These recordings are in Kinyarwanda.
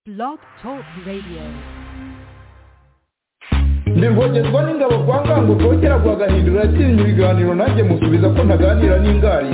Blog Talk Radio. Ndirwogezwa n'ingabo kwa ngango kongera guhagahindura atinya ibiganiro nanjye musubiza ko ntaganira n'ingari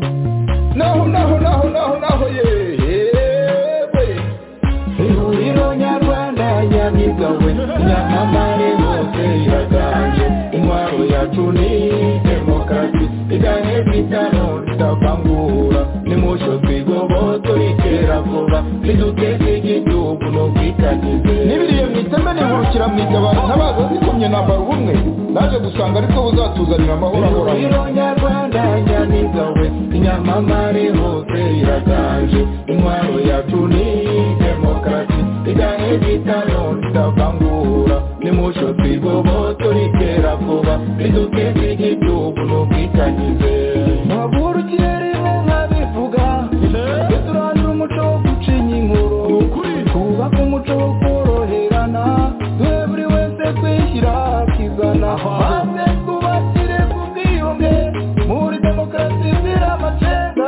naho yewe ihuriro nyarwanda nyamigawe nyamamare hose iraganje intwaro yacu ni demokarasi igahe bitano tutavangura nimusho twigoboto ikera vuba niduteze igihugu no kwitagize nibiriye mwiteme nihurukira mwitabara ntabaza zikomye nambara ubumwe naje gusanga ariko buzatuzanira amahoro ahoraho ihuriro nyarwanda nyamigawe inyamamare hose iraganje intwaro yacu ni demokarasi igahe bitano tutavangura nimusho twigoboto ikera vuba niduteze igihugu no kwitagize ntabura rimwe nkabivuga turandura umuco wo gucinya inkuru twubaka umuco wo koroherana duhe buri wese kwishyira akizana maze twubakire ku bwiyunge muri demokarasi izira amacenga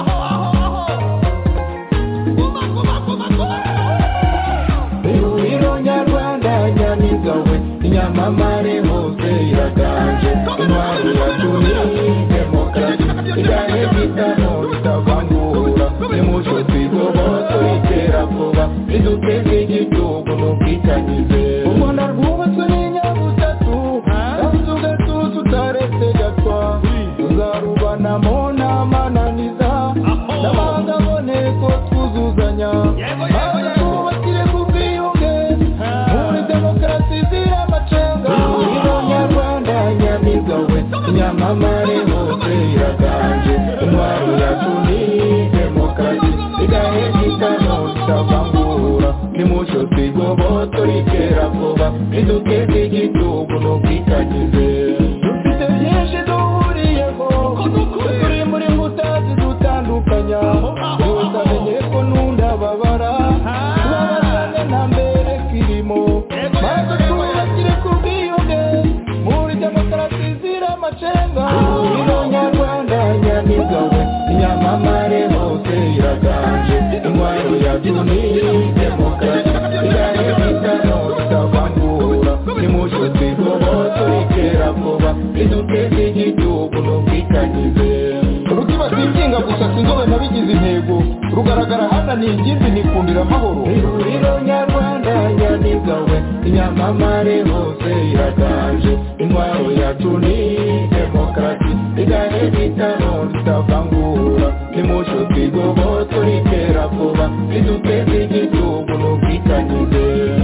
ihuriro nyarwanda nyamigawe inyamamare hose iraganje intwaro yacu ni demokarasi igahe bitano bitavangura nimucyo twigoboto ikera vuba iduteze igihugu n'ubwitangize u Rwanda rwubatswe n'inyabutatu kandi ugatuza utaretse gatwa tuzarubanamo n'amananiza n'amahanga aboneko twuzuzanya maze twubakire ku bwiyunge muri demokarasi izira amacenga ihuriro nyarwanda nyamigawe inyamamare hose iraganje intwaro yacu ni demokarasi igahe bitano tutavangura nimucyo twigoboto ikera vuba iduteze igihugu n'ubwitangize dufite byinshi duhuriyeho turi muri mbuta zidutandukanya yose amenye ko n'undababara tubabazane nta mbere kirimo maze twubakire ku bwiyunge muri demokarasi izira amacenga ihuriro nyarwanda nyamigawe inyamamare hose iraganje intwaro yacu ni demokarasi igahe bitano tutavangura nimucyo twigoboto ikera vuba iduteze igihugu n'ubwitangize rukiba twinginga gusa sinzobe nabigize intego rugaragara hana ni ingimbi nikundira amahoro ihuriro nyarwanda nyamigawe inyamamare hose iraganje intwaro yacu ni demokarasi igahe bitano tutavangura nimucyo twigoboto ikera vuba iduteze igihugu n'ubwitangize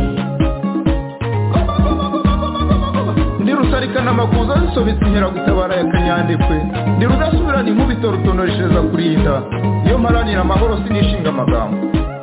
ndi rusarikana amakuza zisobetse inkeragutabara ya kanyandekwe ndi rudasubirana inkubito rutonoreshereza kurinda iyo mparanira amahoro sinishinga amagambo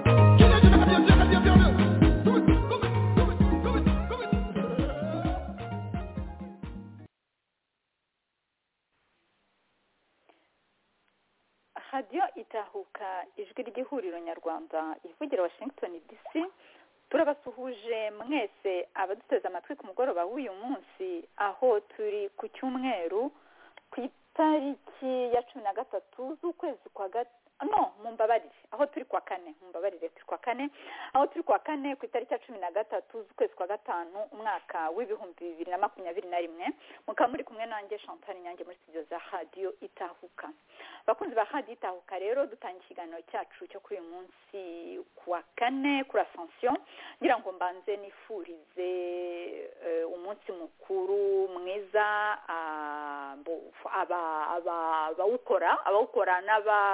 radiyo itahuka ijwi ry'ihuriro nyarwanda ivugira Washington DC turabasuhuje mwese abaduteze amatwi ku mugoroba w'uyu munsi aho turi ku cyumweru ku itariki ya 13 z'ukwezi kwa mumbabarire aho turi kwa kane turi kwa kane aho turi kwa kane ku itariki ya 13 z'ukwezi kwa gatanu umwaka w'ibihumbi 2021 mukaba muri kumwe nanjye Chantal Nyange muri studio za radio Itahuka. Bakunzi ba radio Itahuka rero dutangiye ikiganiro cyacu cyo kuri uyu munsi kwa kane kuri Ascension ngira ngo mbanze nifurize umunsi mukuru mwiza abawukora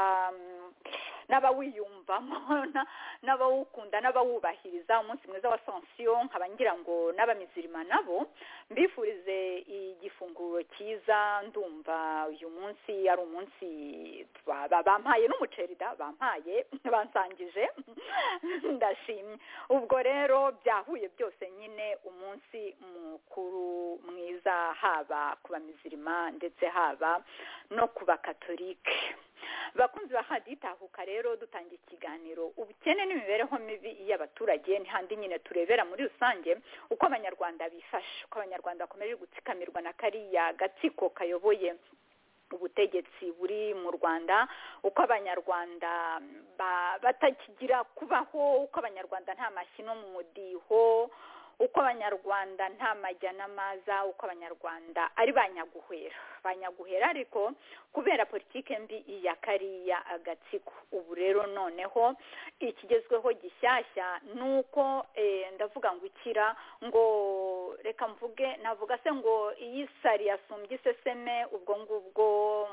n'abawiyumvamo n'abawukunda n'abawubahiriza umunsi mwiza wa Ascension nkaba ngira ngo n'abamizirima nabo mbifurize igifunguro cyiza ndumva uyu munsi ari umunsi bampaye n'umuceri bampaye bansangije ndashimye ubwo rero byahuye byose nyine umunsi mukuru mwiza haba ku bamizirima ndetse haba no ku bakatolike. Bakunzi ba Radio Itahuka rero dutangiye ikiganiro ubukene n'imibereho mibi y'abaturage ntihandi nyine turebera muri rusange uko abanyarwanda bifashe uko abanyarwanda bakomeje gutsikamirwa na kariya gatsiko kayoboye ubutegetsi buri mu Rwanda, uko abanyarwanda batakigira kubaho, uko abanyarwanda nta mashyi no mu mudiho, uko abanyarwanda nta majya n'amaza, uko abanyarwanda ari banyaguhera ariko kubera politike mbi iya kariya agatsiko. Ubu rero noneho ikigezweho gishyashya nuko ndavuga ngo ikira ngo reka mvuge navuga se ngo iyi sari yasumbye iseseme, ubwo ngubwo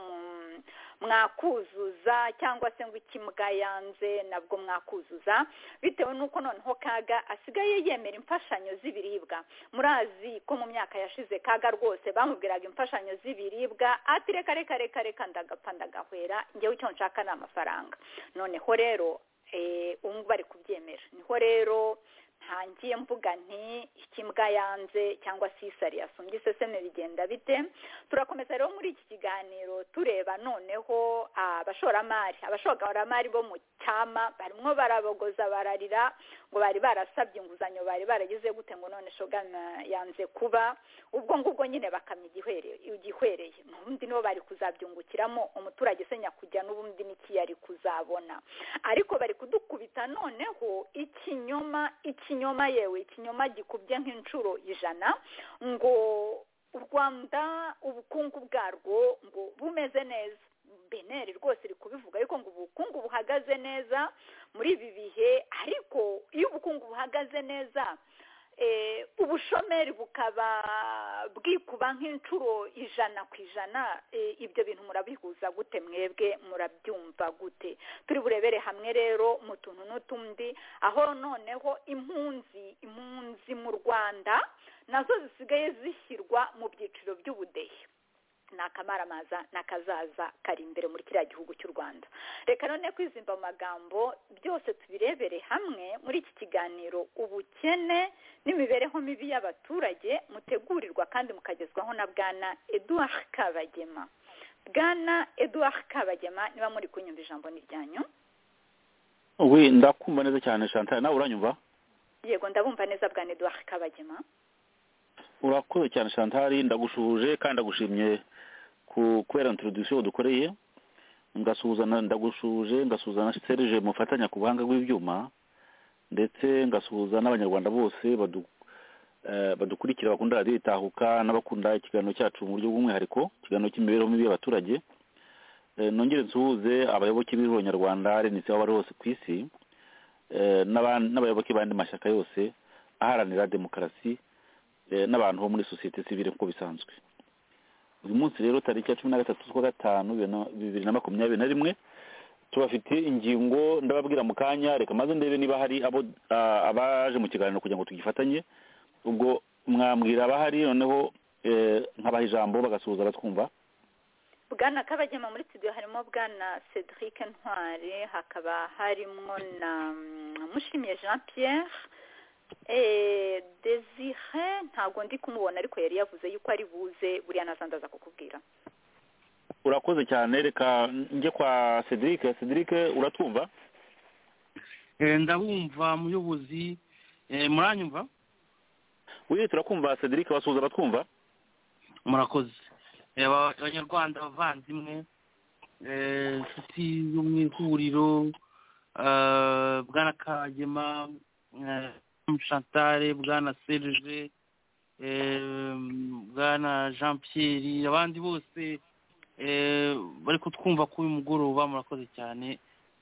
mwakuzuza, cyangwa se ngo ikimbwa yanze nabwo mwakuzuza, bitewe nuko noneho Kaga asigaye yemera imfashanyo z'ibiribwa. Murazi ko mu myaka yashize Kaga rwose bamubwiraga imfashanyo z'ibiribwa ati reka ndagapfa ndagahwera, njyewe icyo nshaka ni amafaranga. Noneho rero ubu bari kubyemera, niho rero ntangiye mvuga nti ikimbwa yanze cyangwa se isari yasumbye iseseme bigenda bite. Turakomeza rero muri iki kiganiro tureba noneho abashoramari bo mu cyama barimo barabogoza bararira ngo bari barasabye inguzanyo, bari baragize gute ngo none shogana yanze kuba, ubwo ngubwo nyine bakamya igihwereye, n'ubundi nibo bari kuzabyungukiramo, umuturage se nyakujya n'ubundi n'iki yari kuzabona. Ariko bari kudukubita noneho ikinyoma gikubye nk'inshuro 100 ngo u Rwanda ubukungu bwarwo ngo bumeze neza. Beneri rwose iri kubivuga ariko ngo ubukungu buhagaze neza muri ibi bihe, ariko iyo ubukungu buhagaze neza ubushomeri bukaba bwikuba nk'inshuro 100%, ibyo bintu murabihuza gute mwebwe, murabyumva gute? Turi burebere hamwe rero mu tuntu n'utundi, aho noneho impunzi mu Rwanda nazo zisigaye zishyirwa mu byiciro by'ubudehe. Nakamaramaza nakazaza kari imbere muri kiriya gihugu cy'u Rwanda. Reka none kwizimba mu magambo byose tubirebere hamwe muri iki kiganiro ubukene n'imibereho mibi y'abaturage, mutegurirwa kandi mukagezwaho na Bwana Edouard Kabagema. Bwana Edouard Kabagema, niba muri kunyumva ijambo ni ryanyu. Ndakumva neza cyane Chantal, nawe uranyumva? Yego ndabumva neza Bwana Edouard Kabagema. Urakoze cyane Chantal, ndagushuje kandi ndagushimye kubera introduction dukoreye. Ndagushuje ngasuhuza na Serge mufatanya ku buhanga bw'ibyuma, ndetse ngasuhuza n'abanyarwanda bose badukurikira bakunda radio Itahuka n'abakunda ikiganiro cyacu mu buryo bw'umwihariko, ikiganiro cy'imibereho mibi y'abaturage. Nongere nsuhuze abayoboke b'ihuriro nyarwanda RNC aho bari hose ku isi, n'abayoboke bandi mashyaka yose aharanira demokarasi, n'abantu bo muri societe civile uko bisanzwe. Uyu munsi rero tariki ya 13/5/2021 tubafite ingingo ndababwira mu kanya. Reka maze ndebe niba hari abaje mu kiganiro kugira ngo tugifatanye, ubwo mwambwira abahari noneho nkabaha ijambo bagasuhuza batwumva. Bwana Kabagema muri studio harimo Bwana Cedric Ntwari, hakaba harimo na Mushimiye Jean Pierre, Desire ntabwo ndi kumubona ariko yari yavuze yuko ari buze, buriya nazandaza kukubwira. Urakoze cyane, reka njye kwa Cedric. Cedric uratwumva? Ndabumva muyobozi, muranyumva? Turakumva Cedric, wasuhuza batwumva? Murakoze. Abanyarwanda bavandimwe, inshuti yo mu ihuriro, Bwana Kabagema, Chantal, Bwana Serge, Bwana Jean Pierre, abandi bose bari kutwumva kuri uyu mugoroba, murakoze cyane.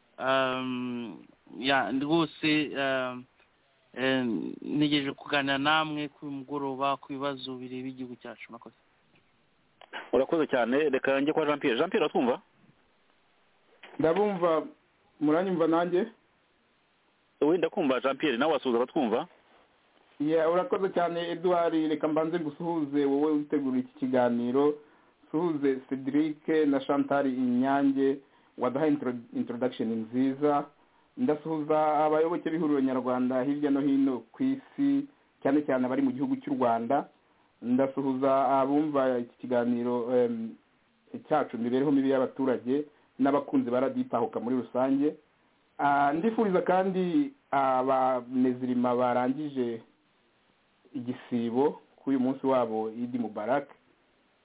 Rwose ntegereje kuganira namwe kuri uyu mugoroba ku bibazo bireba igihugu cyacu. Murakoze. Urakoze cyane, reka njye kwa Jean Pierre. Jean Pierre uratwumva? Ndabumva, muranyumva nanjye? Ndakumva Jean Pierre, nawe wasuhuza batwumva? Urakoze cyane Edouard, reka mbanze gusuhuze wowe utegura iki kiganiro, suhuze Cedric na Chantal Inyange wadaha introduction nziza. Ndasuhuza abayoboke b'ihuriro nyarwanda hirya no hino ku isi, cyane cyane abari mu gihugu cy'u Rwanda. Ndasuhuza abumva iki kiganiro cyacu imibereho mibi y'abaturage n'abakunzi baraditahuka muri rusange. Ndifuriza kandi abanezirima barangije igisibo k'uyu munsi wabo Idi Mubarak,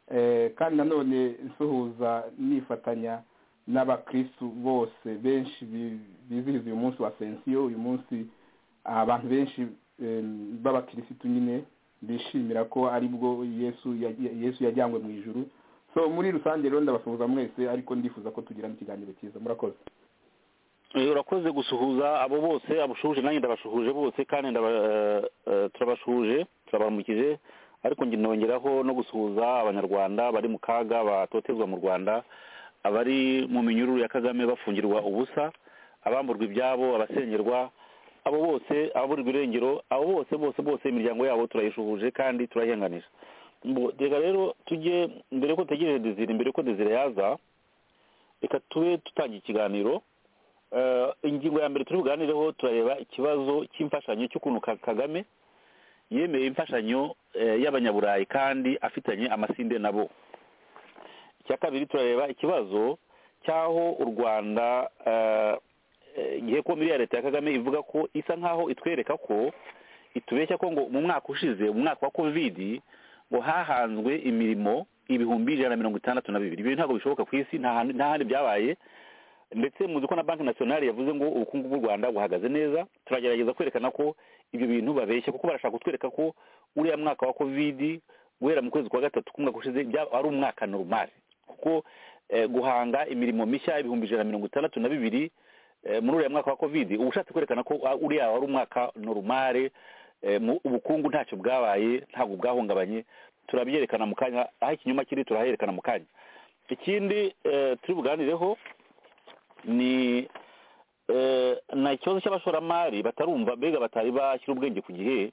kandi nanone nsuhuza nifatanya n'abakristu bose benshi bizihiza uyu munsi wa sensiyo. Uyu munsi abantu benshi b'abakirisitu nyine bishimira ko aribwo yesu yajyanywe mu ijuru. So muri rusange rero ndabasuhuza mwese, ariko ndifuza ko tugira n'ikiganiro cyiza. Murakoze. Urakoze gusuhuza abo bose abushuhuje, nanjye ndabashuhuje bose kandi turabashuhuje turabaramukije, ariko njye nongeraho no gusuhuza abanyarwanda bari mu kaga batotezwa mu Rwanda, abari mu minyururu ya Kagame bafungirwa ubusa, abamburwa ibyabo, abasengerwa, abo bose ababurirwa irengero, abo bose imiryango yabo turayishuhuje kandi turayihanganisha. Reka rero tujye mbere ko tutegereje Desire, mbere ko Desire yaza, reka tube tutangiye ikiganiro. Ingingo ya mbere turi buganireho turareba ikibazo cy'imfashanyo cy'ukuntu Kagame yemeye imfashanyo y'abanyaburayi kandi afitanye amasinde nabo. Icya kabiri turareba ikibazo cy'aho u Rwanda igihe ko miliyari leta ya Kagame ivuga ko isa nkaho itwereka ko itubeshya ko ngo mu mwaka ushize, mu mwaka wa covid, ngo hahanzwe imirimo 162. Ibyo ntabwo bishoboka ku isi, nta handi byabaye. Ndetse muzi ko na Banki Nationale yavuze ngo ubukungu bw'u Rwanda buhagaze neza. Turagerageza kwerekana ko ibyo bintu babeshya, kuko barashaka kutwereka ko uriya mwaka wa covid guhera mu kwezi kwa gatatu k'umwaka ushize ari umwaka normal, kuko guhanga imirimo mishya 162 muri uriya mwaka wa covid uba ushatse kwerekana ko uriya wari umwaka normal, ubukungu ntacyo bwabaye, ntabwo bwahungabanye. Turabyerekana mu kanya, aho ikinyoma kiri turaherekana mu kanya. Ikindi turi buganireho ni na ikibazo cy'abashoramari batarumva, mbega batari bashyira ubwenge ku gihe,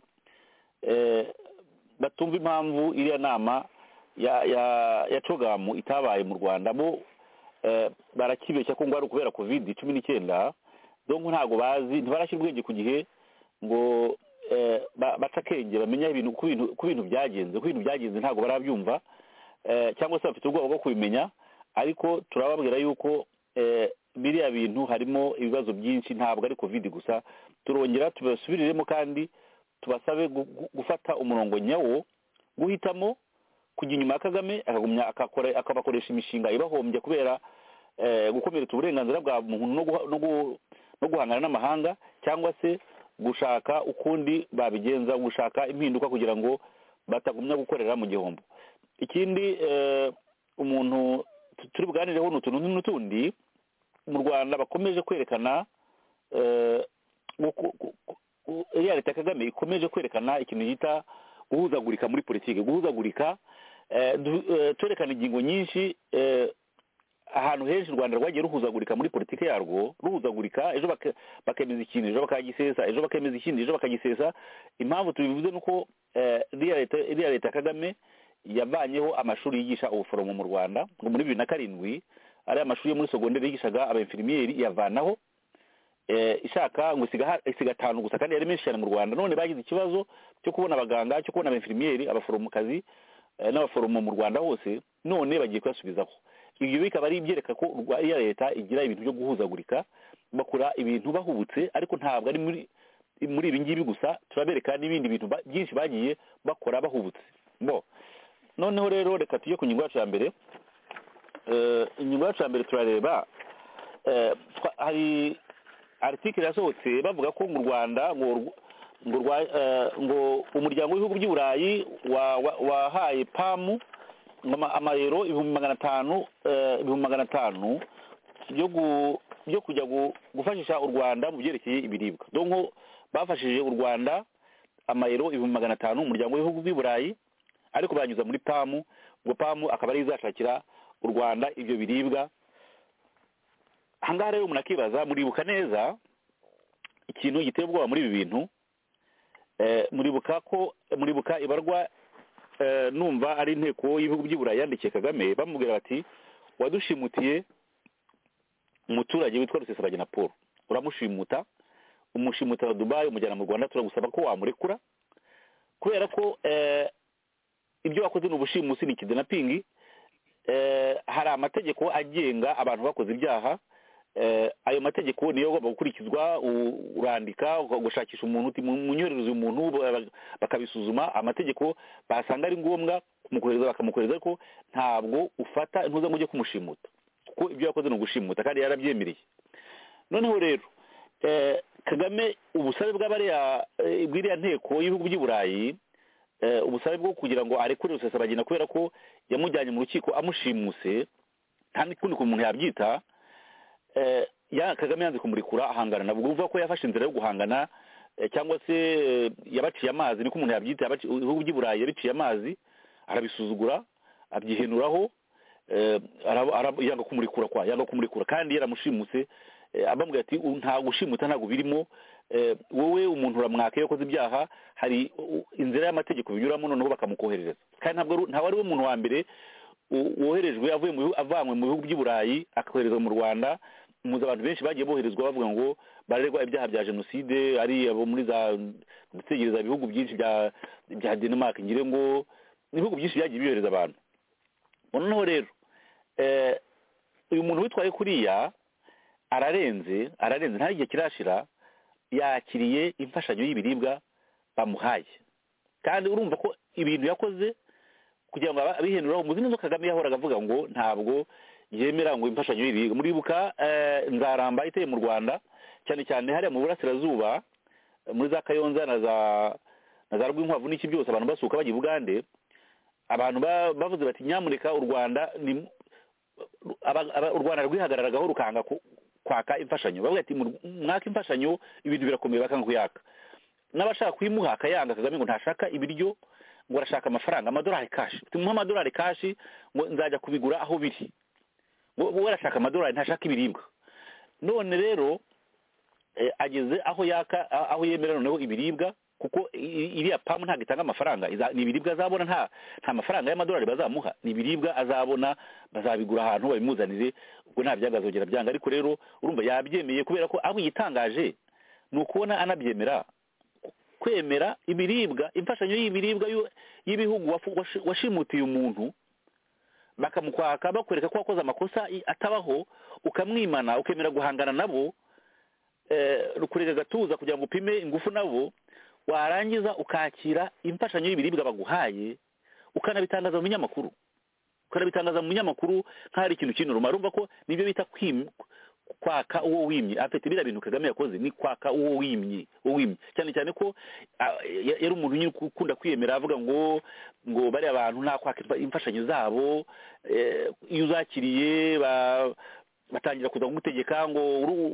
batumva impamvu iriya nama ya cogamu itabaye mu Rwanda. Bo barakibeshya ko ngo ari ukubera covid-19, donc ntabwo bazi, ntibarashyira ubwenge ku gihe ngo baca akenge bamenya ibintu ku bintu byagenze, ntabwo barabyumva, cyangwa se bafite ubwoba bwo kubimenya. Ariko turababwira yuko biriya bintu harimo ibibazo byinshi, ntabwo ari covid gusa. Turongera tubasubiriremo kandi tubasabe gufata umurongo nyawo, guhitamo kujya inyuma ya Kagame akagumya akabakoresha imishinga ibahombya kubera gukomeretsa uburenganzira bwa muntu no guhangana n'amahanga, cyangwa se gushaka ukundi babigenza, gushaka impinduka kugira ngo batagumya gukorera mu gihombo. Ikindi umuntu turi buganireho n'utuntu n'utundi. Mu Rwanda bakomeje kwerekana iriya leta ya Kagame ikomeje kwerekana ikintu yita guhuzagurika muri politiki, twerekana ingingo nyinshi. Ahantu henshi u Rwanda rwagiye ruhuzagurika muri politiki yarwo, ruhuzagurika, ejo bakemeza ikintu, ejo bakagisesa, ejo bakemeza ikindi, ejo bakagisesa. Impamvu tubivuze nuko iriya leta ya Kagame yavanyeho amashuri yigisha ubuforomo mu Rwanda, ngo muri 2007 ari amashuri yo muri segonderi yigishaga abainfirmieri yavanaho, ishaka ngo isiga 5 gusa, kandi yari menshi cyane mu Rwanda. None bagize ikibazo cyo kubona abaganga, cyo kubona abainfirmieri, abaforomokazi n'abaforomo mu Rwanda hose, none bagiye kuyasubizaho. Ibyo bikaba ari ibyereka ko iya leta igira ibintu byo guhuzagurika, bakora ibintu bahubutse, ariko ntabwo ari muri ibi ngibi gusa. Turabereka n'ibindi bintu byinshi bagiye bakora bahubutse. Noneho rero reka tujye ku ngingo yacu ya mbere. Ingingo yacu ya mbere turareba, hari article yasohotse bavuga ko mu Rwanda ngo umuryango w'ibihugu by'i Burayi wahaye PAM amayero 500,000 yo kujya gufashisha u Rwanda mu byerekeye ibiribwa. Donc bafashije u Rwanda amayero 500,000 umuryango w'ibihugu by'i Burayi, ariko banyuza muri PAM, ngo PAM akaba ari izashakira u Rwanda ibyo biribwa. Ahangaha rero umuntu akibaza, muribuka neza ikintu giteye ubwoba muri ibi bintu. Muribuka ibarwa numva ari inteko y'ibihugu by'i Burayi yandikiye Kagame bamubwira bati, wadushimutiye umuturage witwa Rusesabagina Paul, uramushimuta, umushimuta wa Dubai umujyana mu Rwanda, turagusaba ko wamurekura kubera ko ibyo wakoze ni ubushimusi, ni kidnapping. Hari amategeko agenga abantu bakoze ibyaha, ayo mategeko niyo agomba gukurikizwa. Urandika gushakisha umuntu, uti munyorereze umuntu, bakabisuzuma amategeko, basanga ari ngombwa kumukohereza bakamukohereza ariko ntabwo ufata intuza ngo ujye kumushimuta kuko ibyo yakoze ni ugushimuta kandi yarabyemereye. Noneho rero Kagame ubusabe bw'iriya nteko y'ibihugu by'i Burayi, ubusabe bwo kugira ngo arekure Rusesabagina kubera ko yamujyanye mu rukiko amushimuse kandi kundi ku muntu yabyita, Kagame yanze kumurekura ahangana nabwo, uvuga ko yafashe inzira yo guhangana cyangwa se yabaciye amazi, niko umuntu yabyita, ibihugu by'i Burayi yabiciye amazi arabisuzugura abyihenuraho, yanga kumurekura kandi yaramushimuse, abambwira ati nta gushimuta ntabwo birimo, wowe umuntu uramwaka iyo akoze ibyaha hari inzira y'amategeko binyuramo noneho bakamukoherereza. Kandi ntabwo ari we muntu wa mbere woherejwe avanywe mu bihugu by'i Burayi akoherezwa mu Rwanda. Muzi abantu benshi bagiye boherezwa bavuga ngo barerwa ibyaha bya jenoside, ari abo muri za dutegereza ibihugu byinshi bya Denmark, ngire ngo ibihugu byinshi byagiye biyohereza abantu. Noneho rero uyu muntu witwaye kuriya ararenze nta gihe kirashira yakiriye imfashanyo y'ibiribwa bamuhaye, kandi urumva ko ibintu yakoze kugira ngo abihenuraho. Muzi neza Kagame yahoraga avuga ngo ntabwo yemera ngo imfashanyo y'ibiribwa. Muribuka Nzaramba iteye mu Rwanda cyane cyane hariya mu burasirazuba muri za Kayonza na za Rwinkwavu n'iki byose, abantu basuka bajya i Bugande, abantu bavuze bati nyamuneka u Rwanda rwihagararagaho rukanga kwaka imfashanyo. Bavuga ati mwaka imfashanyo ibintu birakomeye, bakanga kuyaka. N'abashaka kuyimuha akayanga Kagame ngo ntashaka ibiryo, ngo arashaka amafaranga, amadolari kashi. Tumuha amadolari kashi ngo nzajya kubigura aho biri. Ngo arashaka amadolari ntashaka ibiribwa. None rero ageze aho yemera noneho ibiribwa, kuko iriya pamu ntabwo itanga amafaranga, ni ibiribwa azabona, nta mafaranga y'amadolari bazamuha, ni ibiribwa azabona, bazabigura ahantu babimuzanire, ubwo nta byagazogera byanga. Ariko rero urumva yabyemeye kubera ko aho yitangaje ni ukubona anabyemera kwemera ibiribwa, imfashanyo y'ibiribwa y'ibihugu washimutiye umuntu, bakamukwaka bakwereka ko wakoze amakosa atabaho, ukamwimana, ukemera guhangana nabo, kurega gatuza kugira ngo upime ingufu nabo, warangiza ukakira imfashanyo y'ibiribwa baguhaye ukanabitangaza mu binyamakuru nk'ahari ikintu kintu urumva ko nibyo bita kwaka uwo wimye. Afite biriya bintu Kagame yakoze ni kwaka uwo wimye cyane cyane ko yari umuntu nyine ukunda kwiyemera, avuga ngo bari abantu nta kwaka imfashanyo zabo, iyo uzakiriye batangira kuza kumutegeka ngo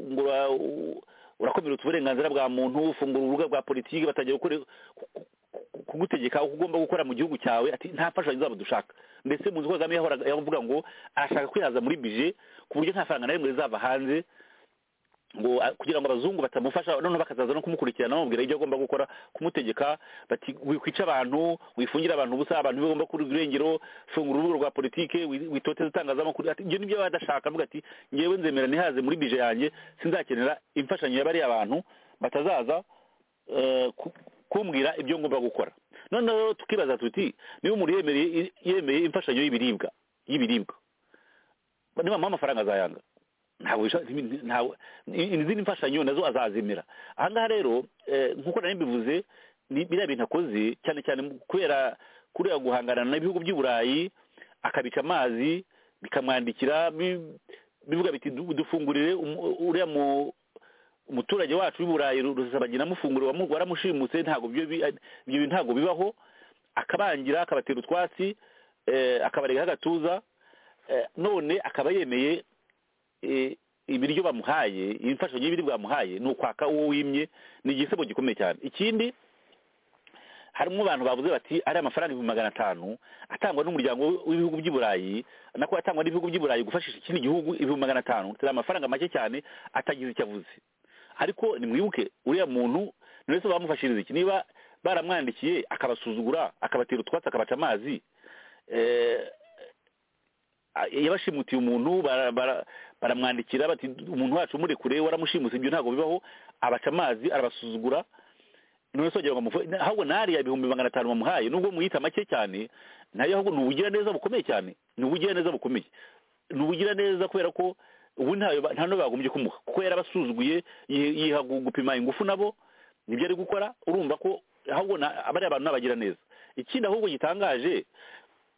urakomeretsa uburenganzira bwa muntu, ufungura urubuga rwa politiki, batangira kugutegeka uko ugomba gukora mu gihugu cyawe, ati nta mfashanyo zabo dushaka. Ndetse muzi ko Kagame yahoraga yavuga ngo arashaka kwihaza muri bije ku buryo nta faranga na rimwe rizava hanze, ngo kugira ngo abazungu batamufasha, noneho bakazaza no kumukurikirana bamubwira ibyo agomba gukora, kumutegeka bati wikwica abantu, wifungira abantu ubusa, abantu bagomba kuri irengero, fungura urubuga rwa politiki, witoteza itangazamakuru. Ibyo nibyo badashaka. Avuga ati ngewe nzemera nihaze muri bije yanjye, sinzakenera imfashanyo y'abari abantu batazaza kumbwira ibyo ngomba gukora. Noneho tukibaza tuti niba umuntu yemeye imfashanyo y'ibiribwa niba amafaranga azayanga, ntabwo izindi mfashanyo nazo azazimira. Ahangaha rero nk'uko nari mbivuze, biriya bintu akoze cyane cyane kubera kuriya guhangana n'ibihugu by'i Burayi, akabica amazi, bikamwandikira bivuga biti dufungurire uriya umuturage wacu w'i Burayi Rusesabagina, amufungurire waramushimutse, ibyo ntabwo bibaho, akabangira, akabatera utwatsi, akabarega agatuza, none akaba yemeye ibiryo bamuhaye, imfashanyo y'ibiribwa bamuhaye ni ukwaka uwo wimye. Ni igisebo gikomeye cyane. Ikindi, harimo abantu bavuze bati ari amafaranga 500 atangwa n'umuryango w'ibihugu by'i Burayi, nako atangwa n'ibihugu by'i Burayi gufashisha ikindi gihugu 500, turi amafaranga make cyane atagize icyo avuze. Ariko nimwibuke uriya muntu nese bamufashiriza iki? Niba baramwandikiye akabasuzugura, akabatera utwatsi, akabaca amazi, yabashimutiye umuntu, baramwandikira bati umuntu wacu umurekure, waramushimuse, ibyo ntabwo bibaho, abaca amazi, arabasuzugura. None sogera ngo ahubwo nariya 500 bamuhaye, nubwo muyita make cyane, nayo ahubwo nubugira neza bukomeye cyane, nubugira neza kubera ko ubu nta no bagombye kumuha, kuko yarabasuzuguye, yiha gupima ingufu nabo nibyo ari gukora. Urumva ko ahubwo abari abantu nabagira neza. Ikindi ahubwo gitangaje,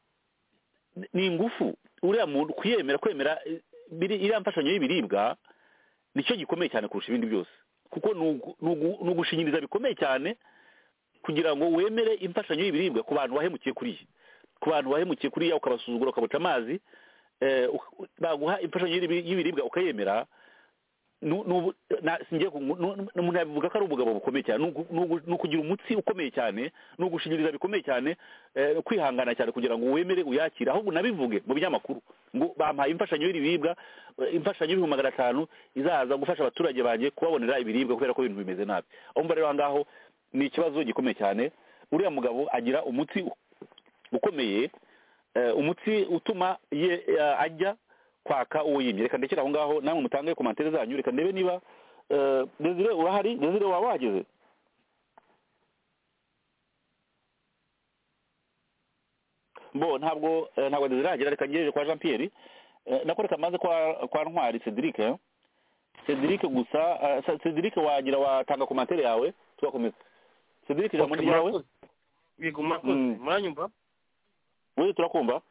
ni ingufu uriya muntu kwemera iriya mfashanyo y'ibiribwa nicyo gikomeye cyane kurusha ibindi byose, kuko ni ugushinyiriza bikomeye cyane kugira ngo wemere imfashanyo y'ibiribwa ku bantu wahemukiye kuriya ukabasuzugura ukabaca amazi, baguha imfashanyo y'ibiribwa ukayemera. Umuntu yabivuga ko ari ubugabo bukomeye cyane, ni ukugira umutsi ukomeye cyane, ni ugushinyiriza bikomeye cyane, kwihangana cyane kugira ngo wemere uyakire. ahubwo nabivuge mu binyamakuru ngo bampaye imfashanyo y'ibiribwa, imfashanyo y'ibihumbi 500 izaza gufasha abaturage banjye kubabonera ibiribwa kubera ko ibintu bimeze nabi. aho mba rero aha ngaho ni ikibazo gikomeye cyane. uriya mugabo agira umutsi ukomeye, umutsi utuma ajya kwaka uwo yimye. Reka ndekera aho ngaho, namwe mutange komantere zanyu. Reka ndebe niba Desire urahari. Desire waba wageze? ntabwo Desire ahagera. Reka ngejeje kwa Jean Pierre, nako reka maze kwa Ntwari Cedric gusa. Cedric wagira watanga komantere yawe tugakomeza. Cedric ijambo ni ryawe. Yego muranyumva? Wewe turakumva.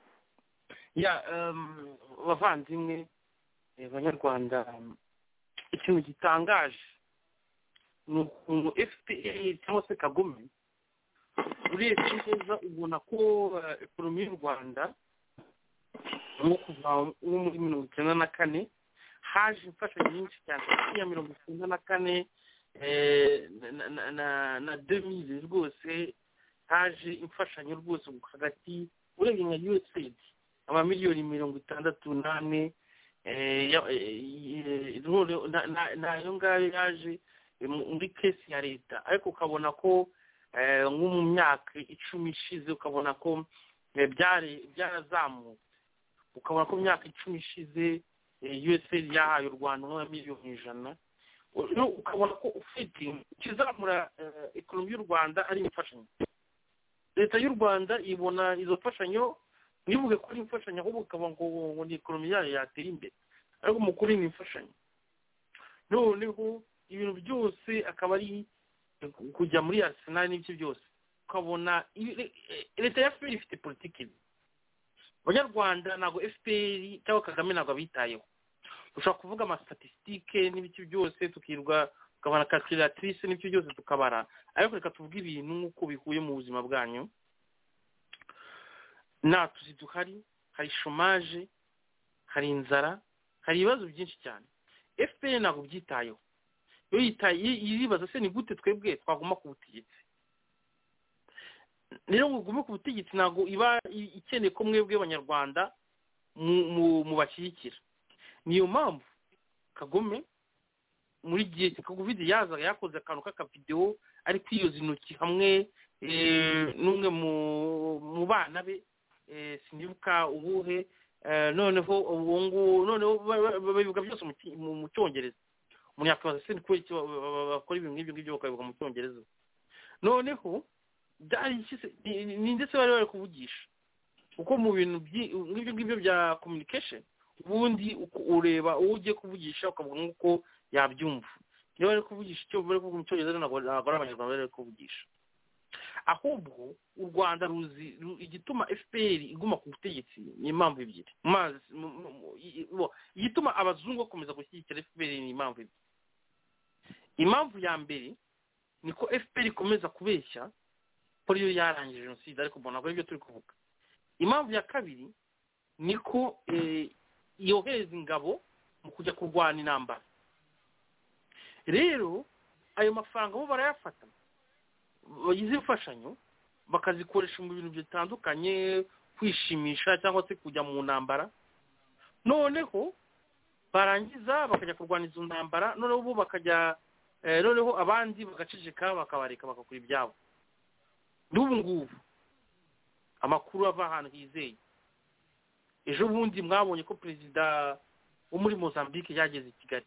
Bavandimwe Abanyarwanda, ikintu gitangaje ni ukuntu FPR cyangwa se Kagame urebye neza ubona ko ekonomi y'u Rwanda nko kuva muri 1994 haje imfashanyo nyinshi cyane, ya 1994 na 2000 rwose haje imfashanyo rwose hagati urebye nka USAID amamiliyoni 68 nayo ngayo yaje muri kesi ya leta. Ariko ukabona ko nko mu myaka 10 ishize ukabona ko byarazamutse, ukabona ko mu myaka 10 ishize USAID yahaye u Rwanda miliyoni 100. ukabona ko ufite kizamura ekonomi y'u Rwanda ari imfashanyo. Leta y'u Rwanda ibona izo mfashanyo, nivuge ko ari imfashanyo ahubwo ukaba ngo ni ekonomi yayo yatera imbere, ariko mukuri ni imfashanyo. Noneho ibintu byose akaba ari kujya muri Arsenal n'ibyo byose, ukabona leta ya FPR ifite politiki. Abanyarwanda ntabwo FPR cyangwa Kagame ntabwo bitayeho. Ushobora kuvuga amastatistike n'ibiki byose tukirwa ukabana calculatrice n'ibyo byose tukabara, ariko reka tuvuge ibintu nk'uko bikuye mu buzima bwanyu. Natuzi duhari, hari chômage, hari inzara, hari ibibazo byinshi cyane. FPR ntabwo byitayeho. Yo yiribaza se ni gute twebwe twaguma ku butegetsi. Rero gugume ku butegetsi ntabwo iba ikeneye ko mwebwe abanyarwanda mu bashyigikira. Niyo mpamvu Kagame muri gihe Covid yazaga yakoze akantu k'akavideo ari kwiyoza intoki hamwe n'umwe mu bana be, sinibuka ubuhe, noneho babivuga byose mu cyongereza. Umuntu yakwaza se ko bakora ibintu nk'ibyo bakabivuga mu cyongereza. Noneho ni ndetse bari kuvugisha uko mu bintu ngibyo bya communication, ubundi ureba uwo ugiye kuvugisha ukavuga nk'uko yabyumva. Iyo bari kuvugisha icyo bari kuvuga mu cyongereza ntabwo abanyarwanda bari kuvugisha. Ahubwo u Rwanda ruzi igituma FPR iguma ku butegetsi ni impamvu ebyiri. Igituma abazungu bakomeza gushyigikira FPR ni impamvu ebyiri. Impamvu ya mbere niko FPR ikomeza kubeshya ko iyo yarangije jenoside, ariko mbona ko ibyo turi kuvuga. Impamvu ya kabiri niko yohereza ingabo mu kujya kurwana intambara. Rero ayo mafaranga bo barayafata, bagize imfashanyo bakazikoresha mu bintu bitandukanye, kwishimisha cyangwa se kujya mu ntambara. Noneho barangiza bakajya kurwana izo ntambara, noneho bo bakajya noneho abandi bagaceceka bakabareka bagakora ibyabo. N'ubu ngubu amakuru ava ahantu hizeye. Ejo bundi mwabonye ko perezida wo muri Mozambique yageze i Kigali.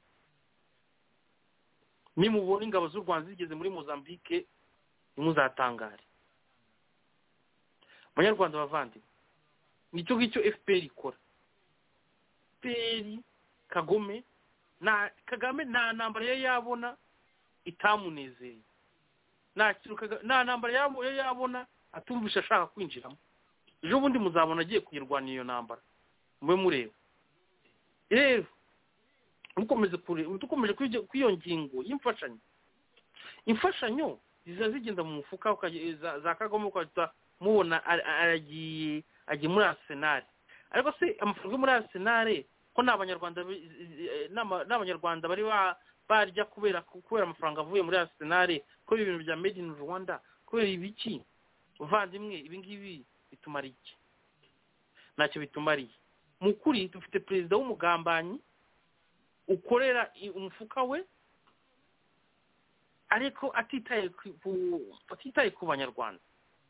Nimubona ingabo z'u Rwanda zigeze muri Mozambique nimuzatangare. Abanyarwanda bavandimwe, nicyo ngicyo FPR ikora. FPR Kagame nta ntambara yabona itamunezeye. Nta ntambara yabona atumvisha ashaka kwinjiramo. ejo bundi muzabona agiye kuyirwana iyo ntambara mube mureba rero dukomeje kuri iyo ngingo imfashanyo ziza zigenda mu mufuka za Kagame ukahita mubona agiye muri Arsenal ariko se amafaranga muri Arsenal ko n'abanyarwanda bari barya kubera amafaranga avuye muri Arsenal ko ibintu bya made in Rwanda kubera ibiki uvandimwe ibi ngibi bitumara iki ntacyo bitumariye mu kuri dufite perezida w'umugambanyi ukorera umufuka we ariko atitaye ku banyarwanda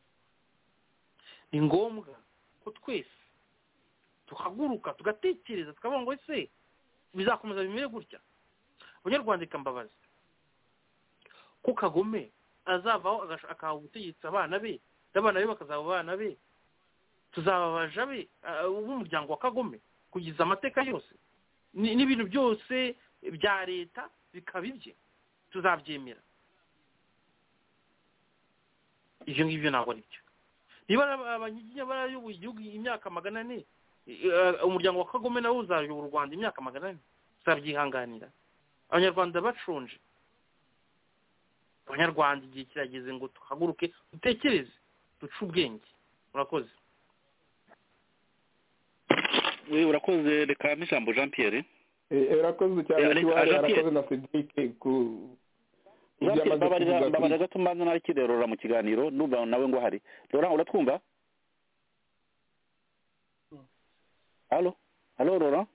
ni ngombwa ko twese tuhaguruka tugatekereza tukavuga ngo ese bizakomeza bimere gutya abanyarwanda ikambabaza ko Kagome azavaho akaha ubutegetsi abana be n'abana be bakazaba abana be tuzababaja be b'umuryango wa Kagome kugiza amateka yose n'ibintu byose bya leta bikaba ibye tuzabyemera ibyo ngibyo ntabwo ari byo niba abanyiginya barayoboye igihugu imyaka 400 umuryango wa Kagome nawe uzayobora u Rwanda imyaka 400 uzabyihanganira abanyarwanda bashonje abanyarwanda igihe kirageze ngo tuhaguruke dutekereze duce ubwenge urakoze urakoze reka n'ijambo Jean Pierre urakoze cyane urakoze na Cedric ku babarira gatuma nari kirerora mu kiganiro numva nawe ngo hari Laurent uratwumva Allo Laurent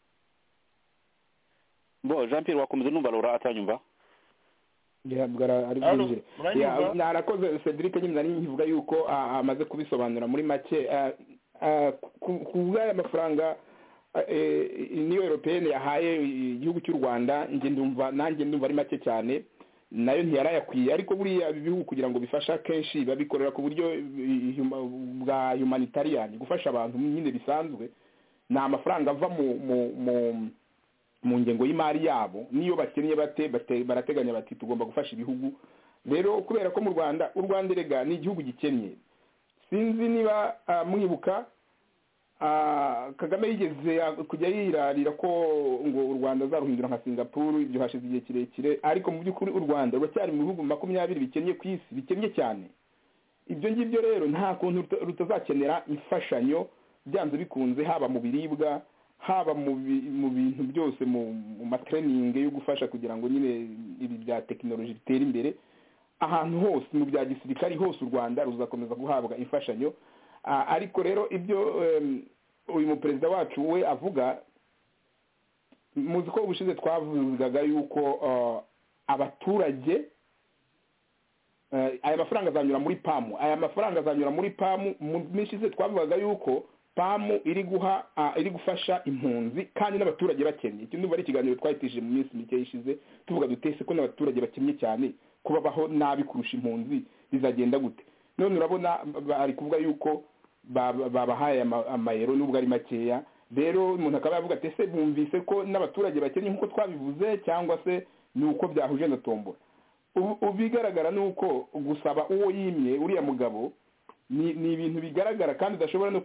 bo Jean Pierre wakomeza numva Laurent atanyumva ari bwije narakoze Cedric nyine nari nkivuga yuko amaze kubisobanura muri make kubwaya amafaranga niyo européenne yahaye igihugu cy'u Rwanda nanjye ndumva ari make cyane nayo ntiyarayakwiye ariko buriya bihugu kugira ngo bifasha kenshi babikorera ku buryo bwa humanitarian gufasha abantu nyine bisanzwe na amafaranga ava mu ngengo y'imari yabo niyo bakennye barateganya bati tugomba gufasha ibihugu rero kubera ko mu Rwanda u Rwanda rega ni igihugu gikennye sinzi niba mwibuka Kagame yigeze kujya yirarira ko ngo u Rwanda zaruhindura nka Singapore ibyo hashize igihe kirekire ariko mu by'ukuri u Rwanda ruracyari mu bihugu 20 bikennye ku isi bikennye cyane ibyo ngibyo rero nta kuntu rutazakenera imfashanyo byanze bikunze haba mu biribwa haba mu bintu byose mu matraining yo gufasha kugira ngo nyine ibi bya technology bitera imbere ahantu hose mu bya gisirikari hose u Rwanda ruzakomeza guhabwa imfashanyo ariko rero ibyo uyu mu perezida wacu we avuga muzi ko ubushize twavugaga yuko abaturage aya mafaranga azanyura muri pamu mu minsi ishize twavugaga yuko pamu iri gufasha impunzi kandi n'abaturage bakennye iki ndumva ari ikiganiro twahitishije mu minsi mike yishize tuvuga dutese ko n'abaturage bakennye cyane kubabaho nabi kurusha impunzi bizagenda gute none urabona ari kuvuga yuko babahaye amayero nubwo ari makeya rero umuntu akaba yavuga ati ese bumvise ko n'abaturage bakennye nk'uko twabivuze cyangwa se ni uko byahuje na tombora bigaragara ni uko gusaba uwo yimye uriya mugabo ni ibintu bigaragara kandi udashobora no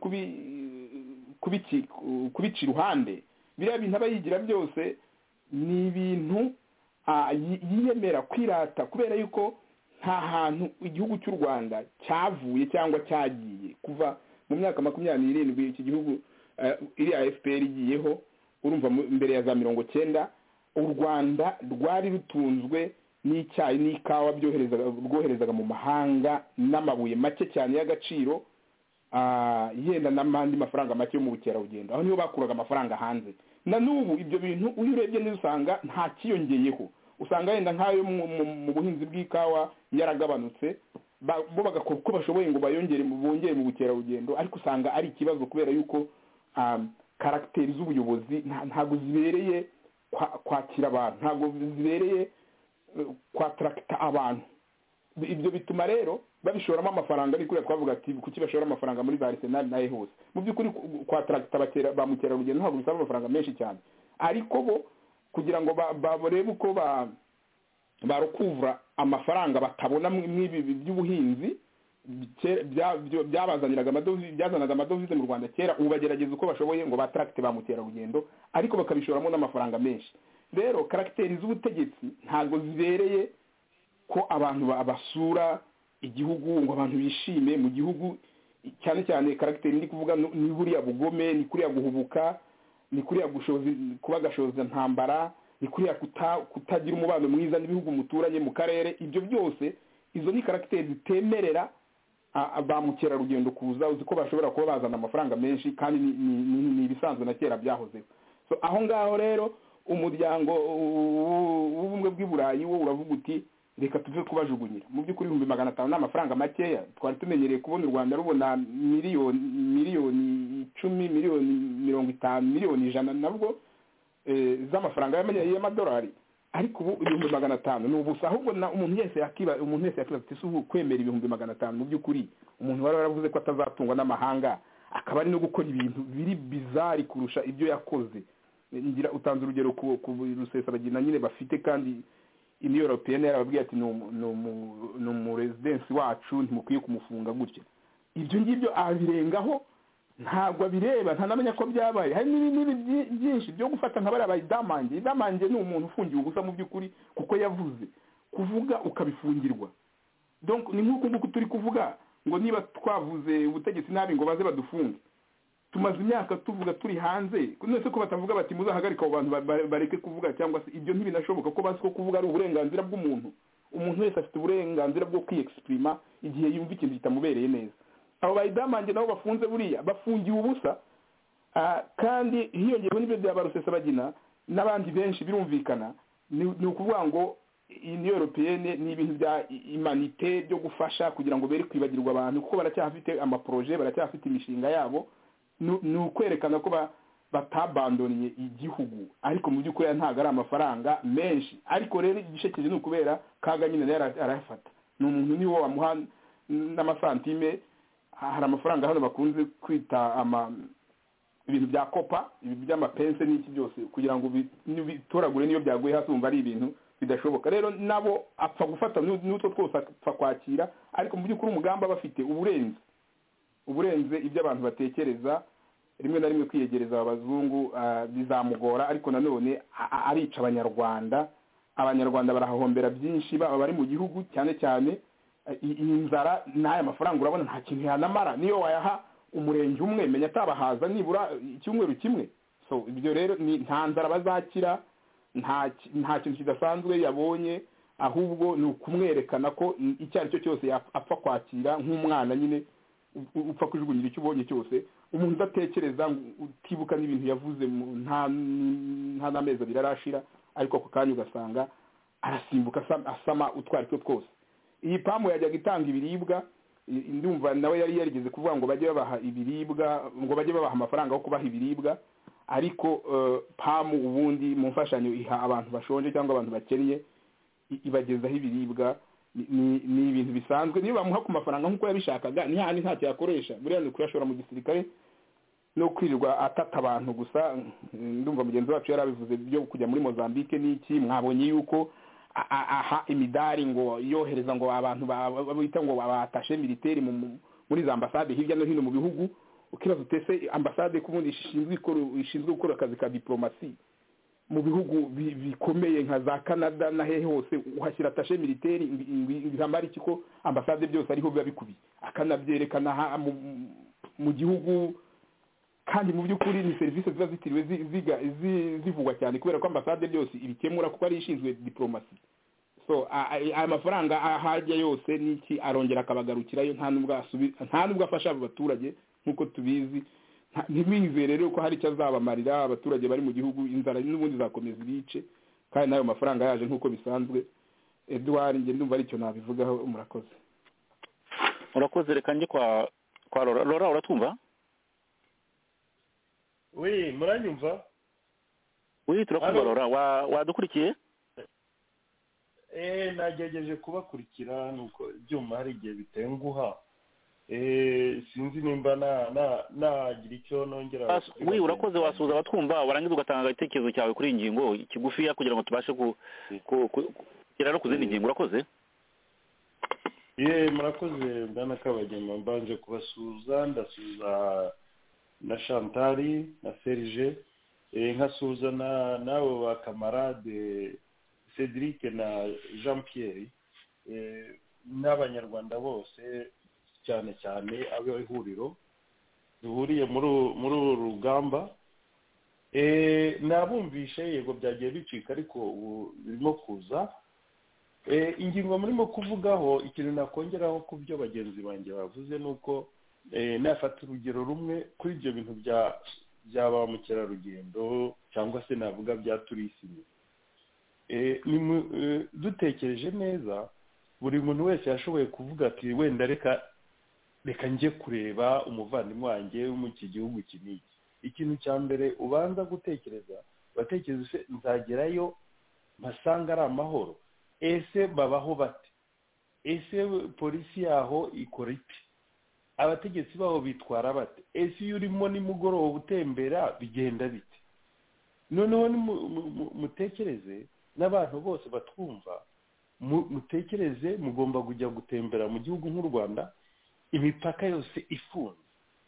kubica iruhande biriya bintu aba yigira byose ni ibintu yiyemera kwirata kubera yuko nta hantu igihugu cy'u Rwanda cyavuye cyangwa cyagiye kuva mu myaka 27 iki gihugu iriya FPR igiyeho urumva mbere ya za 90 u Rwanda rwari rutunzwe n'icyayi n'ikawa rwoherezaga mu mahanga n'amabuye make cyane y'agaciro yenda n'amandi mafaranga make yo mu bukerarugendo aho niho bakuraga amafaranga hanze na n'ubu ibyo bintu uyu urebye neza usanga nta kiyongeyeho usanga yenda nk'ayo mu buhinzi bw'ikawa yaragabanutse bo bagakora uko bashoboye ngo bongere mu bukerarugendo ariko usanga ari ikibazo kubera yuko karagiteri z'ubuyobozi ntabwo zibereye kwakira abantu ntabwo zibereye kwatracta abantu ibyo bituma rero babishoramo amafaranga ariko twavuga ati kuki bashora amafaranga muri Arsenal naye hose mu by'ukuri kwatracta ba mukerarugendo ntabwo bisaba amafaranga menshi cyane ariko bo kugira ngo barebe uko barukuvura amafaranga batabona mw'ibi by'ubuhinzi byazanaga amadovize mu Rwanda kera, ubu bagerageza uko bashoboye ngo batracte ba mukerarugendo ariko bakabishoramo n'amafaranga menshi. Rero karagiteri z'ubutegetsi ntabwo zibereye ko abantu basura igihugu ngo abantu bishime mu gihugu, cyane cyane karagiteri ndi kuvuga ni buriya bugome, ni kuriya guhubuka, ni kuriya kuba gashoza ntambara, ni kuriya kutagira umubano mwiza n'ibihugu muturanye mu karere. Ibyo byose izo ni karagiteri zitemerera ba mukerarugendo kuza, uzi ko bashobora kuba bazana amafaranga menshi kandi ni ibisanzwe na kera byahozeho. So aho ngaho rero umuryango w'ubumwe bw'i Burayi wo uravuga uti reka tuve kubajugunyira. Mu by'ukuri 500 n'amafaranga makeya, twari tumenyereye kubona u Rwanda rubona miliyoni 10, miliyoni 50, miliyoni 100 nabwo z'amafaranga y'amadolari, ariko ubu 500 ni ubusa. Ahubwo umuntu wese yakiba ati ubu kwemera 500 mu by'ukuri umuntu wari waravuze ko atazatungwa n'amahanga akaba ari no gukora ibintu biri bizari kurusha ibyo yakoze. Ngira utanze urugero ku Rusesabagina nyine bafite, kandi Union Européenne yarababwiye ati no mu residence wacu ntimukwiye kumufunga gutya. Ibyo ngibyo abirengaho ntabwo abireba, ntanamenya ko byabaye. Hari n'ibindi byinshi byo gufata nka bari Idamange. Idamange ni umuntu ufungiwe ubusa mu by'ukuri kuko yavuze, kuvuga ukabifungirwa. Donc ni nk'uko turi kuvuga ngo niba twavuze ubutegetsi nabi ngo baze badufunge. Tumaze imyaka tuvuga turi hanze, nese ko batavuga bati muzahagarika abo bantu bareke kuvuga, cyangwa se ibyo ntibinashoboka ko bazi ko kuvuga ari uburenganzira bw'umuntu. Umuntu wese afite uburenganzira bwo kwiyexprima igihe yumva ikintu kitamubereye neza. Abo bayidamange nabo bafunze buriya bafungiwe ubusa, kandi hiyongeyeho n'ibyo bya Rusesabagina n'abandi benshi birumvikana. Ni ukuvuga ngo Union Européenne ni ibintu bya humanité byo gufasha kugira ngo bere kwibagirwa abantu kuko baracyafite amaprojet, baracyafite imishinga yabo. Ni ukwerekana ko batabandoniye igihugu, ariko mu by'ukuri ntabwo ari amafaranga menshi. Ariko rero igishekeje ni ukubera Kaga nyine arayafata, ni umuntu niwo wamuha n'amasantime. Hari amafaranga hano bakunze kwita ibintu bya kopa, ibi by'amapense n'iki byose, kugira ngo bitoragure niyo byaguye hasi umva ari ibintu bidashoboka. Rero nabo apfa gufata n'utwo twose apfa kwakira, ariko mu by'ukuri umugamba bafite uburenze ibyo abantu batekereza. Rimwe na rimwe kwiyegereza abazungu bizamugora, ariko nanone arica abanyarwanda barahahombera byinshi, baba bari mu gihugu cyane cyane inzara n'aya mafaranga urabona nta kintu yanamara. Niyo wayaha umurenge umwe menya atabahaza nibura icyumweru kimwe. So ibyo rero ni nta nzara bazakira, nta kintu kidasanzwe yabonye, ahubwo ni ukumwerekana ko icyo ari cyo cyose apfa kwakira nk'umwana nyine upfa kujugunyira icyo ubonye cyose. Umuntu udatekereza, utibuka n'ibintu yavuze nta n'amezi abiri arashira, ariko ako kanya ugasanga arasimbuka asama utwari two twose. Iyi pamu yajyaga itanga ibiribwa, ndumva nawe yari yarigeze kuvuga ngo bajye babaha ibiribwa, ngo bajye babaha amafaranga yo kubaha ibiribwa, ariko pamu ubundi mu mfashanyo iha abantu bashonje cyangwa abantu bakennye, ibagezaho ibiribwa. Ni ibintu bisanzwe. Niyo bamuha ku mafaranga nk'uko yabishakaga ntihandi ntacyo yakoresha, buriya ni kuyashora mu gisirikare no kwirirwa atata abantu gusa. Ndumva mugenzi wacu yarabivuze byo kujya muri Mozambique n'iki, mwabonye yuko aha imidari ngo yohereza ngo abantu bita ngo batashe militaire muri za ambasade hirya no hino mu bihugu. Ukibaza utese ambasade kubundi ishinzwe gukora akazi ka diplomasi mu bihugu bikomeye nka za Canada na hehe hose, uhashyira attaché militaire ingambara iki ko ambasade byose ariho biba bikubiye, akanabyerekana mu gihugu. Kandi mu by'ukuri ni service ziba zitiriwe zivugwa cyane kubera ko ambasade byose ibikemura kuko ari ishinzwe diplomasi. So aya mafaranga ahajya yose niki arongera akabagarukirayo, nta nubwo afasha abo baturage nk'uko tubizi. Ntibizere rero ko hari icyo azabamarira abaturage bari mu gihugu. Inzara n'ubundi zakomeza ibice, kandi nayo mafaranga yaje nk'uko bisanzwe. Edouard, nge ndumva aricyo nabivugaho. Urakoze. Reka njye kwa Laura. Uratwumva? Oui, muranyumva? Oui, turakumva. Laura, wadukurikiye? Nagerageje kubakurikira, nuko ibyuma hari igihe bitenguha. Sinzi nimba nagira icyo nongera. Oui, urakoze. Wasuhuza abatwumva, warangiza ugatanga igitekerezo cyawe kuri iyi ngingo kigufiya kugira ngo tubashe kugera no ku zindi ngingo. Urakoze. murakoze bwana Kabagema, mbanje kubasuhuza, ndasuhuza na Chantari na Serge, nkasuhuza n'abo ba kamarade Cedric na Jean Pierre, n'abanyarwanda bose cyane cyane abo ihuriro duhuriye muri uru rugamba. Nabumvishe yego byagiye bicika ariko ubu birimo kuza. Ingingo murimo kuvugaho ikintu nakongeraho ku byo bagenzi banjye bavuze nuko nafata urugero rumwe kuri ibyo bintu bya ba mukerarugendo cyangwa se navuga bya turisime. Dutekereje neza buri muntu wese yashoboye kuvuga ati wenda reka njye kureba umuvandimwe wanjye wo mu iki gihugu kiniki. Ikintu cya mbere ubanza gutekereza batekereza se nzagerayo mpasanga ari amahoro, ese babaho bate, ese polisi yaho ikora ite, abategetsi baho bitwara bate, ese iyo urimo nimugoroba utembera bigenda bite. Noneho mutekereze n'abantu bose batwumva, mutekereze mugomba kujya gutembera mu gihugu nk'u Rwanda imipaka yose ifunze.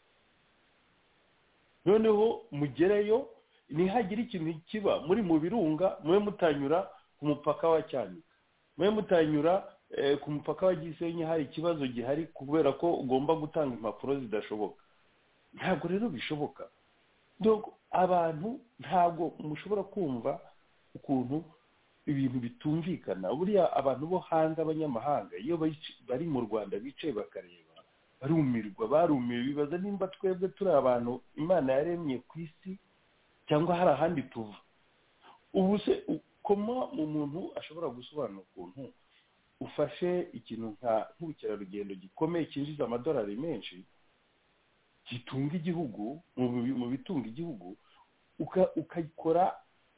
Noneho mugereyo nihagira ikintu kiba muri mu birunga mwe mutanyura ku mupaka wa Cyanika, mwe mutanyura ku mupaka wa Gisenyi hari ikibazo gihari kubera ko ugomba gutanga impapuro zidashoboka. Ntabwo rero bishoboka. Donc abantu ntabwo mushobora kumva ukuntu ibintu bitumvikana. Buriya abantu bo hanze abanyamahanga iyo bari mu Rwanda bicaye bakareba barumirwa bibaza nimba twebwe turi abantu Imana yaremye ku isi cyangwa hari ahandi tuva. Ubu se koma umuntu ashobora gusobanura ukuntu ufashe ikintu nk'ubukerarugendo gikomeye kinjiza amadolari menshi gitunga igihugu mu bitunga igihugu ukayikora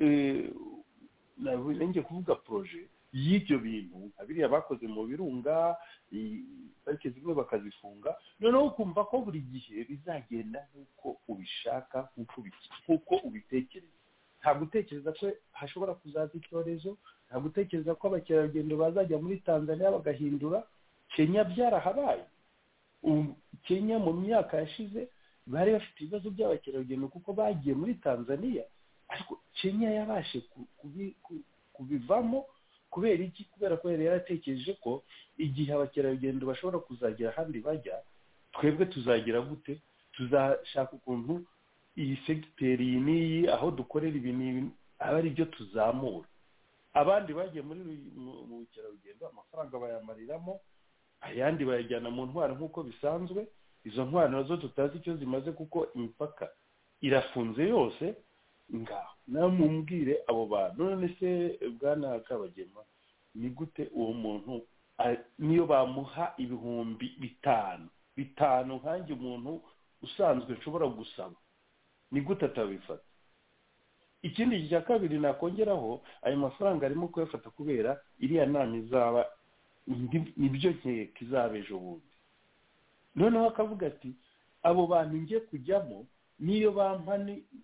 nenge kuvuga projet y'ibyo bintu abiriya bakoze mu birunga ariko zimwe bakazifunga, noneho ukumva ko buri gihe bizagenda nk'uko ubishaka nk'uko ubitekereza. Ntabwo utekereza ko hashobora kuzaza icyorezo, ntabwo utekereza ko abakerarugendo bazajya muri Tanzania bagahindura. Kenya byarahabaye. Kenya mu myaka yashize bari bafite ibibazo by'abakerarugendo kuko bagiye muri Tanzania, ariko Kenya yabashe kubivamo. Kubera iki? Kubera ko yari yaratekereje ko igihe abakerarugendo bashobora kuzagera ahandi bajya, twebwe tuzagira gute? Tuzashaka ukuntu iyi segiteri n'iyi aho dukorera ibintu aba ari byo tuzamura. Abandi bagiye mu bukerarugendo amafaranga bayamariramo, ayandi bayajyana mu ntwaro nk'uko bisanzwe. Izo ntwaro nazo tutazi icyo zimaze kuko imipaka irafunze yose. Ngaho namubwire abo bantu, none se bwana Kabagema, ni gute uwo muntu niyo bamuha ibihumbi bitanu nkanjye umuntu usanzwe nshobora gusaba, ni gute atabifata? Ikindi cya kabiri nakongeraho, ayo mafaranga arimo kuyafata kubera iriya nama izaba, nibyo nkeka izaba ejo bundi. Noneho akavuga ati abo bantu ngiye kujyamo niyo bampa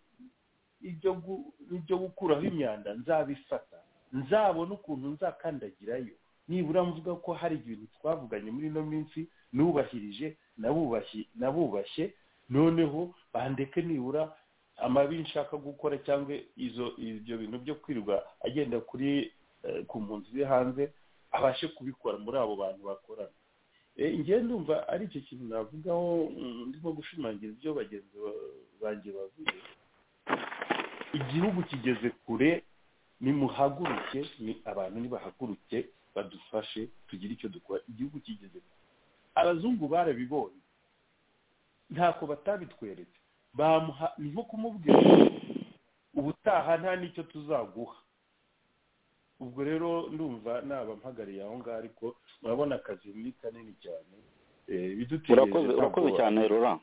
ibyo gukuraho imyanda nzabifata, nzabona ukuntu nzakandagirayo. Nibura mvuga ko hari ibintu twavuganye muri ino minsi nubahirije nabubashye, noneho bandeke nibura amabi nshaka gukora cyangwa ibyo bintu byo kwirirwa agenda ku mpunzi ziri hanze abashe kubikora muri abo bantu bakorana. Ngiye ndumva ari icyo kintu navugaho, ndimo gushimangira ibyo bagenzi banjye bavuze. Igihugu kigeze kure, nimuhaguruke, abantu nibahaguruke badufashe tugire icyo dukora. Igihugu kigeze kure. Abazungu barabibonye, ntako batabitweretse. Ni nko kumubwira ubutaha nta n'icyo tuzaguha. Ubwo rero ndumva naba mpagariye aho ngaho, ariko murabona akazi ni kanini cyane. Urakoze cyane Laurent.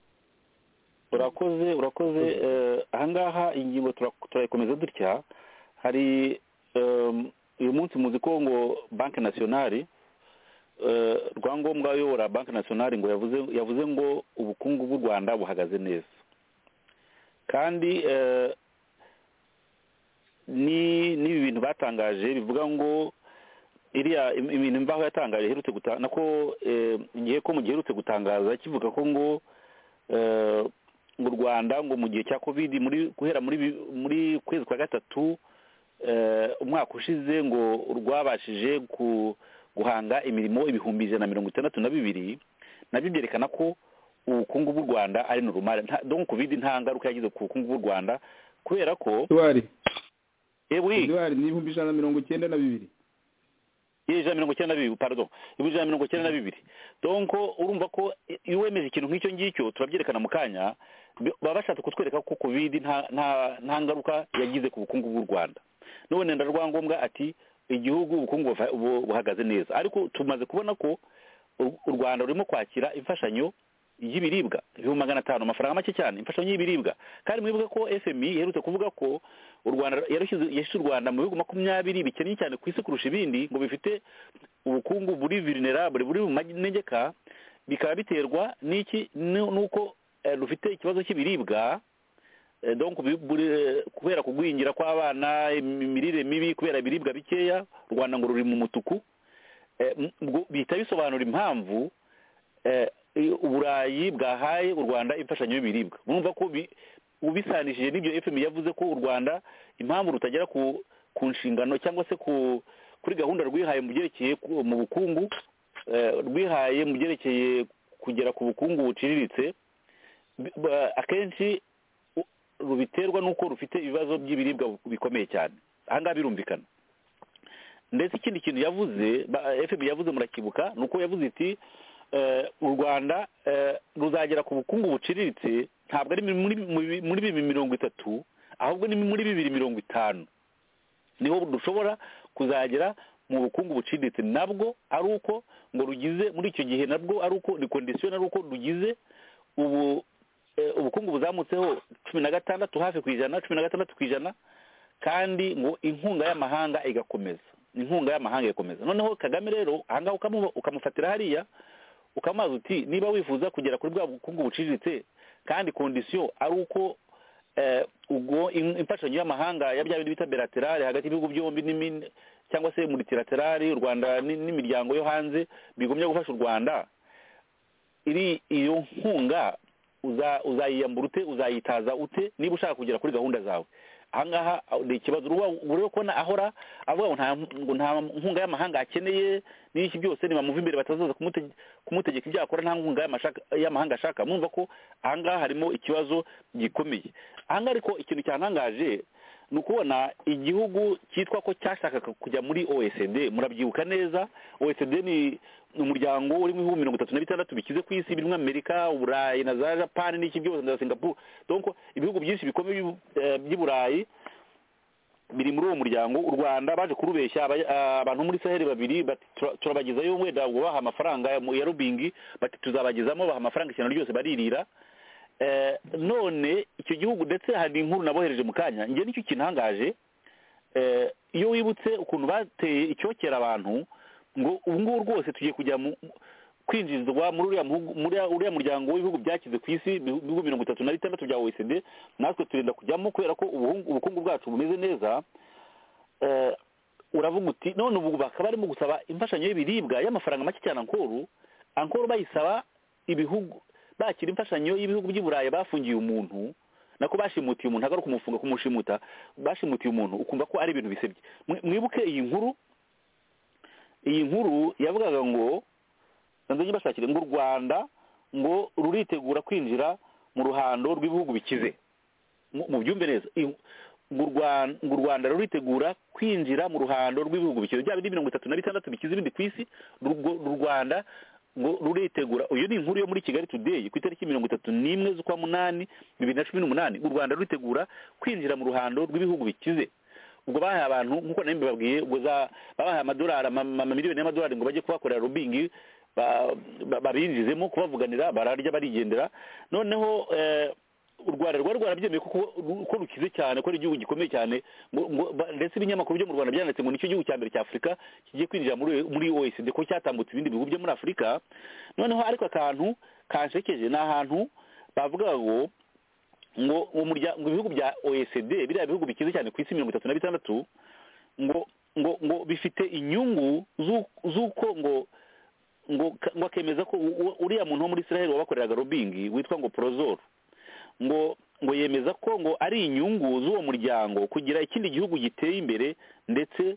Urakoze. Ahangaha ingingo turayikomeza dutya. Hari uyu munsi muzi ko ngo Banki Nationale Rwangombwa uyobora Banki Nationale ngo yavuze ngo ubukungu bw'u Rwanda buhagaze neza, kandi n'ibi bintu batangaje bivuga ngo iriya ibintu imvaho yatangaje iherutse nako igihe ko mu gihe iherutse gutangaza kivuga ko ngo mu Rwanda ngo mu gihe cya covid guhera muri kwezi kwa gatatu umwaka ushize ngo rwabashije guhanga imirimo 162,000 nabyo byerekana ko ubukungu bw'u Rwanda ari normal donc covid nta ngaruka yagize ku bukungu bw'u Rwanda kubera ko ni 192,000 192 pardon 192 donc urumva ko iyo wemeje ikintu nk'icyo ngicyo turabyerekana mu kanya baba bashatse kutwereka ko covid nta ngaruka yagize ku bukungu bw'u Rwanda none ndarwangombwa ati igihugu ubukungu buhagaze neza ariko tumaze kubona ko u Rwanda rurimo kwakira imfashanyo y'ibiribwa 500 amafaranga make cyane imfashanyo y'ibiribwa kandi mwibuke ko FMI iherutse kuvuga ko u Rwanda yashyize u Rwanda mu bihugu 20 bikennye cyane ku isi kurusha ibindi ngo bifite ubukungu buri vulnerable buri mu manegeka bikaba biterwa n'iki nuko rufite ikibazo cy'ibiribwa donc kubera kugwingira kw'abana imirire mibi kubera ibiribwa bikeya u Rwanda ngo ruri mu mutuku bihita bisobanura impamvu Uburayi bwahaye u Rwanda imfashanyo y'ibiribwa murumva ko ubisanishije n'ibyo FMI yavuze ko u Rwanda impamvu rutagera ku nshingano cyangwa se kuri gahunda rwihaye mu byerekeye mu bukungu rwihaye mu byerekeye kugera ku bukungu buciriritse akenshi rubiterwa n'uko rufite ibibazo by'ibiribwa bikomeye cyane ahangaha birumvikana ndetse ikindi kintu yavuze FMI yavuze murakibuka nuko yavuze iti u Rwanda ruzagera ku bukungu buciriritse ntabwo ari muri 2030 ahubwo ni muri 2050 niho dushobora kuzagera mu bukungu buciriritse nabwo ari uko ngo rugize muri icyo gihe nabwo ari uko ni condition ari uko rugize ubukungu buzamutseho 16 hafi ku ijana 16% kandi ngo inkunga y'amahanga igakomeza noneho Kagame rero ahangaha ukamufatira hariya ukamaza uti niba wifuza kugera kuri bwa bukungu buciriritse kandi condition ari uko ubwo imfashanyo y'amahanga ya bya bindi bita bilateral hagati y'ibihugu byombi cyangwa se multilateral u Rwanda n'imiryango yo hanze bigomye gufasha u Rwanda iyo nkunga uzayiyambura ute uzayitaza ute niba ushaka kugera kuri gahunda zawe ahangaha ni ikibazo ureba kubona ahora avuga ngo nta nkunga y'amahanga akeneye n'iki byose nibamuva imbere batazaza kumutegeka ibyo akora nta nkunga y'amahanga ashaka mwumva ko ahangaha harimo ikibazo gikomeye ahangaha ariko ikintu cyantangaje ni ukubona igihugu cyitwa ko cyashakaga kujya muri OECD murabyibuka neza OECD ni umuryango uri mu bihugu 36 bikize ku isi birimo Amerika Uburayi na za Japan n'iki byose na Singapore donc ibihugu byinshi bikomeye by'Iburayi biri muri uwo muryango u Rwanda baje kurubeshya abantu muri Sahel babiri turabagezayo wenda baha amafaranga ya lobbying bati tuzabagezamo baha amafaranga ikintu ryose baririra none icyo gihugu ndetse hari inkuru nabohereje mu kanya ngiye nicyo kintangaje iyo wibutse ukuntu bateye icyokera abantu ngo ubu ngubu rwose tugiye kujya kwinjizwa muri uriya muryango w'ibihugu byakize ku isi ibihugu 36 bya OECD natwe turenda kujyamo kubera ko ubukungu bwacu bumeze neza uravuga uti none ubu bakaba barimo gusaba imfashanyo y'ibiribwa y'amafaranga make cyane ankoro bayisaba ibihugu bakira imfashanyo y'ibihugu by'Iburayi bafungiye umuntu nako bashimutiye umuntu agaruka kumufunga kumushimuta bashimutiye umuntu ukumva ko ari ibintu bisebye mwibuke iyi nkuru yavugaga ngo nzanye bashakire ngo u Rwanda ngo ruritegura kwinjira mu ruhando rw'ibihugu bikize mu byumbe neza ngo u Rwanda ruritegura kwinjira mu ruhando rw'ibihugu bikize bya 36 bikize ibindi ku isi u Rwanda ngo ruritegura uyu ni inkuru yo muri Kigali Today ku itariki 31 z'ukwa 8 2018 u Rwanda ruritegura kwinjira mu ruhando rw'ibihugu bikize ubwo bahaye abantu nkuko namwe babwiye ubwo babahaye amadolari amamiliyoni y'amadolari ngo bajye kubakorera lobbying babinjizemo kubavuganira bararya barigendera noneho u Rwanda rwarabyemeye ko rukize cyane ko ari igihugu gikomeye cyane ndetse ibinyamakuru byo mu Rwanda byanditse ngo nicyo gihugu cya mbere cya Afurika kigiye kwinjira muri OECD ko cyatambutse ibindi bihugu byo muri Afurika noneho ariko akantu kanshekeje ni ahantu bavuga ngo ibihugu bya OECD biriya bihugu bikize cyane ku isi 36 ngo ngo bifite inyungu z'uko ngo akemeza ko uriya muntu wo muri Israel wabakoreraga lobbying witwa ngo Prozor ngo yemeza ko ngo ari inyungu z'uwo muryango kugira ikindi gihugu giteye imbere ndetse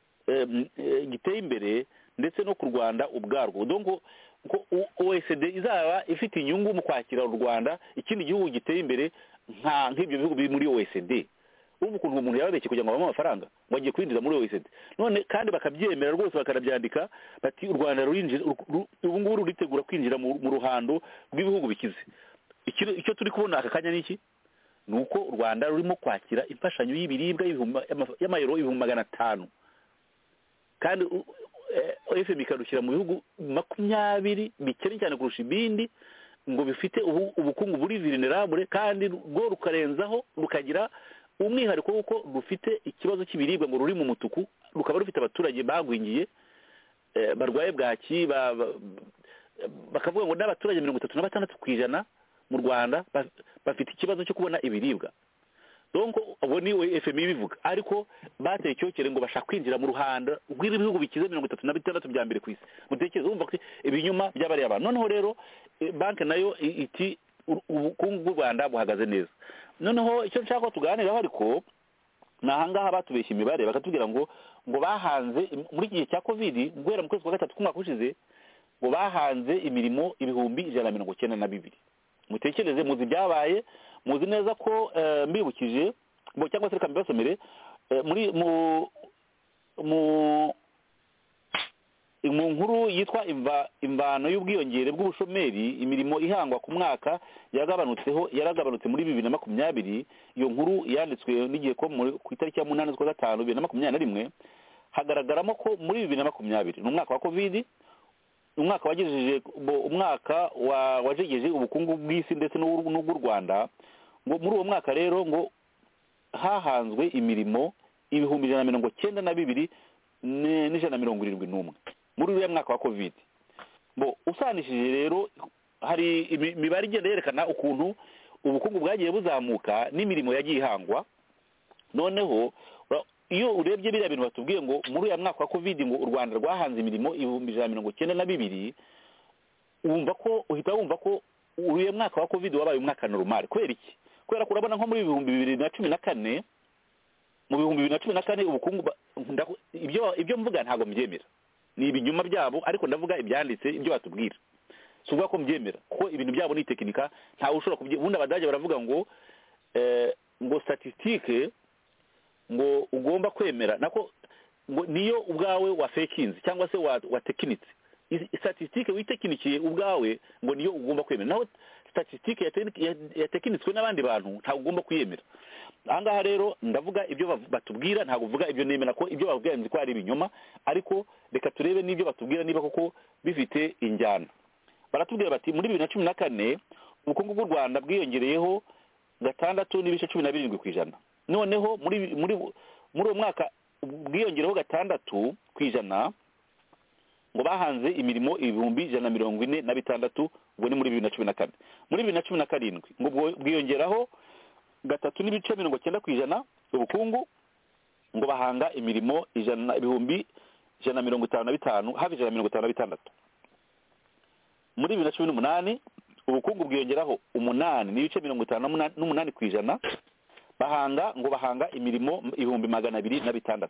no ku Rwanda ubwarwo donc ko OECD izaba ifite inyungu mu kwakira u Rwanda ikindi gihugu giteye imbere nk'ibyo bihugu biri muri OECD. ubu ukuntu umuntu yababeshye kugira ngo babone amafaranga ngo agiye kwinjiza muri OECD none kandi bakabyemera rwose bakanabyandika bati u Rwanda rurinjira ubu ngubu ruritegura kwinjira mu ruhando rw'ibihugu bikize. Icyo turi kubona aka kanya niki nuko u Rwanda rurimo kwakira imfashanyo y'ibiribwa y'amayero 500 kandi FM ikarushyira mu bihugu 20 bikennye cyane kurusha ibindi ngo bifite ubukungu buri vulnerable kandi rwo rukarenzaho rukagira umwihariko w'uko rufite ikibazo cy'ibiribwa ngo ruri mu mutuku rukaba rufite abaturage bagwingiye barwaye bwaki bakavuga ngo n'abaturage 36% mu Rwanda bafite ikibazo cyo kubona ibiribwa. Donc abo ni FM bivuga ariko bateye cyokere ngo bashaka kwinjira mu ruhanda rw'ibihugu bikize 36 bya mbere kwisi. Mutekereza umva ko ibinyuma by'abari abantu. Noneho rero banke nayo iti ubukungu bw'u Rwanda buhagaze neza. Noneho icyo nshaka tuganiraho ariko nahangaha batubeshya imibare bakatubwira ngo bahanze muri gihe cya Covid guhera mu kwezi kwa gatatu kumwaka ushize ngo bahanze imirimo 192. Mutekereze muzi byabaye muzi neza ko mbibukije cyangwa se reka mbasomere muri mu nkuru yitwa imvano y'ubwiyongere bw'ubushomeri imirimo ihangwa ku mwaka yaragabanutse muri 2020. Iyo nkuru yanditswe n'igihe ko ku itariki ya 8 z'ukwa gatanu 2021 hagaragaramo ko muri 2020 n'umwaka wa Covid umwaka wagejeje umwaka wajegeje ubukungu bw'isi ndetse n'ubw'u Rwanda ngo muri uwo mwaka rero ngo hahanzwe imirimo 192 n'ijana muri uyu mwaka wa Covid. Usanishije rero hari imibare igenda yerekana ukuntu ubukungu bwagiye buzamuka n'imirimo yagiye ihangwa. Noneho iyo urebye biriya bintu batubwiye ngo muri uyu mwaka wa Covid ngo u Rwanda rwahanze imirimo 192 uhita wumva ko uyu mwaka wa Covid wabaye umwaka normal. Kubera iki? Kubera ko urabona nko muri 2014 mu 2014 ubukungu ibyo mvuga ntago mbyemera ni ibinyuma byabo ariko ndavuga ibyanditse ibyo batubwira suvuga ko mbyemera ko ibintu byabo ni tekinika ntawe ushobora kubyibunda. Abadage baravuga ngo statistique ngo ugomba kwemera nako ngo niyo ubwawe wa fakinze cyangwa se wa tekinitse statistique witekinikiye ubwawe ngo niyo ugomba kwemera naho statistique ya tekinitswe n'abandi bantu ntago ugomba kwiyemera. Ahangaha rero ndavuga ibyo batubwira ntago uvuga ibyo nemera ko ibyo bavuga nzi ko ari ibinyoma ariko reka turebe n'ibyo batubwira niba koko bifite injyana. Baratubwira bati muri 2014 ubukungu bw'u Rwanda bwiyongereyeho 6.17%. Noneho muri uwo mwaka bwiyongereho 6% ngo bahanze imirimo 146 ubwo ni muri 2014. Muri 2017 ngo bwiyongeraho 3.90% ubukungu ngo bahanga imirimo 155 hafi 156. Muri 2018 ubukungu bwiyongeraho 8.58% bahanga imirimo 206.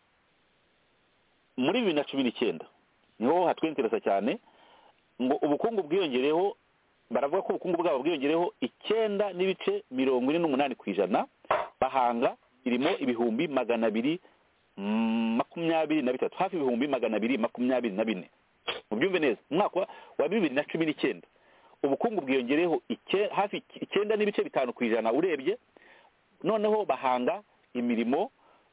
Muri 2019 niho hatwentereza cyane ngo ubukungu bwiyongereho baravuga ko ubukungu bwabo bwiyongereho 9.48% bahanga irimo 223 hafi 224. Mubyumve neza umwaka wa 2019 ubukungu bwiyongereho hafi 9.5% urebye. Noneho bahanga imirimo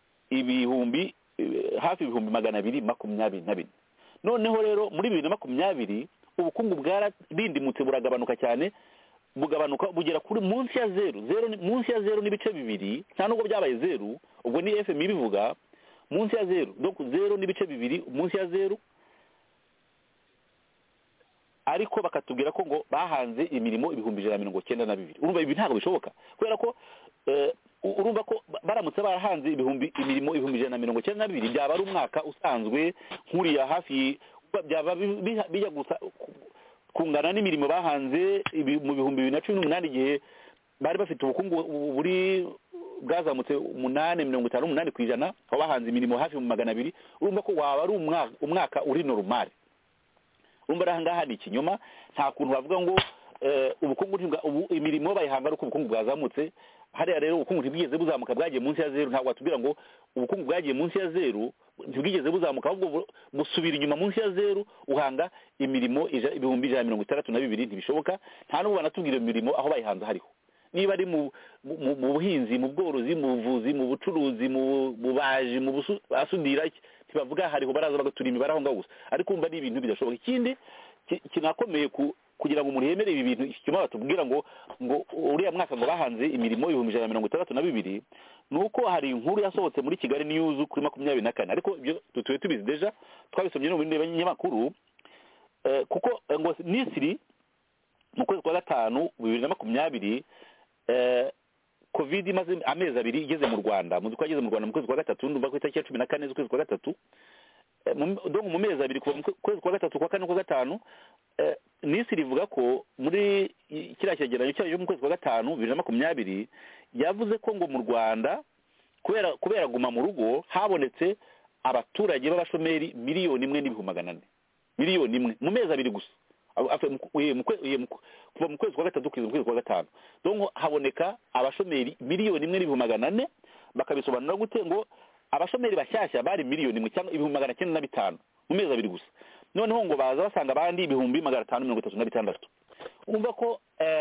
hafi 224. Noneho rero muri 2020 ubukungu bwararindimutse buragabanuka cyane bugabanuka bugera kuri munsi ya 0 n'ibice 2 nta nubwo byabaye 0 ubwo ni FM bivuga munsi ya 0 donc 0 n'ibice 2 munsi ya 0 ariko bakatubwira ko ngo bahanze imirimo 192. Urumva ibi ntago bishoboka kubera ko urumva ko baramutse barahanze imirimo 192 byaba ari umwaka usanzwe nkuriya hafi byaba bijya gusa kungana n'imirimo bahanze mu 2018 igihe bari bafite ubukungu buri bwazamutse 8.58 kwijana aho bahanze imirimo hafi mu 200 urumva ko waba ari umwaka uri normal urumva rahangaha ni ikinyoma nta kuntu bavuga ngo ubukungu imirimo bayihanga ari uko ubukungu bwazamutse hariya rero ubukungu ntibwigeze buzamuka bwagiye munsi ya zero ntabwo watubwira ngo ubukungu bwagiye munsi ya zero ntibwigeze buzamuka ahubwo busubira inyuma munsi ya zero uhanga imirimo 162 ntibishoboka nta n'ubu banatubwira imirimo aho bayihanze hariho niba ari mu buhinzi mu bworozi mu buvuzi mu bucuruzi mu bubaji mu basudira ntibavuga hariho baraza bagatura imibare aho ngaho gusa ariko umva ari ibintu bidashoboka ikindi kinakomeye kugira ngo umuntu yemere ibi bintu icyuma batubwira ngo uriya mwaka ngo bahanze imirimo 162 nuko hari inkuru yasohotse muri Kigali News kuri 24 ariko ibyo tutuye tubizi deja twabisomye no muri banyamakuru kuko ngo Misiri mu kwezi kwa gatanu 2020 covid imaze amezi abiri igeze mu Rwanda mu kwageze mu Rwanda mu kwezi kwa gatatu ndumva ko itariki ya 14 z'ukwezi kwa gatatu donc mu mezi abiri kuva mu kwezi kwa gatatu kwa kane kwa gatanu Misiri ivuga ko muri kiriya cyegeranyo cyayo mu kwezi kwa gatanu 2020 yavuze ko ngo mu Rwanda kubera guma mu rugo habonetse abaturage b'abashomeri 1,400,000 miliyoni imwe mu mezi abiri gusa kuva mu kwezi kwa gatatu kugeza mu kwezi kwa gatanu donc haboneka abashomeri 1,400,000 bakabisobanura gute ngo abashomeri bashyashya bari 1,000,000 cyangwa 905 mu mezi abiri gusa noneho ngo baza basanga abandi 536 umva ko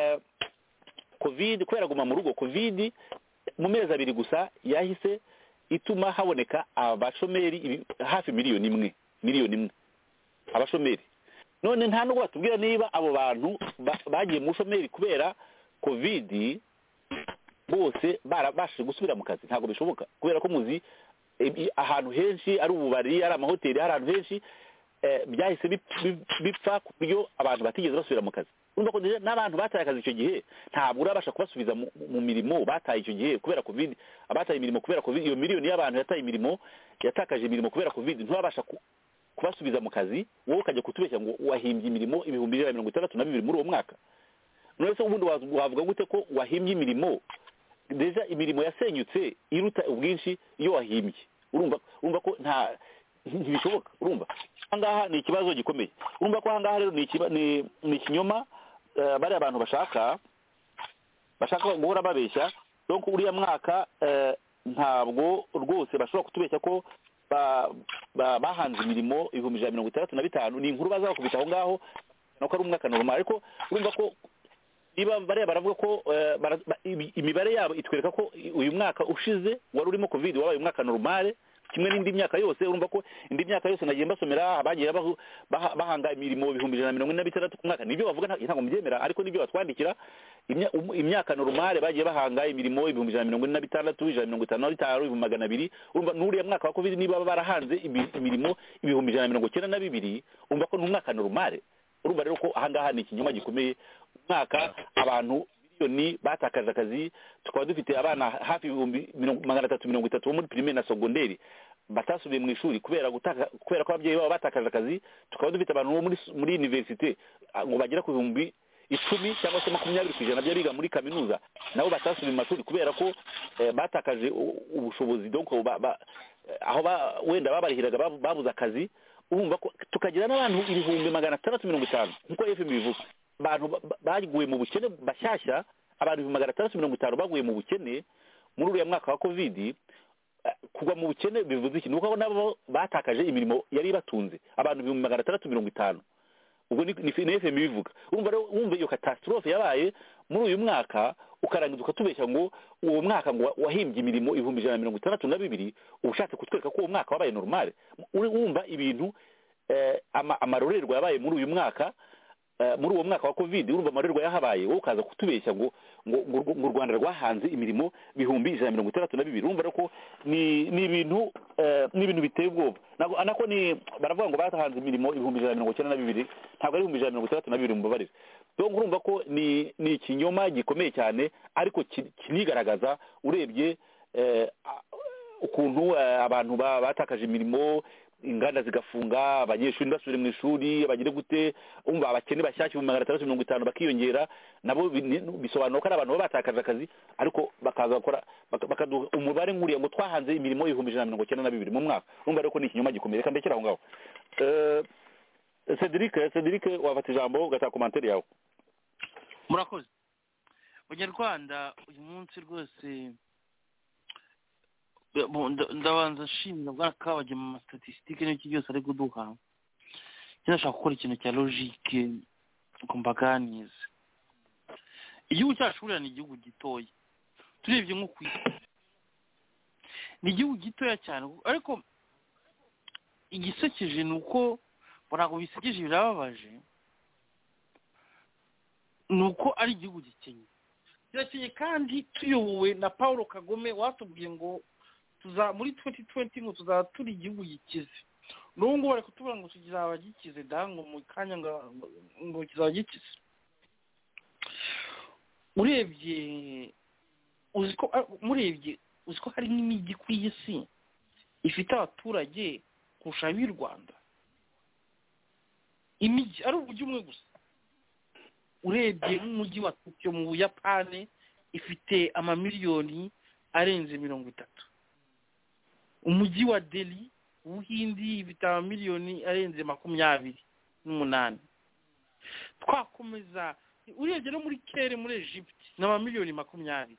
covid kubera guma mu rugo covid mu mezi abiri gusa yahise ituma haboneka abashomeri hafi miliyoni imwe abashomeri none nta nubwo batubwira niba abo bantu bagiye mu shomeri kubera covid bose barabashije gusubira mu kazi ntabwo bishoboka kubera ko muzi ahantu henshi ari ububari ari amahoteli hari ahantu henshi byahise bipfa ku buryo abantu batigeze basubira mu kazi urumva ko n'abantu bataye akazi icyo gihe ntabwo urabasha kubasubiza mu mirimo bataye icyo gihe kubera covid abataye imirimo kubera covid iyo miliyoni y'abantu yatakaje imirimo kubera covid ntibabasha kubasubiza mu kazi wowe ukajya kutubeshya ngo wahimbye imirimo 162 muri uwo mwaka none se ubundi wavuga gute ko wahimbye imirimo deja imirimo yasenyutse iruta ubwinshi iyo wahimbye urumva ko ntibishoboka urumva ahangaha ni ikibazo gikomeye urumva ko ahangaha rero ni ikinyoma bari abantu bashaka guhora babeshya donc uriya mwaka ntabwo rwose bashobora kutubeshya ko bahanze imirimo 165 ni inkuru bazakubita aho ngaho nuko ari umwaka normal ariko urumva ko niba baravuga ko imibare yabo itwereka ko uyu mwaka ushize wari urimo covid wabaye umwaka normal kimwe n'indi myaka yose urumva ko indi myaka yose nagiye mbasomera abagiye bahanga imirimo 146 ku mwaka nibyo bavuga ntabwo mbyemera ariko nibyo batwandikira imyaka normal bagiye bahanga imirimo 146 155 200 urumva n'uriya mwaka wa covid niba barahanze imirimo 192 urumva ko n'umwaka normal urumva rero ko ahangaha ni ikinyoma gikomeye umwaka abantu miliyoni batakaje akazi tukaba dufite abana hafi 330 bo muri primaire na secondaire batasubiye mu ishuri kubera ko ababyeyi babo batakaje akazi tukaba dufite abantu bo muri université ngo bagera ku 10 cyangwa se 20% by'abiga muri kaminuza nabo batasubiye mu mashuri kubera ko batakaje ubushobozi donc aho wenda babarihiraga babuze akazi urumva ko tukagira n'abantu 650 nkuko FM bivuga abantu baguye mu bukene bashyashya abantu 650 baguye mu bukene muri uriya mwaka wa covid kugwa mu bukene bivuze iki nuko nabo batakaje imirimo yari batunze abantu 650 ubwo ni FM bivuga urumva iyo catastrophe yabaye muri uyu mwaka ukarangiza ukatubeshya ngo uwo mwaka ngo wahimbye imirimo 162 ubushatse kutwereka ko uwo mwaka wabaye normal urumva ibintu amarorerwa yabaye muri uyu mwaka muri uwo mwaka wa covid urumva amarerwa yahabaye wowe ukaza kutubeshya ngo u Rwanda rwahanze imirimo 162 urumva rero ni ibintu biteye ubwoba nako ni baravuga ngo bahanze imirimo 192 ntabwo ari 162 mubabarire donc urumva ko ni ikinyoma gikomeye cyane ariko kinigaragaza urebye ukuntu abantu batakaje imirimo inganda zigafunga abanyeshuri basubire mu ishuri abagire gute umva abakene bashyashya 650 bakiyongera nabo bisobanura ko ari abantu batakaje akazi ariko bakaza gukora bakaduha umubare nkuriye ngo twahanze imirimo 192 mu mwaka umva rero ko ni ikinyoma gikomeye kandi ndekera aho ngaho Cedric wafata ijambo ugata commentaire yawe murakoze Abanyarwanda uyu munsi rwose ndabanza nshimira bwa kabaje mu statistique n'iki byose ari kuduha kinashaka gukora ikintu cya logique kumbaganize igihugu cyacu ni igihugu gitoya turebye nko kwisi ni igihugu gitoya cyane ariko igisekeje ni uko barago bisekeje birababaje ni uko ari igihugu gikenye kirakenye kandi tuyobowe na Paul Kagame watubwiye ngo muri 2020 ngo tuzaba turi igihugu gikize n'ubu bari kutubwira ngo tuzaba gikize dango mu kanya ngo kizaba gikize urebye uziko hari n'imijyi ku isi ifite abaturage kurusha y'u Rwanda imijyi ari umujyi umwe gusa urebye nk'umujyi wa Tokyo mu Buyapani ifite amamiliyoni arenze 30 umujyi wa Delhi Ubuhindi ifite amamiliyoni arenze 28 twakomeza urebye no muri Kere muri Egypt n'amamiliyoni 20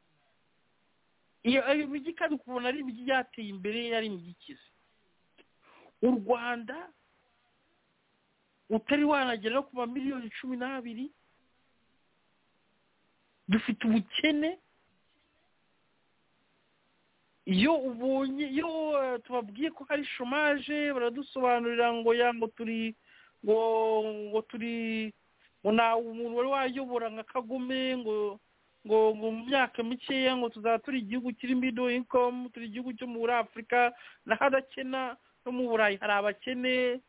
iyo mijyi kandi kubona ari imijyi yateye imbere yari imijyi ikize u Rwanda utari wanagera no ku mamiliyoni 12 dufite ubukene iyo ubonye tubabwiye ko hari chômage baradusobanurira ngo turi nta umuntu wari wayobora nka Kagame ngo mu myaka mikeya ngo tuzaba turi igihugu kiri middle income turi igihugu cyo muri Afrika n'ahadakena no mu Burayi hari abakene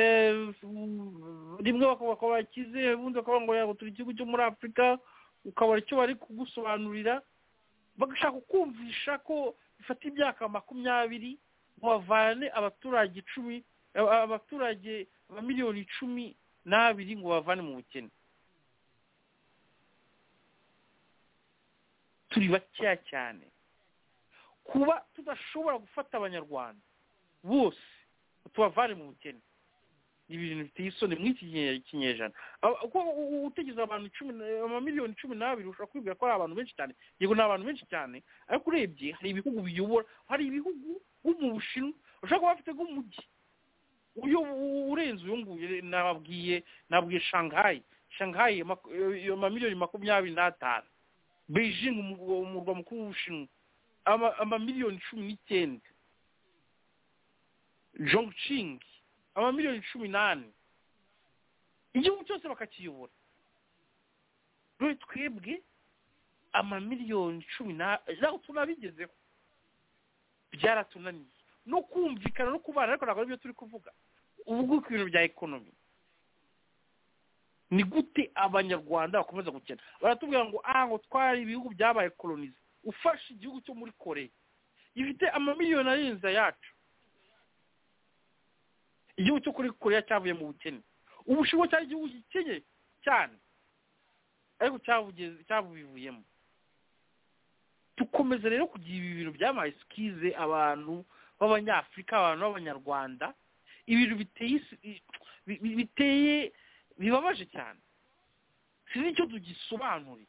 rimwe bakaba bakize ubundi bakaba ngo turi igihugu cyo muri Afrika ukabara icyo bari kugusobanurira bagashaka kumvisha ko bifata imyaka 20 ngo bavane abaturage 10 abaturage miliyoni 12 ngo bavane mu bukene turi bakeya cyane kuba tudashobora gufata abanyarwanda bose tubavane mu bukene ibintu biteye isoni mu iki kinyejana uko utegeza abantu 10 amamiliyoni 12 ushobora kwibwira ko ari abantu benshi cyane yego ni abantu benshi cyane ariko urebye hari ibihugu biyobora hari ibihugu mu Bushinwa ushobora kuba bafite nk'umujyi uyo urenze uyu nguyu nabwiye Shanghai amamiliyoni 25 Beijing umurwa mukuru w'Ubushinwa amamiliyoni 19 Chongqing amamiliyoni 18 igihugu cyose bakakiyobora rero twebwe amamiliyoni 10 tunabigezeho byaratunaniye no kumvikana no kubana ariko ntabwo aribyo turi kuvuga ubu ku bintu bya economy ni gute abanyarwanda bakomeza gukena baratubwira ngo twari ibihugu byabaye colonize ufashe igihugu cyo muri Korea gifite amamiliyoni arenze yacu igihugu cyo kuri Korea cyavuye mu bukene Ubushinwa cyari igihugu gikenye cyane ariko cyabuvuyemo tukomeza rero kugira ibi bintu byamaye skize abantu b'abanyafrika abantu b'abanyarwanda ibintu biteye bibabaje cyane sinzi icyo tugisobanura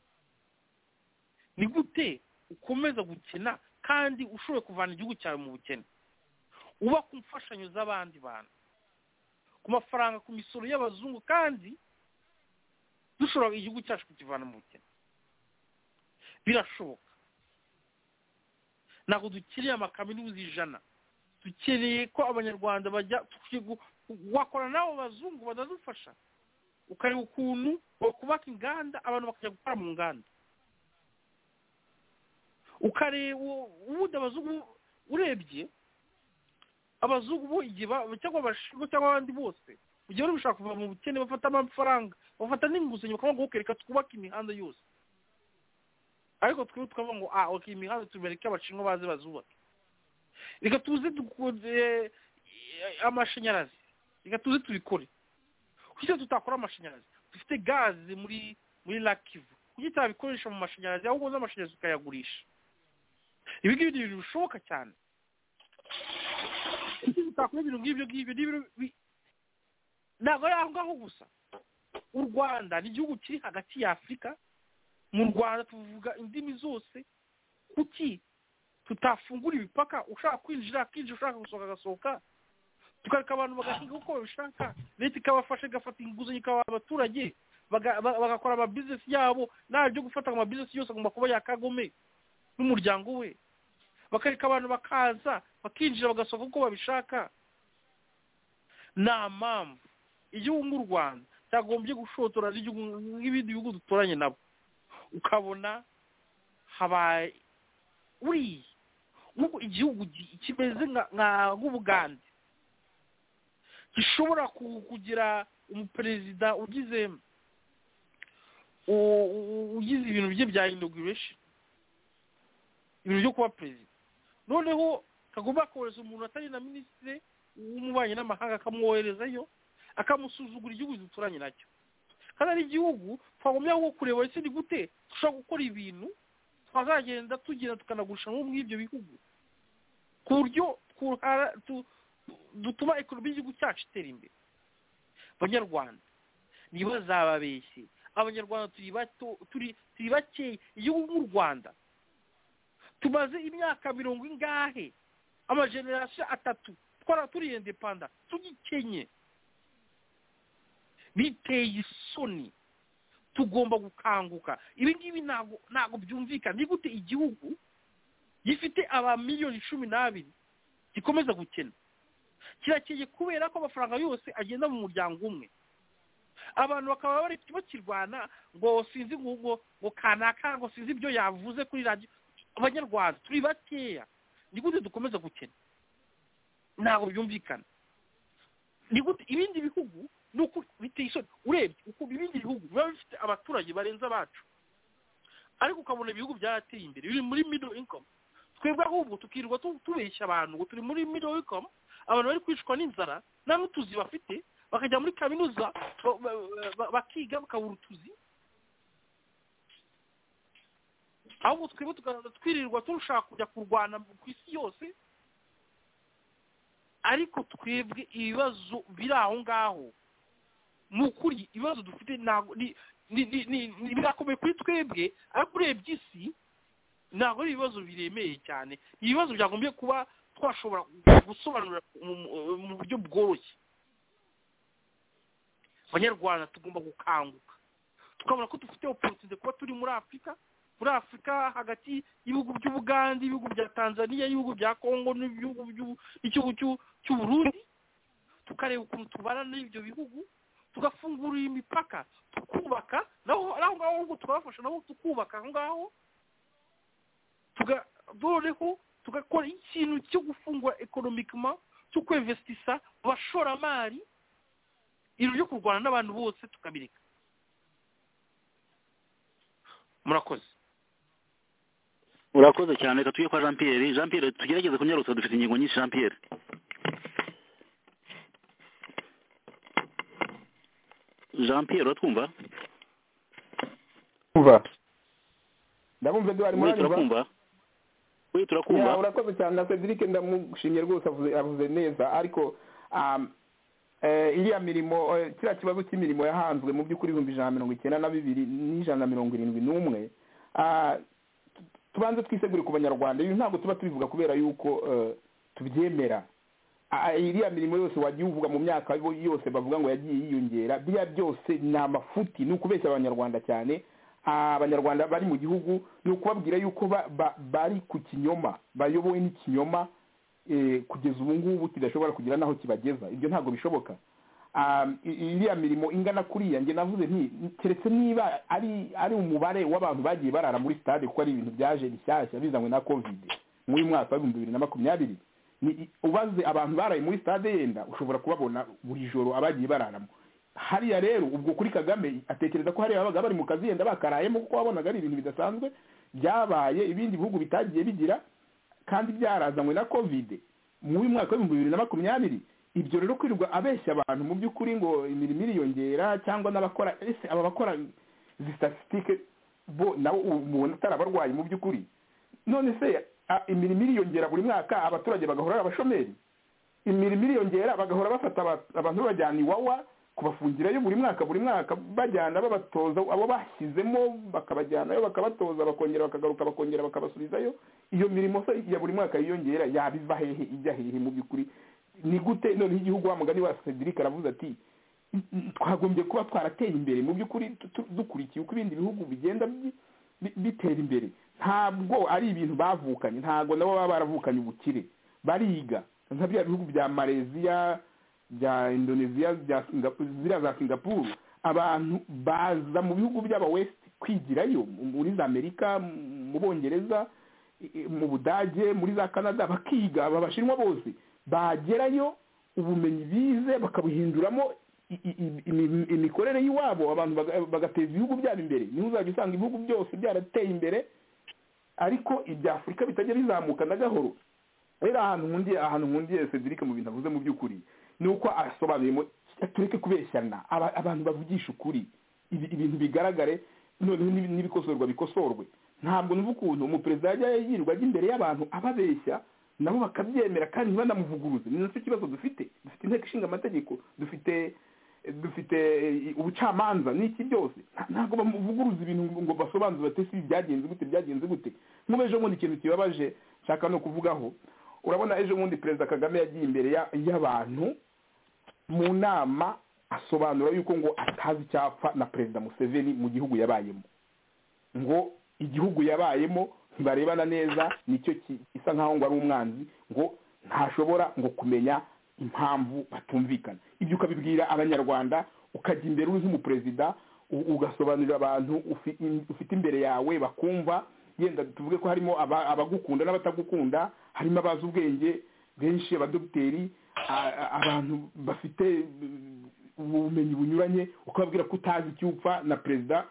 ni gute ukomeza gukena kandi ushoboye kuvana igihugu cyawe mu bukene uba ku mfashanyo z'abandi bantu ku mafaranga ku misoro y'abazungu kandi dushobora igihugu cyacu kukivana mu bukene birashoboka ntabwo dukeneye amakaminuza 100 dukeneye ko abanyarwanda bajya wakora nabo bazungu badadufasha ukareba ukuntu bakubaka inganda abantu bakajya gukora mu nganda, ukareba ubundi abazungu urebye abazungu bo igihe cyangwa abashinwa cyangwa abandi bose igihe bari gushaka kuva mu bukene bafata amafaranga bafata n'inguzanyo bakavuga ngo reka twubake imihanda yose, ariko twebwe tukavuga ngo okay imihanda tubereke abashinwa baze bazubake, reka tuze dukunze amashanyarazi, reka tuze tubikore. Kuki tutakora amashanyarazi? Dufite gaze muri Lakivu, kuki tutabikoresha mu mashanyarazi ahubwo n'amashanyarazi tukayagurisha? Ibi ngibi ni ibintu bishoboka cyane. Kuki tutakora ibintu ngibyo ntabwo ari aho ngaho gusa. U Rwanda ni igihugu kiri hagati ya Afurika, mu Rwanda tuvuga indimi zose, kuki tutafungura imipaka ushaka kwinjira akinjira ushaka gusohoka agasohoka, tukareka abantu bagahinga uko babishaka, leta ikabafasha igafata inguzanyo ikabaha abaturage bagakora amabizinesi yabo, nta byo gufata amabizinesi yose agomba kuba yakagome n'umuryango we, bakareka abantu bakaza bakinjira bagasohoka uko babishaka. Nta mpamvu igihugu nk'u Rwanda cyagombye gushotora nk'ibindi bihugu duturanye nabo, ukabona habaye uriya nk'uko igihugu kimeze nk'Ubugande gishobora kugira umuperezida ugize ibintu bye bya inauguration, ibintu byo kuba perezida, noneho kagomba kohereza umuntu atari na minisitiri w'umubanyi n'amahanga akamwoherezayo akamusuzugura igihugu duturanye nacyo. Kandi ari igihugu twagomba nko kureba ese ni gute dushobora gukora ibintu twazagenda tugenda tukanagurisha nko muri ibyo bihugu ku buryo dutuma ekonomi y'igihugu cyacu itera imbere. Abanyarwanda ntibazababeshye, abanyarwanda turi bakeya. Igihugu nk'u Rwanda tumaze imyaka 40 amagenerasiyo 3 turi indepanda tugikenye, biteye isoni. Tugomba gukanguka. Ibi ngibi ntago byumvikana. Ni gute igihugu gifite miliyoni 12 gikomeza gukena? Kirakeye kubera ko amafaranga yose agenda mu muryango umwe, abantu bakaba bari bakirwana ngo sinzi ngo kanaka ngo sinzi ibyo yavuze kuri radio. Abanyarwanda turi bakeya, ni gute dukomeza gukena? Ntago byumvikana. Ni gute ibindi bihugu nuko biteye isoni? Urebye uko ibindi bihugu biba bifite abaturage barenze abacu, ariko ukabona ibihugu byarateye imbere biri muri middle income, twebwe ahubwo tukirwa tubeshya abantu ngo turi muri middle income, abantu bari kwicwa n'inzara nta n'utuzi bafite, bakajya muri kaminuza bakiga bakabura utuzi, ahubwo twebwe twirirwa turashaka kujya kurwana ku isi yose. Ariko twebwe ibibazo biri aho ngaho, ni ukuri ibibazo dufite ntabwo birakomeye kuri twebwe, ariko urebye isi ntabwo ari ibibazo biremeye cyane. Ibibazo byagombye kuba twashobora gusobanura mu buryo bworoshye. Abanyarwanda tugomba gukanguka tukabona ko dufite opportunity kuba turi muri Afurika hagati y'ibihugu by'Ubugande, ibihugu bya Tanzania, ibihugu bya Kongo n'igihugu cy'u Burundi, tukareba ukuntu tubana n'ibyo bihugu, tugafungura imipaka, tukubaka naho ngaho tukabafasha nabo tukubaka aho ngaho, tugadoreho tugakora ikintu cyo gufungura economically, cyo kwinvestisa abashoramari, ibintu byo kurwana n'abantu bose tukabireka. Urakoze cyane. Reka tujye kwa Jean Pierre tugerageze kunyarutsa, dufite ingingo nyinshi. Jean Pierre uratwumva? Ndabumva Edouard Muranyumva? Oui, turakumva. Urakoze cyane na Cedric, ndamushimye rwose, avuze neza. Ariko iriya mirimo, kiriya kibazo cy'imirimo yahanzwe mu by'ukuri 192 n'171, tubanze twisegure ku Banyarwanda. Ibi ntabwo tuba tubivuga kubera yuko tubyemera. Iriya mirimo yose wagiye uvuga mu myaka yose bavuga ngo yagiye yiyongera, biriya byose ni amafuti, ni ukubeshya Abanyarwanda cyane. Abanyarwanda bari mu gihugu ni ukubabwira yuko bari ku kinyoma, bayobowe n'ikinyoma kugeza ubu ngubu kidashobora kugira naho kibageza. Ibyo ntabwo bishoboka. iriya mirimo ingana kuriya njye navuze nti keretse niba ari umubare w'abantu bagiye barara muri stade kuko ari ibintu byaje bishyashya bizanywe na covid muri mwaka wa 2020 ubaze abantu baraye muri stade yenda ushobora kubabona buri joro abagiye bararamo hariya rero ubwo kuri Kagame atekereza ko hariya abaga bari mu kazi yenda bakarayemo kuko wabonaga ari ibintu bidasanzwe byabaye ibindi bihugu bitagiye bigira kandi byarazanywe na covid muri mwaka wa 2020 ibyo rero kwirirwa abeshya abantu mu by'ukuri ngo imirimo iriyongera cyangwa n'abakora aba bakora statistique bo nabo umuntu atarabarwaye mu by'ukuri none se imirimo iriyongera buri mwaka abaturage bagahora abashomeri imirimo iriyongera bagahora bafata abantu bajyana iwawa kubafungirayo buri mwaka bajyana babatoza abo bashyizemo bakabajyanayo bakabatoza bakongera bakagaruka bakongera bakabasubizayo iyo mirimo se ya buri mwaka yiyongera yabiva hehe ijya hehe mu by'ukuri ni gute none igihugu wa mugani wa Cedric aravuze ati twagombye kuba twarateye imbere mu by'ukuri dukurikiye uko ibindi bihugu bigenda bitera imbere ntabwo ari ibintu bavukanye ntabwo nabo baba baravukanye ubukire bariga nka bya bihugu bya Malaysia bya Indonesia ziriya za Singapore abantu baza mu bihugu by'aba West kwigirayo muri za Amerika mu Bongereza mu Budage muri za Canada bakiga babashinwa bose bagerayo ubumenyi bize bakabuhinduramo imikorere y'iwabo abantu bagateza ibihugu byabo imbere niho uzajya usanga ibihugu byose byarateye imbere ariko ibya Afurika bitajya bizamuka na gahoro rero ahantu nkundiye Cedric mu bintu avuze mu by'ukuri ni uko asobanuyemo tureke kubeshyana abantu bavugisha ukuri ibintu bigaragare noneho n'ibikosorwa bikosorwe ntabwo numva ukuntu umuperezida yajya yirirwa ajya imbere y'abantu ababeshya nabo bakabyemera kandi ntibanamuvuguruze ni nacyo kibazo dufite inteko ishinga amategeko dufite ubucamanza n'iki byose ntabwo bamuvuguruza ibintu ngo basobanure bate si byagenze gute nk'ubu ejo bundi ikintu kibabaje nshaka no kuvugaho urabona ejo bundi perezida Kagame yagiye imbere y'abantu mu nama asobanura yuko ngo atazi icyapfa na perezida Museveni mu gihugu yabayemo ngo igihugu yabayemo ntibarebana neza nicyo isa nkaho ngo ari umwanzi ngo ntashobora ngo kumenya impamvu batumvikana ibyo ukabibwira abanyarwanda ukajya imbere uri nk'umuperezida ugasobanurira abantu ufite imbere yawe bakumva yenda tuvuge ko harimo abagukunda n'abatagukunda harimo abazi ubwenge benshi abadogiteri abantu bafite ubumenyi bunyuranye ukababwira ko utazi icyupfa na perezida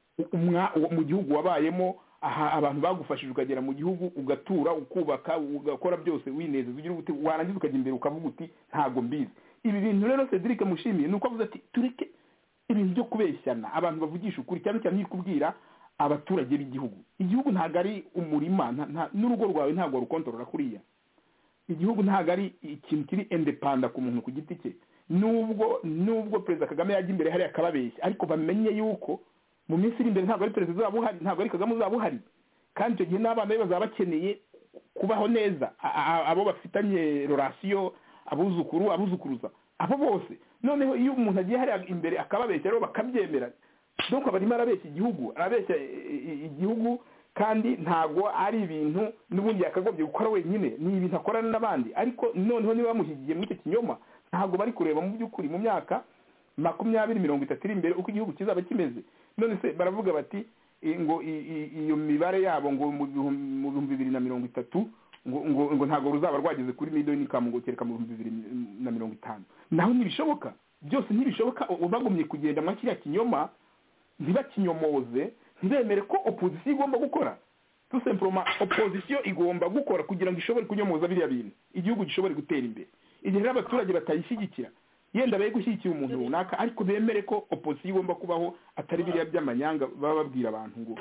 mu gihugu wabayemo aha abantu bagufashije ukagera mu gihugu ugatura ukubaka ugakora byose winezeza ugira uti warangiza ukajya imbere ukavuga uti ntago mbizi ibi bintu rero Cedric mushimiye nuko avuze ati tureke ibintu byo kubeshyana abantu bavugisha ukuri cyane cyane kubwira abaturage b'igihugu igihugu ntago ari umurima n'urugo rwawe ntago rukontorora kuriya igihugu ntago ari ikintu kiri independent ku muntu ku giti cye nubwo perezida Kagame yajya imbere hari akababeshya ariko bamenye yuko mu minsi iri imbere ntabwo ari perezida uzaba uhari ntabwo ari Kagame uzaba uhari kandi icyo gihe n'abana be bazaba bakeneye kubaho neza abo bafitanye relation abuzukuruza abo bose noneho iyo umuntu agiye hari imbere akababeshya rero bakabyemera donc abarimo arabeshya igihugu kandi ntabwo ari ibintu n'ubundi yakagombye gukora wenyine ni ibintu akorana n'abandi ariko noneho niba bamushyigiye muri icyo kinyoma ntabwo bari kureba mu by'ukuri mu myaka 20-30 iri imbere uko igihugu kizaba kimeze none se baravuga bati ngo iyo mibare yabo ngo mu 2030 ngo ntabwo ruzaba rwageze kuri miliyoni ngo kereka mu 2050 naho ntibishoboka byose ntibishoboka bagumye kugenda mu kiriya kinyoma ntibakinyomoze ntibemere ko opposition igomba gukora tout simplement opposition igomba gukora kugira ngo ishobore kunyomoza biriya bintu igihugu gishobore gutera imbere igihe abaturage batayishyigikira yenda baye gushyigikira umuntu runaka ariko bemere ko opposition igomba kubaho atari biriya by'amanyanga baba babwira abantu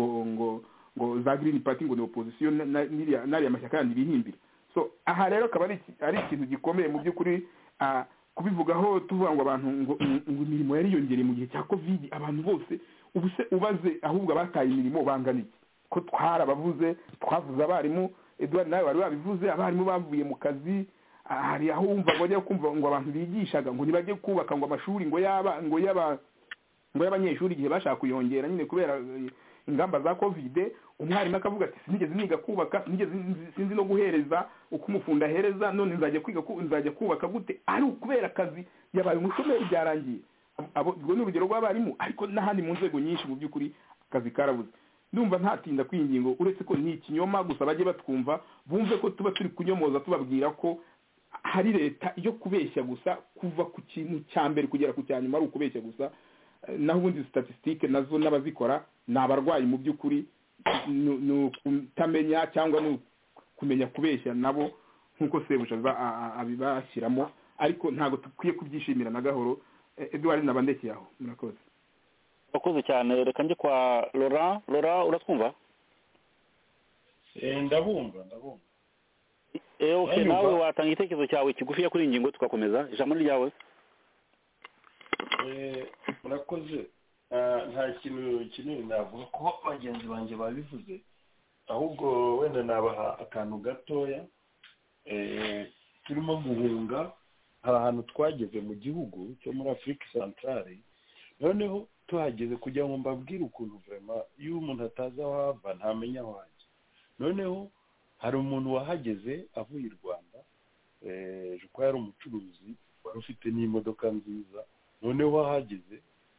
ngo za Green Party ngo ni opposition nari amashyaka yandi bihimbira so aha rero akaba ari ikintu gikomeye mu by'ukuri kubivugaho tuvuga ngo abantu ngo imirimo yariyongereye mu gihe cya covid abantu bose ubuse ubaze ahubwo abataye imirimo bangana iki ko twarabavuze twavuze abarimu Edouard nawe wari wabivuze abarimu bavuye mu kazi hari aho wumva bajya kumva ngo abantu bigishaga ngo nibajye kubaka ngo amashuri ngo y'abanyeshuri igihe bashaka kuyongera nyine kubera ingamba za covid umwarimu akavuga ati sinigeze niga kubaka sinzi no guhereza uko umufundi ahereza none nzajya kubaka gute ari ukubera akazi yabaye umushomeri byarangiye ubwo ni urugero rw'abarimu ariko n'ahandi mu nzego nyinshi mu by'ukuri akazi karabuze ndumva ntatinda kw'ingingo uretse ko ni ikinyoma gusa bajye batwumva bumve ko tuba turi kunyomoza tubabwira ko hari leta yo kubeshya gusa kuva ku kintu cya mbere kugera ku cya nyuma ari ukubeshya gusa naho ubundi statistique nazo n'abazikora ni abarwayi mu by'ukuri ni ukutamenya cyangwa ni kumenya kubeshya nabo nk'uko sebuja abibashyiramo ariko ntabwo dukwiye kubyishimira na gahoro Edouard nabandekeye aho murakoze urakoze cyane reka njye kwa Laurent uratwumva ndabumva okay nawe watanga igitekerezo cyawe kigufiya kuri ingingo tugakomeza ijambo ryawe murakoze nta kintu kinini navuga ko bagenzi banjye babivuze ahubwo wenda nabaha akantu gatoya turimo guhunga hari ahantu twageze mu gihugu cyo muri Afurika Centrale noneho tuhageze kugira ngo mbabwire ukuntu vraiment iyo umuntu atazi aho ava ntamenya aho ajya noneho hari umuntu wahageze avuye i Rwanda ko yari umucuruzi wari ufite n'imodoka nziza noneho wahageze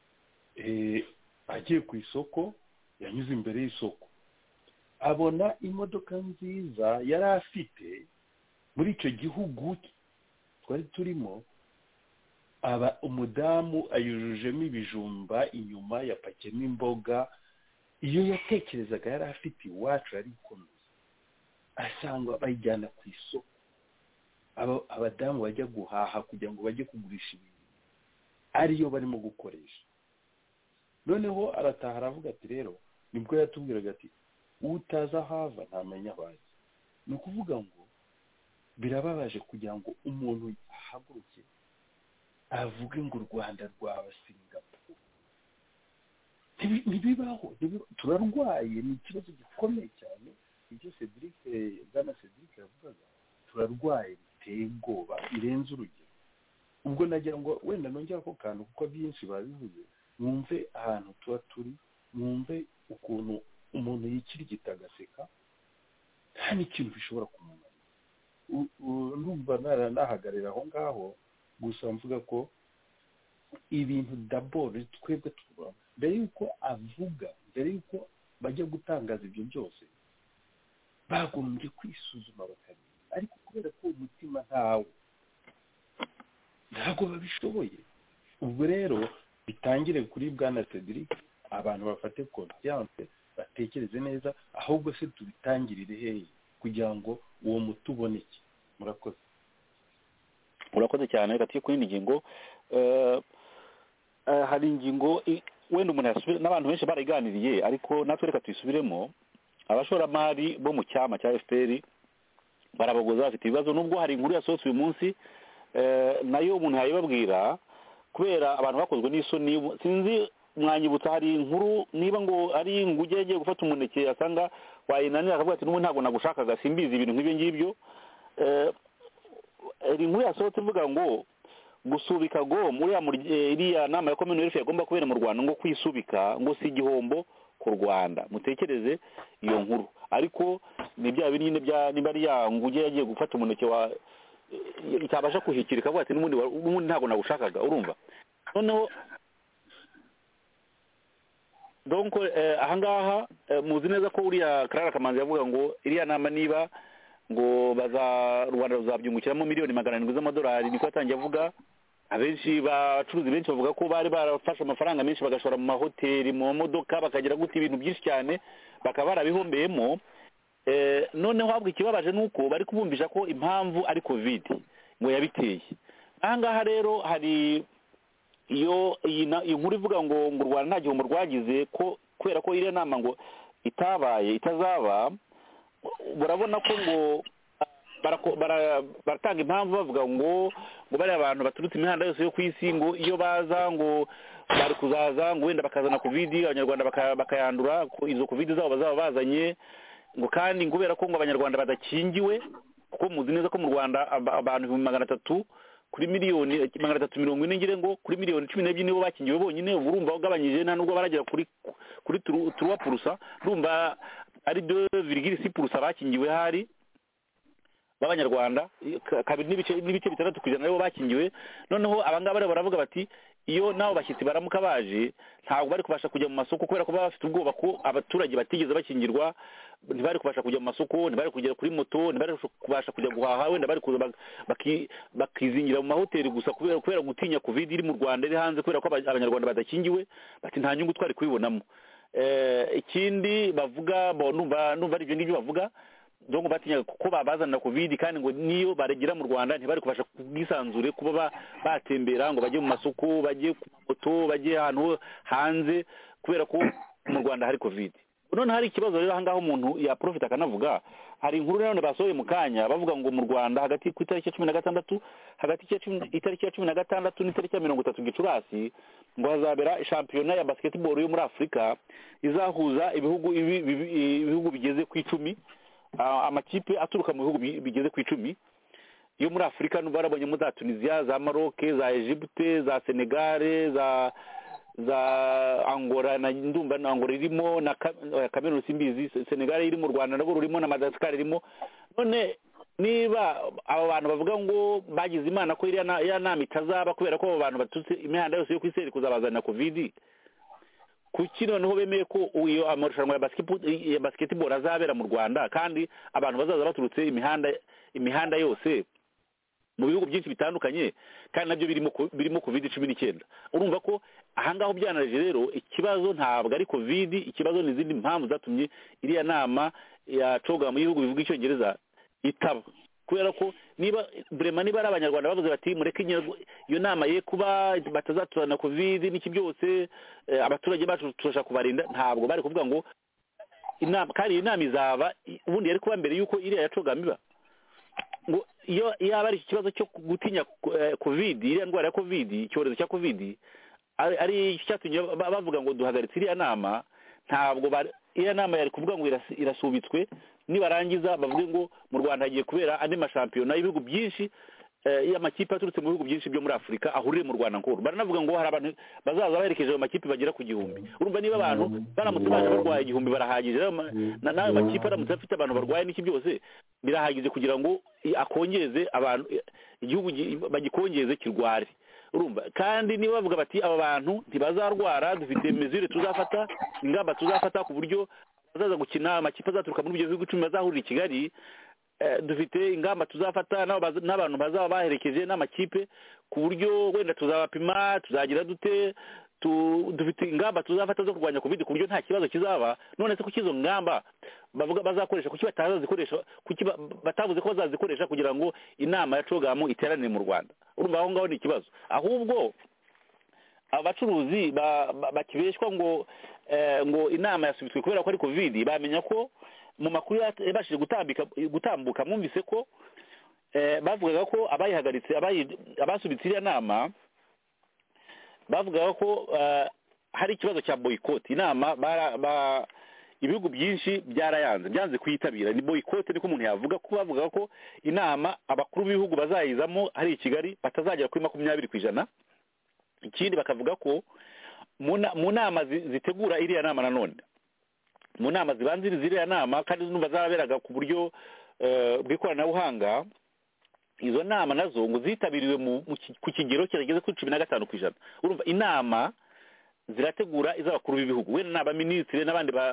agiye ku isoko yanyuze imbere y'isoko abona imodoka nziza yari afite muri icyo gihugu twari turimo aba umudamu ayujujemo ibijumba inyuma yapakiyemo imboga iyo yatekerezaga yari afite iwacu yari ikomeye asanga bayijyana ku isoko abadamu bajya guhaha kugira ngo bajye kugurisha ibintu ariyo barimo gukoresha noneho arataha aravuga ati rero nibwo yatubwiraga ati utaza hava ntamenya aho ajya ni ukuvuga ngo birababaje kugira ngo umuntu ahaguruke avuge ngo u Rwanda rwaba Singapore ntibibaho turarwaye ni ikibazo gikomeye cyane ibyo Bwana Cedric yavugaga turarwaye biteye ubwoba birenze urugero ubwo nagira ngo wenda nongera ko kantu kuko byinshi babivuze mwumve ahantu tuba turi mwumve ukuntu umuntu yikirigita agaseka nta n'ikintu bishobora kumumara ndumva nahagarira aho ngaho gusa mvuga ko ibintu daboro twebwe tuba mbere y'uko avuga mbere y'uko bajya gutangaza ibyo byose bagombye kwisuzuma bakamenya ariko kubera ko umutima ntawo ntabwo babishoboye ubwo rero bitangire kuri Bwana Cedric abantu bafate confiance batekereze neza ahubwo se tubitangirire hehe kugira ngo uwo muti uboneke murakoze cyane reka tujye ku yindi ngingo hari ingingo wenda umuntu yasubira n'abantu benshi barayiganiriye ariko natwe reka tuyisubiremo abashoramari bo mu cyama cya FPR barabagoza bafite ibibazo nubwo hari inkuru yasohotse uyu munsi nayo umuntu yayibabwira kubera abantu bakozwe n'isoni sinzi mwanyibutsa hari inkuru niba ngo ari inguge yagiye gufata umuneke asanga wayinanira akavuga ati n'ubu ntabwo nagushakaga simbizi ibintu nk'ibyo ngibyo inkuru yasohotse ivuga ngo gusubika go muri iriya nama ya commonwealth yagomba kubera mu Rwanda ngo kwisubika ngo si igihombo ku Rwanda mutekereze iyo nkuru ariko ni bya bintu nyine niba ari ya nguge yagiye gufata umuneke wa itabasha kuhikira ikavuga ati n'ubundi ntabwo nagushakaga urumva noneho donc ahangaha muzi neza ko uriya Clara Kamanzi yavuga ngo iriya nama niba ngo Rwanda ruzabyungukiramo miliyoni 700 z'amadolari niko yatangiye avuga abenshi bacuruzi benshi bavuga ko bari barafashe amafaranga menshi bagashora mu mahoteli mu modoka bakagira gute ibintu byinshi cyane bakaba barabihombeyemo noneho habwa ikibabaje nuko bari kubumvisha ko impamvu ari covid ngo yabiteye ahangaha rero hari iyo nkuru ivuga ngo u Rwanda nta gihombo rwagize ko kubera ko iriya nama ngo itazaba burabona ko ngo baratanga impamvu bavuga ngo bari abantu baturutse imihanda yose yo ku isi ngo iyo baza ngo bari kuzaza ngo wenda bakazana covid abanyarwanda bakayandura izo covid zabo bazaba bazanye ngo kandi kubera ko ngo abanyarwanda badakingiwe kuko muzi neza ko mu Rwanda abantu 300 kuri miliyoni 340 ngire ngo kuri miliyoni 12 nibo bakingiwe bonyine urumva ugabanyije nta nubwo baragera kuri 3%, urumva ari 2,6% bakingiwe hari b'abanyarwanda, kabiri n'ibice 6% nabo bakingiwe. Noneho abangaba baravuga bati iyo naho bashyitsi baramuka baje ntabwo bari kubasha kujya mu masoko kubera ko baba bafite ubwoba ko abaturage batigeze bakingirwa, ntibari kubasha kujya mu masoko, ntibari kugera kuri moto, ntibari kubasha kujya guhaha, wenda bari kuza bakizingira mu mahoteli gusa kubera gutinya covid iri mu Rwanda iri hanze, kubera ko abanyarwanda badakingiwe, bati nta nyungu twari kubibonamo. Ikindi bavuga numva ari ibyo ngibyo bavuga donc batinya ko babazana covid, kandi ngo niyo baregera mu Rwanda ntibari kubasha kubwisanzure kuba batembera ngo bajye mu masoko, bajye ku moto, bajye ahantu hanze kubera ko mu Rwanda hari covid. None hari ikibazo rero ahangaho umuntu ya profit akanavuga, hari inkuru none basohoye mu kanya bavuga ngo mu Rwanda hagati ku itariki ya 16 hagati itariki ya 16 n'itariki ya 30 Gicurasi ngo hazabera shampiyona ya basketball yo muri Afrika izahuza ibihugu bigeze ku 10, amakipe aturuka mu bihugu bigeze ku 10 yo muri Afrika. Barabonye mu za Tunisia, za Maroc, za Egypte, za Senegal, za Angola, na ndumva na Angola irimo, na Cameroon simbizi, Senegal iri mu Rwanda nabo rurimo, na Madagascar irimo. None niba aba bantu bavuga ngo bagize imana ko iriya nama itazaba kubera ko abo bantu batutse imihanda yose yo ku isi kuzabazana covid, kuki noneho bemeye ko uyo amarushanwa ya basketball azabera mu Rwanda kandi abantu bazaza baturutse imihanda yose mu bihugu byinshi bitandukanye, kandi nabyo birimo covid-19? Urumva ko ahangaho byanaje rero ikibazo ntabwo ari covid, ikibazo ni izindi mpamvu zatumye iriya nama ya coga mu bihugu bivuga icyongereza itaba, kubera ko niba ari abanyarwanda bavuze bati mureke iyo nama ye kuba batazatuzana covid n'iki byose, abaturage bacu turashaka kubarinda, ntabwo bari kuvuga ngo inama, kandi inama izaba ubundi yari kuba mbere yuko iriya ya coga miba, ngo iyo yaba ari ikibazo cyo gutinya covid, iriya ndwara ya covid, icyorezo cya covid ari cyatumye bavuga ngo duhagaritse iriya nama, ntabwo iriya nama yari kuvuga ngo irasubitswe, nibarangiza bavuge ngo mu Rwanda hagiye kubera andi mashampiyona y'ibihugu byinshi, y'amakipe aturutse mu bihugu byinshi byo muri Afrika ahurire mu Rwanda nkuru. Baranavuga ngo hari abantu bazaza baherekeje mu makipe bagera ku 1000. Urumva niba abantu baramutse baje barwaye 1000 barahagije, nayo makipe aramutse afite abantu barwaye n'iki byose birahagije kugira ngo akongeze abantu, igihugu bagikongeze kirware. Urumva kandi niba bavuga bati aba bantu ntibazarwara, dufite mesure tuzafata, ingamba tuzafata ku buryo bazaza gukina, amakipe azaturuka muri ibyo bihugu 10 bazahurira i Kigali, dufite ingamba tuzafata n'abantu bazaba baherekeje n'amakipe ku buryo wenda tuzabapima, tuzagira dute, dufite ingamba tuzafata zo kurwanya covid ku buryo nta kibazo kizaba. None se kuki izo ngamba bavuga bazakoresha, kuki batazazikoresha, kuki batavuze ko bazazikoresha kugira ngo inama ya cogamo iteranire mu Rwanda? Urumva aho ngaho ni ikibazo. Ahubwo abacuruzi bakibeshwa ngo inama yasubitswe kubera ko ari covid, bamenya ko mu makuru yabashije gutambuka mwumvise ko bavugaga ko abayihagaritse, abasubitse iriya nama bavugaga ko hari ikibazo cya boycott. Inama ibihugu byinshi byanze kuyitabira, ni boycott niko umuntu yavuga, ko bavugaga ko inama abakuru b'ibihugu bazayizamo hari i Kigali batazagera kuri 20%. Ikindi bakavuga ko mu nama zitegura iriya nama, nanone mu nama zibanziriza iriya nama kandi numva zaberaga ku buryo bw'ikoranabuhanga, izo nama nazo ngo zitabiriwe ku kigero kirageze kuri 15%. Urumva inama zirategura iz'abakuru b'ibihugu, we n'abaminisitiri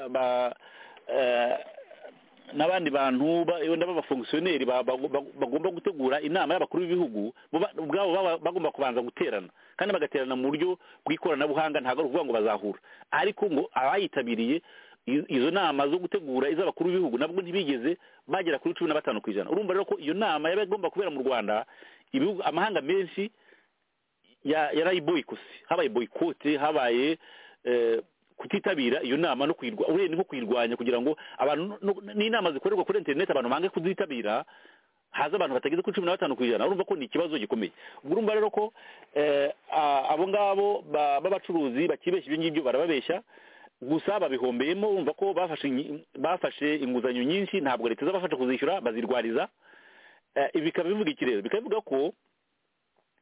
n'abandi bantu wenda b'abafonksiyoneri bagomba gutegura inama y'abakuru b'ibihugu, ubwabo bagomba kubanza guterana, kandi bagaterana mu buryo bw'ikoranabuhanga, ntabwo ari ukuvuga ngo bazahura. Ariko ngo abayitabiriye izo nama zo gutegura iz'abakuru b'ibihugu nabwo ntibigeze bagera kuri 15%. Urumva rero ko iyo nama yaba igomba kubera mu Rwanda, ibihugu amahanga menshi yarayiboyikose, habaye boycott, habaye kutitabira iyo nama no nko kuyirwanya kugira ngo abantu n'inama zikorerwa kuri internet abantu bange kuzitabira, haza abantu batageze kuri 15%. Urumva ko ni ikibazo gikomeye. Urumva rero ko abo ngabo b'abacuruzi bakibeshya ibyo ngibyo barababeshya, gusa babihombeyemo. Urumva ko bafashe inguzanyo nyinshi, ntabwo leta zabafasha kuzishyura, bazirwariza. Ibi bikaba bivuga iki rero? Bikavuga ko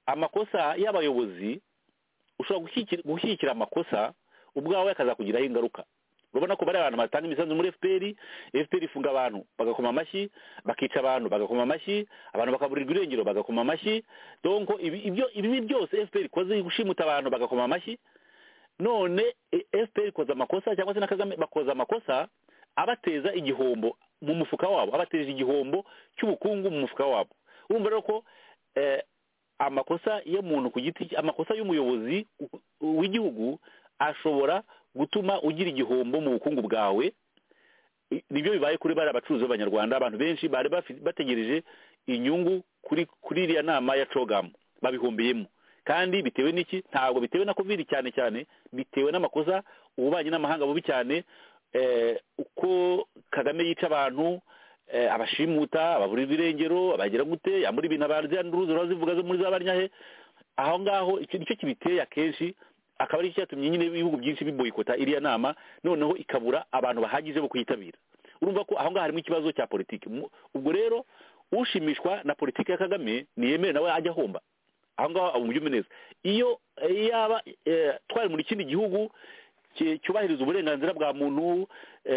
amakosa y'abayobozi ushobora gushyigikira amakosa ubwawe akazakugiraho ingaruka. urabona ko bari abantu batanga imisanzu muri FPR ifunga abantu bagakoma amashyi, bakica abantu bagakoma amashyi, abantu bakaburirwa irengero bagakoma amashyi. donc ibi byose FPR ikoze gushimuta abantu bagakoma amashyi. none FPR ikoze amakosa cyangwa se na Kagame bakoza amakosa abateza igihombo mu mufuka wabo, abateje igihombo cy'ubukungu mu mufuka wabo. urumva rero ko amakosa y'umuntu ku giti, amakosa y'umuyobozi w'igihugu ashobora gutuma ugira igihombo mu bukungu bwawe. Nibyo bibaye kuri bari abacuruzi b'abanyarwanda. Abantu benshi bari bategereje inyungu kuri iriya nama ya CHOGM babihombeyemo, kandi bitewe n'iki? Ntabwo bitewe na covid cyane cyane, bitewe n'amakosa ububanyi n'amahanga bubi cyane, uko Kagame yica abantu, abashimuta, ababurirwa irengero, abagira gute, yamuri ibintu abazianduruzo zivuga zo muri za Barnyahe. Aho ngaho icyo kibiteye akenshi, akaba ari cyatumye nyine ibihugu byinshi biboyikota iriya nama, noneho ikabura abantu bahagije bo kuyitabira. Urumva ko aho ngaho harimo ikibazo cya politiki. Ubwo rero ushimishwa na politiki ya Kagame niyemere nawe ajya ahomba. Aho ngaho abumva neza. Iyo yaba twari muri kindi gihugu cyubahiriza uburenganzira bwa muntu,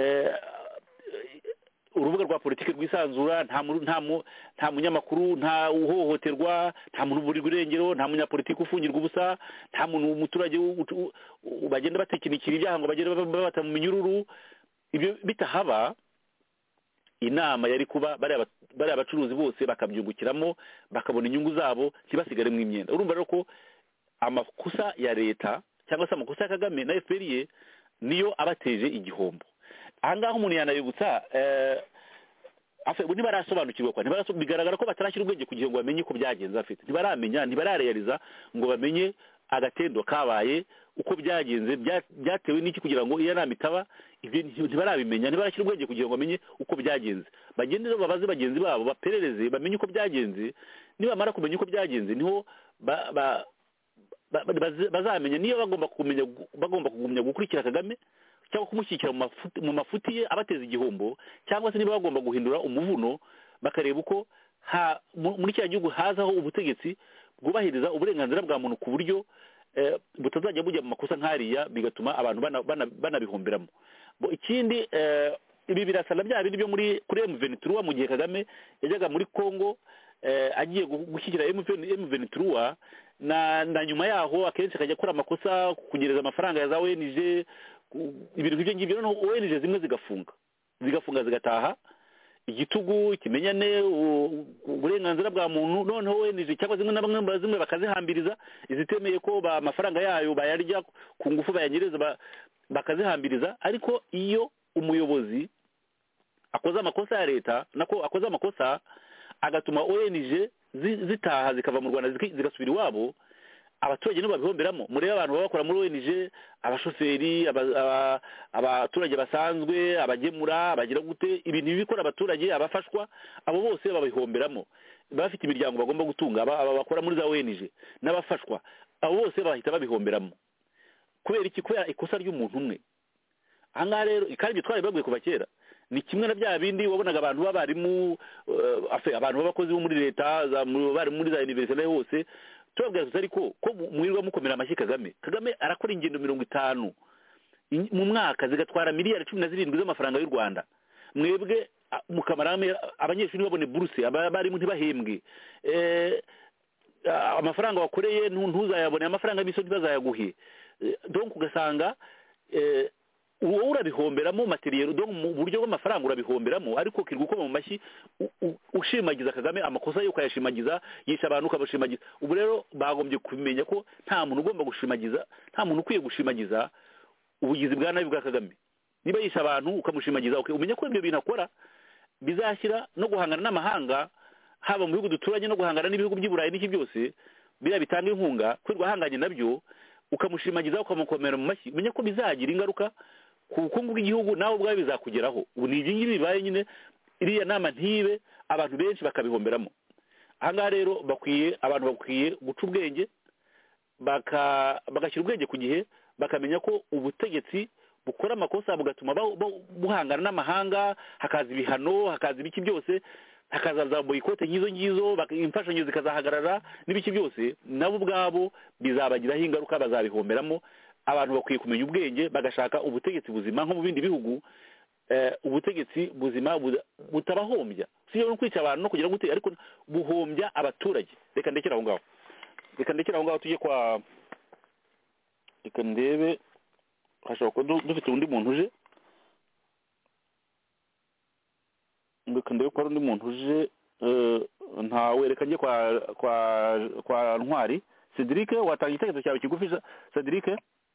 urubuga rwa politiki rwisanzura, nta munyamakuru, nta uhohoterwa, nta muntu uburirwa irengero, nta munyapolitiki ufungirwa ubusa, nta muntu umuturage bagenda batekinikira ibyaha ngo bagende babata mu minyururu. Ibyo bitahaba, inama yari kuba bari abacuruzi bose bakabyungukiramo, bakabona inyungu zabo, ntibasigare mu imyenda. Urumva rero ko amakosa ya leta cyangwa se amakosa ya Kagame na FPR niyo abateje igihombo. Ahangaha umuntu yanabibutsa ntibarasobanukirwa kwa bigaragara ko batarashyira ubwenge kugira ngo bamenye uko byagenze. Afite ntibaramenya, ntibararealiza ngo bamenye agatendo kabaye uko byagenze, byatewe n'iki kugira ngo iyo nama itaba. Ibyo ntibarabimenya, ntibarashyira ubwenge kugira ngo bamenye uko byagenze. Bagende rero babaze bagenzi babo, baperereze, bamenye uko byagenze. Nibamara kumenya uko byagenze niho bazamenya niyo bagomba kugumya gukurikira Kagame cyangwa kumushyikira mu mafuti ye abateza igihombo, cyangwa se niba bagomba guhindura umuvuno bakareba uko muri cya gihugu hazaho ubutegetsi bwubahiriza uburenganzira bwa muntu ku buryo butazajya bujya mu makosa nk'ariya bigatuma abantu banabihomberamo. Ikindi, ibi birasa na bya bindi byo kuri M23 mu gihe Kagame yajyaga muri Congo agiye gushyigikira M23 na nyuma yaho akenshi akajya akora amakosa kunyereza amafaranga ya za ONG, ibintu nk'ibyo ngibyo. Noneho ONG zimwe zigafunga zigataha, igitugu, kimenyane, uburenganzira bwa muntu. Noneho ONG cyangwa zimwe bakazihambiriza, izitemeye ko amafaranga yayo bayarya ku ngufu bayanyereza bakazihambiriza. Ariko iyo umuyobozi akoze amakosa ya leta, nako akoze amakosa agatuma ONG zitaha zikava mu Rwanda zigasubira iwabo, abaturage nibo babihomberamo. Murebe abantu baba bakora muri ONG, abashoferi, abaturage basanzwe, abagemura, abagira gute, ibintu bikora abaturage, abafashwa, abo bose babihomberamo. Bafite imiryango bagomba gutunga, bakora muri za ONG n'abafashwa, abo bose bahita babihomberamo. Kubera iki? Kubera ikosa ry'umuntu umwe. Ahangaha rero kandi twari baguye kuva kera, ni kimwe na bya bindi wabonaga abantu b'abarimu, abantu b'abakozi bo muri leta, bari muri za universite hose, tubabwira gusa ariko ko murirwa mukomera amashyi Kagame arakora ingendo 50 mu mwaka zigatwara miliyari 17 z'amafaranga y'u Rwanda. Mwebwe mukamarame abanyeshuri babone buruse, abarimu ntibahembwe, amafaranga wakoreye ntuzayabone, amafaranga y'imiso ntibazayaguhe. Donc ugasanga wowe urabihomberamo materiel, donc mu buryo bw'amafaranga urabihomberamo, ariko kirwa ukoma mu mashyi ushimagiza Kagame amakosa yo kuyashimagiza, yisha abantu ukabashimagiza. Ubu rero bagombye kumenya ko nta muntu ugomba gushimagiza, nta muntu ukwiye gushimagiza ubugizi bwa nabi bwa Kagame. Niba yisha abantu ukamushimagiza, umenya ko ibyo bintu akora bizashyira no guhangana n'amahanga, haba mu bihugu duturanye no guhangana n'ibihugu by'Iburayi n'iki byose biriya bitanga inkunga, kwirwa hanganye nabyo ukamushimagiza ukamukomera mu mashyi, umenya ko bizagira ingaruka ku bukungu bw'igihugu, nawe ubwawe bizakugeraho. Ubu ni ibingibi bibaye nyine, iriya nama ntibe, abantu benshi bakabihomberamo. Ahangaha rero abantu bakwiye guca ubwenge, bagashyira ubwenge ku gihe, bakamenya ko ubutegetsi bukora amakosa bugatuma buhangana n'amahanga, hakaza ibihano, hakaza ibiki byose. hakazaza boyikote nk'izo ngizo imfashanyo zikazahagarara n'ibiki byose nabo ubwabo bizabagiraho ingaruka bazabihomberamo. Abantu bakwiye kumenya ubwenge bagashaka ubutegetsi buzima nko mu bindi bihugu, ubutegetsi buzima butabahombya, si yo kwica abantu no kugira gute, ariko buhombya abaturage. Reka ndekera aho ngaho tujye kwa, reka ndebe, hashobora kuba dufite undi muntu uje, reka ndebe ko hari undi muntu uje, ntawe. Reka njye kwa Ntwari. Cedric, watanga igitekerezo cyawe kigufi Cedric?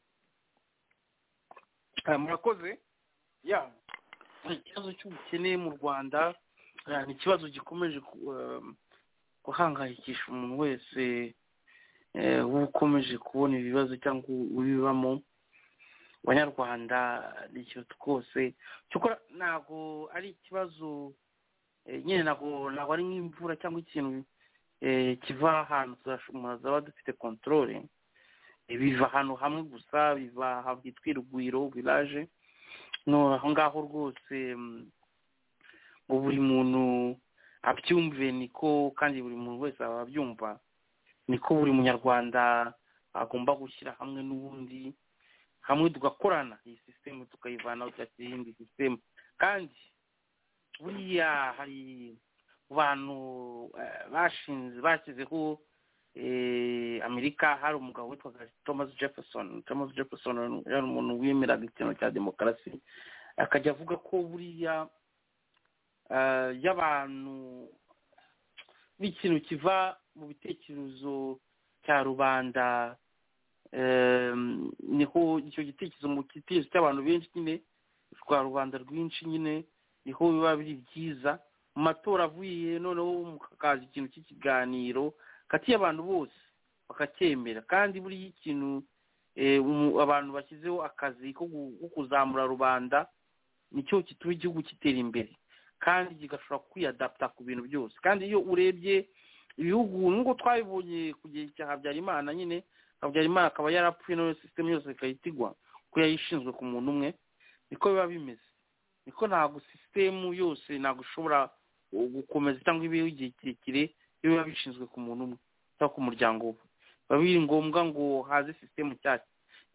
Murakoze. Ikibazo cy'ubukene mu Rwanda ni ikibazo gikomeje guhangayikisha umuntu wese ukomeje kubona ibibazo cyangwa ubibamo. Abanyarwanda ni ikintu twose cyokora ntabwo ari ikibazo nyine, ntabwo ari nk'imvura cyangwa ikintu kiva ahantu zaba dufite controle. Biva ahantu hamwe gusa, biva hitwa Irugwiro village. No, aho ngaho rwose ngo buri muntu abyumve niko, kandi buri muntu wese abyumva niko, buri munyarwanda agomba gushyira hamwe n'ubundi, hamwe tugakorana iyi system tukayivanaho cyangwa iyindi system. Kandi buriya hari abantu bashyizeho Amerika, hari umugabo witwaga Thomas Jefferson yari umuntu wemeraga ikintu cya demokarasi, akajya avuga ko buriya y'abantu n'ikintu kiva mu bitekerezo cya rubanda, niho icyo gitekerezo mu gitekerezo cy'abantu benshi nyine, rwa rubanda rwinshi nyine, niho biba biri byiza. Mu matora avuye noneho mukaza ikintu cy'ikiganiro hagati y'abantu bose bakacyemera. Kandi buriya ikintu abantu bashyizeho akazi ko kuzamura rubanda nicyo gituma igihugu kitera imbere kandi kigashobora kwiyadapta ku bintu byose. Kandi iyo urebye ibihugu nk'uko twabibonye ku gihe cya Habyarimana nyine, Habyarimana akaba yarapfuye none system yose ikayitigwa ko yayishinzwe ku muntu umwe, niko biba bimeze. Niko ntabwo system yose ntabwo ishobora gukomeza cyangwa ibihe igihe kirekire iyo biba bishinzwe ku muntu umwe cyangwa ku muryango we. Biba biri ngombwa ngo haze system nshyashya.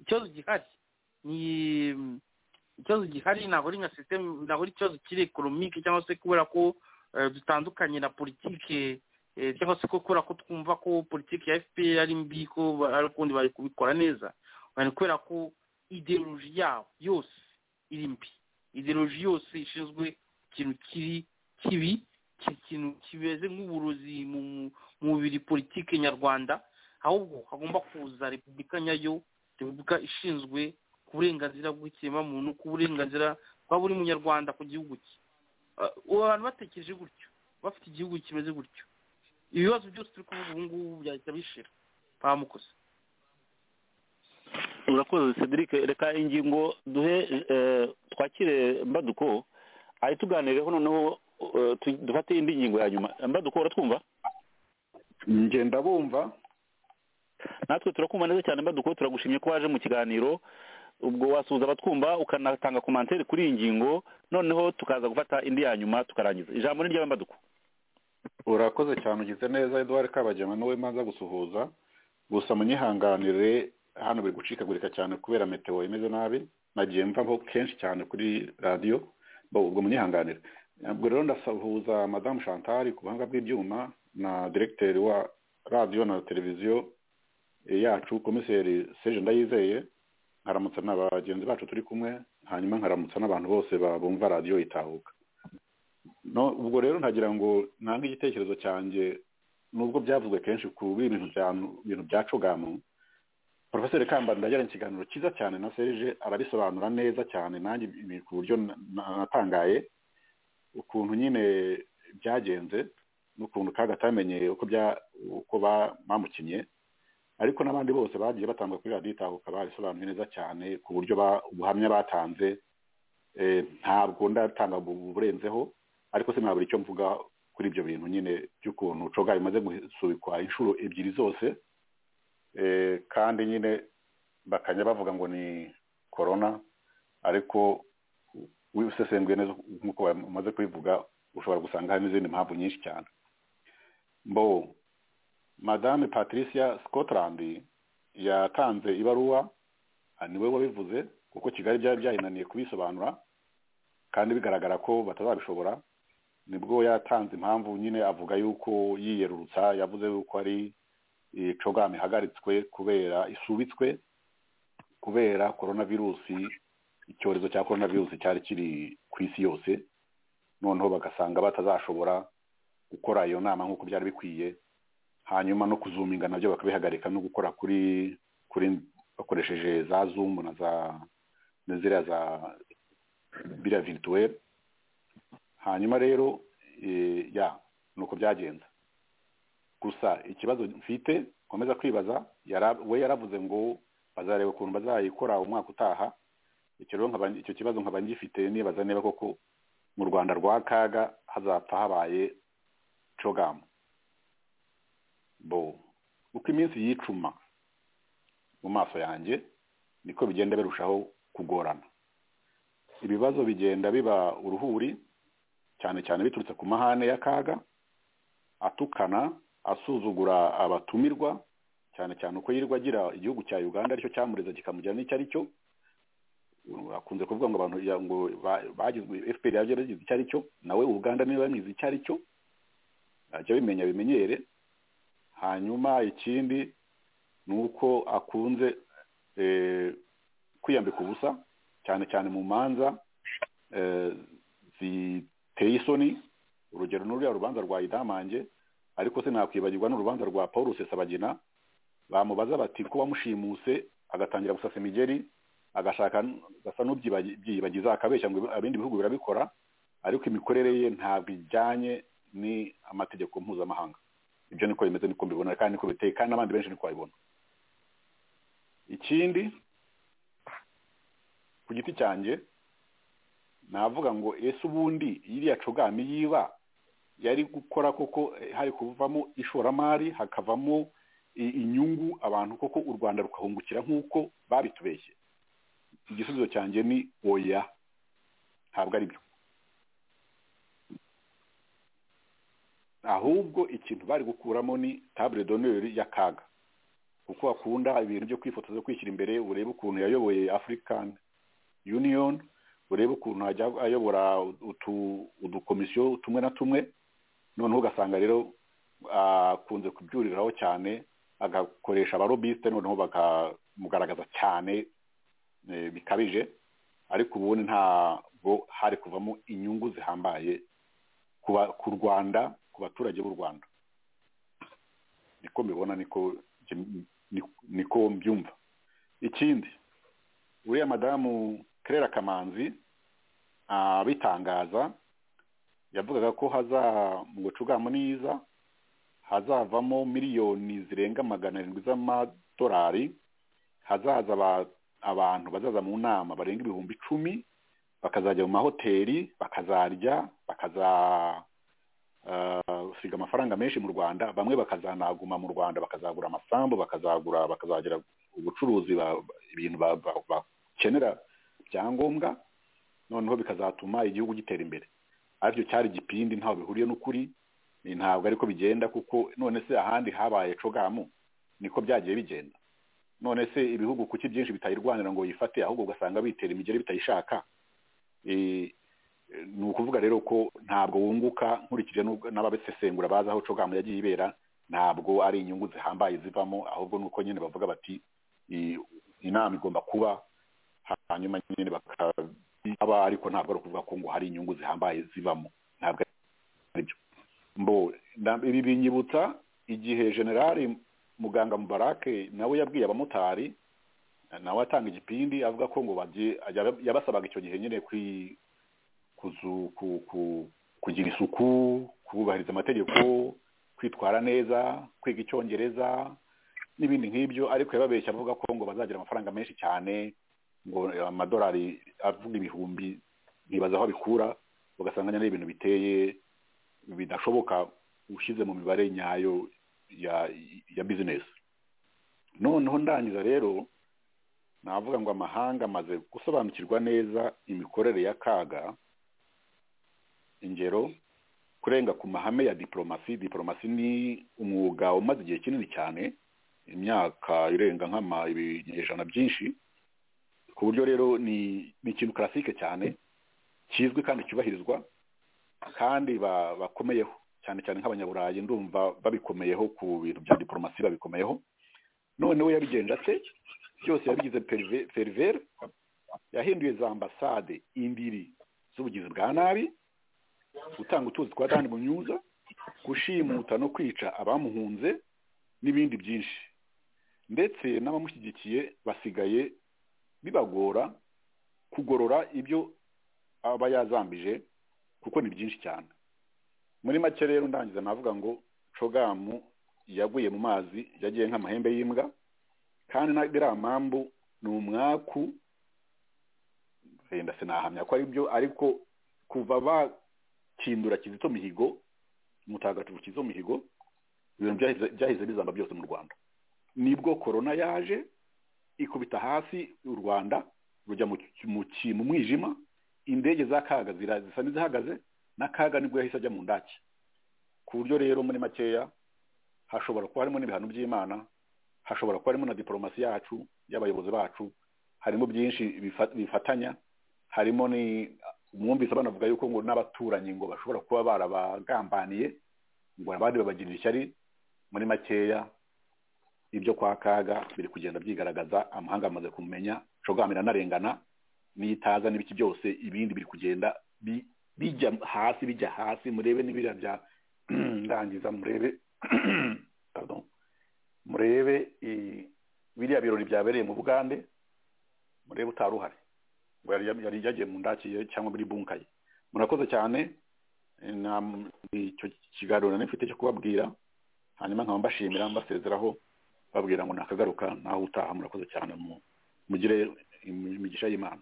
Ikibazo gihari ntabwo ari nka system, ntabwo ari ikibazo kiri economique cyangwa se kubera ko dutandukanye na politike, cyangwa se kubera ko twumva ko politike ya FPR ari mbi, ko ari ukundi bari kubikora neza. Bari kubera ko ideology yabo yose iri mbi, ideology yose ishinzwe ikintu kibi, ikintu kimeze nk'uburozi mu mubiri politike nyarwanda. Ahubwo hagomba kuza repubulika nyayo, repubulika ishinzwe ku burenganzira bw'ikiremwamuntu, ku burenganzira bwa buri munyarwanda ku gihugu cye. Abantu batekereje gutyo, bafite igihugu kimeze gutyo, ibibazo byose turi kuvuga ubu ngubu byahita bishira. Bamukoze. Urakoze Cedric. Reka ingingo duhe twakire Mbaduko ari tuganireho, noneho dufate indi ngingo ya nyuma. Mbaduko, uratwumva? Ngenda bumva. Natwe turakumva neza cyane Mbaduko, turagushimye ko waje mu kiganiro. Ubwo wasuhuza abatwumva ukanatanga commentaire kuri iyi ngingo, noneho tukaza gufata indi ya nyuma tukarangiza. Ijambo ni ry'aba Mbaduko. Urakoze cyane, ugize neza Edouard Kabagema, nawe manza gusuhuza. Gusa munyihanganire, hano biri gucikagurika cyane kubera meteo imeze nabi, nagiye mvaho kenshi cyane kuri radio, ubwo munyihanganire. Ubwo rero ndasuhuza Madame Chantal ku buhanga bw'ibyuma na directeur wa radio na televiziyo yacu Komiseri Serge Ndayizeye, nkaramutsa n'abagenzi bacu turi kumwe, hanyuma nkaramutsa n'abantu bose bumva radio Itahuka. No, ubwo rero ntagira ngo nange igitekerezo cyanjye, nubwo byavuzwe kenshi ku bintu bya Cogamu. Professor Kambanda yari ikiganiro cyiza cyane na Serge, arabisobanura neza cyane, nanjye ku buryo natangaye ukuntu nyine byagenze n'ukuntu kagatamenye uko bamukinye. Ariko n'abandi bose bagiye batanga kuri radio Itahuka barisobanuye neza cyane ku buryo ubuhamya batanze. Ntabwo ndatanga burenzeho, ariko se naburi icyo mvuga kuri ibyo bintu nyine by'ukuntu Coga imaze gusubikwa inshuro ebyiri zose, kandi nyine bakanya bavuga ngo ni corona, ariko wisesenguye neza nk'uko bamaze kubivuga ushobora gusanga hari n'izindi mpamvu nyinshi cyane. Madame Patricia Scotland yatanze ibaruwa, niwe wabivuze kuko Kigali byari byahinaniye kubisobanura kandi bigaragara ko batazabishobora. Nibwo yatanze impamvu nyine avuga yuko yiyerurutsa, yavuze yuko ari CHOGM ihagaritswe kubera isubitswe kubera coronavirusi, icyorezo cya coronavirusi cyari kiri ku isi yose, noneho bagasanga batazashobora gukora iyo nama nk'uko byari bikwiye, hanyuma no kuzuminga nabyo bakabihagarika no gukora kuri bakoresheje za Zoom na ziriya za biriya virtuel. Hanyuma rero nuko byagenze. Gusa ikibazo mfite komeza kwibaza, we yaravuze ngo bazareba ukuntu bazayikora umwaka utaha. Icyo kibazo nkaba ngifite, nibaza niba koko mu Rwanda rwa kaga hazapfa habaye CHOGM. Uko iminsi yicuma mu maso yanjye niko bigenda birushaho kugorana. Ibibazo bigenda biba uruhuri, cyane cyane biturutse ku mahane ya kaga, atukana, asuzugura abatumirwa, cyane cyane uko yirirwa agira igihugu cya Uganda aricyo cyamureza kikamujyana n'icyo aricyo. Akunze kuvuga ngo abantu ngo bagizwe FPR yagize icyo aricyo, nawe Uganda niwe bamwize icyo aricyo, ajya bimenyere. Hanyuma ikindi nuko akunze kwiyambika ubusa, cyane cyane mu manza ziteye isoni. Urugero n'uriya rubanza rwa Idamange, ariko se nakwibagirwa n'urubanza rwa Paul Rusesabagina. Bamubaza bati ko bamushimuse agatangira gusasa imigeri, agashaka gasa n'ubyibagiza akabeshya ngo abindi bihugu birabikora, ariko imikorere ye ntabwo ijyanye ni amategeko mpuzamahanga. Ibyo niko bimeze, niko mbibona kandi niko biteye, kandi n'abandi benshi niko babibona. Ikindi ku giti cyanjye navuga ngo ese ubundi iriya CHOGM yiba yari gukora koko hari kuvamo ishoramari, hakavamo inyungu abantu koko u Rwanda rukahungukira nk'uko babitubeshye? Igisubizo cyanjye ni oya, ntabwo ari byo. Ahubwo ikintu bari gukuramo ni table d'honneur ya kaga, kuko akunda ibintu byo kwifotoza, kwishyira imbere. Urebe ukuntu yayoboye African Union, urebe ukuntu ajya ayobora udukomisiyo tumwe na tumwe, noneho ugasanga rero akunze kubyuriraho cyane, agakoresha abarobiste, noneho bakamugaragaza cyane bikabije. Ariko ubundi ntabwo hari kuvamo inyungu zihambaye ku Rwanda, ku baturage b'u Rwanda. Niko mbibona, niko mbyumva. Ikindi, uriya madamu Claire Kamanzi bitangaza, yavugaga ko mu CHOGM niza hazavamo miliyoni zirenga 700 z'amadolari, hazaza abantu bazaza mu nama barenga 10,000, bakazajya mu mahoteli, bakazarya, siga amafaranga menshi mu Rwanda. Bamwe bakazanaguma mu Rwanda, bakazagura amasambu, bakazagira ubucuruzi, ibintu bakenera byangombwa, noneho bikazatuma igihugu gitera imbere. Aribyo cyari igipindi, ntaho bihuriye n'ukuri, ntabwo ariko bigenda. kuko none se ahandi habaye CHOGM niko byagiye bigenda. None se ibihugu kuki byinshi bitayirwanira ngo yifate, ahubwo ugasanga bitera imigeri bitayishaka? Ni ukuvuga rero ko ntabwo wunguka. Nkurikije n'ababisesengura bazi aho CHOGM yagiye ibera, ntabwo ari inyungu zihambaye zivamo, ahubwo nuko nyine bavuga bati inama igomba kuba, hanyuma nyine bakaba, ariko ntabwo ari ukuvuga ko ngo hari inyungu zihambaye zivamo. Ntabwo ari byo. Ibi binyibutsa igihe Generali Muganga Mubarake nawe yabwiye abamotari, nawe atanga igipindi avuga ko ngo yabasabaga icyo gihe nyine kugira isuku, kubahiriza amategeko, kwitwara neza, kwiga Icyongereza n'ibindi nk'ibyo, ariko yababeshya avuga ko ngo bazagira amafaranga menshi cyane, ngo amadolari avuga ibihumbi, ntibaza aho abikura. Ugasanga nyine ibintu biteye bidashoboka ushyize mu mibare nyayo ya business. Noneho ndangiza rero navuga ngo amahanga amaze gusobanukirwa neza imikorere ya kaga. Ingero, kurenga ku mahame ya diplomasi. Diplomasi ni umwuga umaze igihe kinini cyane, imyaka irenga ibinyejana byinshi, ku buryo rero ni ikintu classique cyane kizwi kandi cyubahirizwa kandi bakomeyeho cyane cyane nk'abanyaburayi, ndumva babikomeyeho ku bintu bya diplomasi, babikomeyeho. None we yabigenje ate? Byose yabigize pervers, yahinduye za ambasade indiri z'ubugizi bwa nabi, gutanga utuzi kwa Dani Munyuza, gushimuta no kwica abamuhunze n'ibindi byinshi, ndetse n'abamushyigikiye basigaye bibagora kugorora ibyo aba yazambije kuko ni byinshi cyane. Muri make rero ndangiza navuga ngo Cogamu yaguye mu mazi, yagiye nk'amahembe y'imbwa, kandi na Garamambu ni umwaku, wenda sinahamya ko ari byo, ariko kuva bakindura Kizito Mihigo, Mutagatifu Kizito Mihigo, ibintu byahize bizamba byose mu Rwanda. Nibwo corona yaje ikubita hasi u Rwanda rujya mu mwijima, indege z'akaga zisa n'izihagaze, n'akaga nibwo yahise ajya mu ndaki. Ku buryo rero muri makeya hashobora kuba harimo n'ibihano by'Imana, hashobora kuba harimo na diplomasi yacu y'abayobozi bacu, harimo byinshi bifatanya, harimo ni umwumvise banavuga yuko ngo n'abaturanyi ngo bashobora kuba barabagambaniye ngo abandi babagirira ishyari. Muri makeya ibyo kwa kaga biri kugenda byigaragaza, amahanga amaze kumenya, Cogamira narengana n'itaza n'ibiki byose, ibindi biri kugenda bijya hasi. Murebe n'ibira bya ndangiza, murebe biriya birori byabereye mu Bugande, murebe utaruhari ngo yari yagiye mu ndakiye cyangwa muri bunkaye. Murakoze cyane, icyo kiganiro nifite cyo kubabwira, hanyuma nkaba mbashimira, mbasezeraho babwira ngo nakagaruka naho utaha. Murakoze cyane, mugire imigisha y'Imana.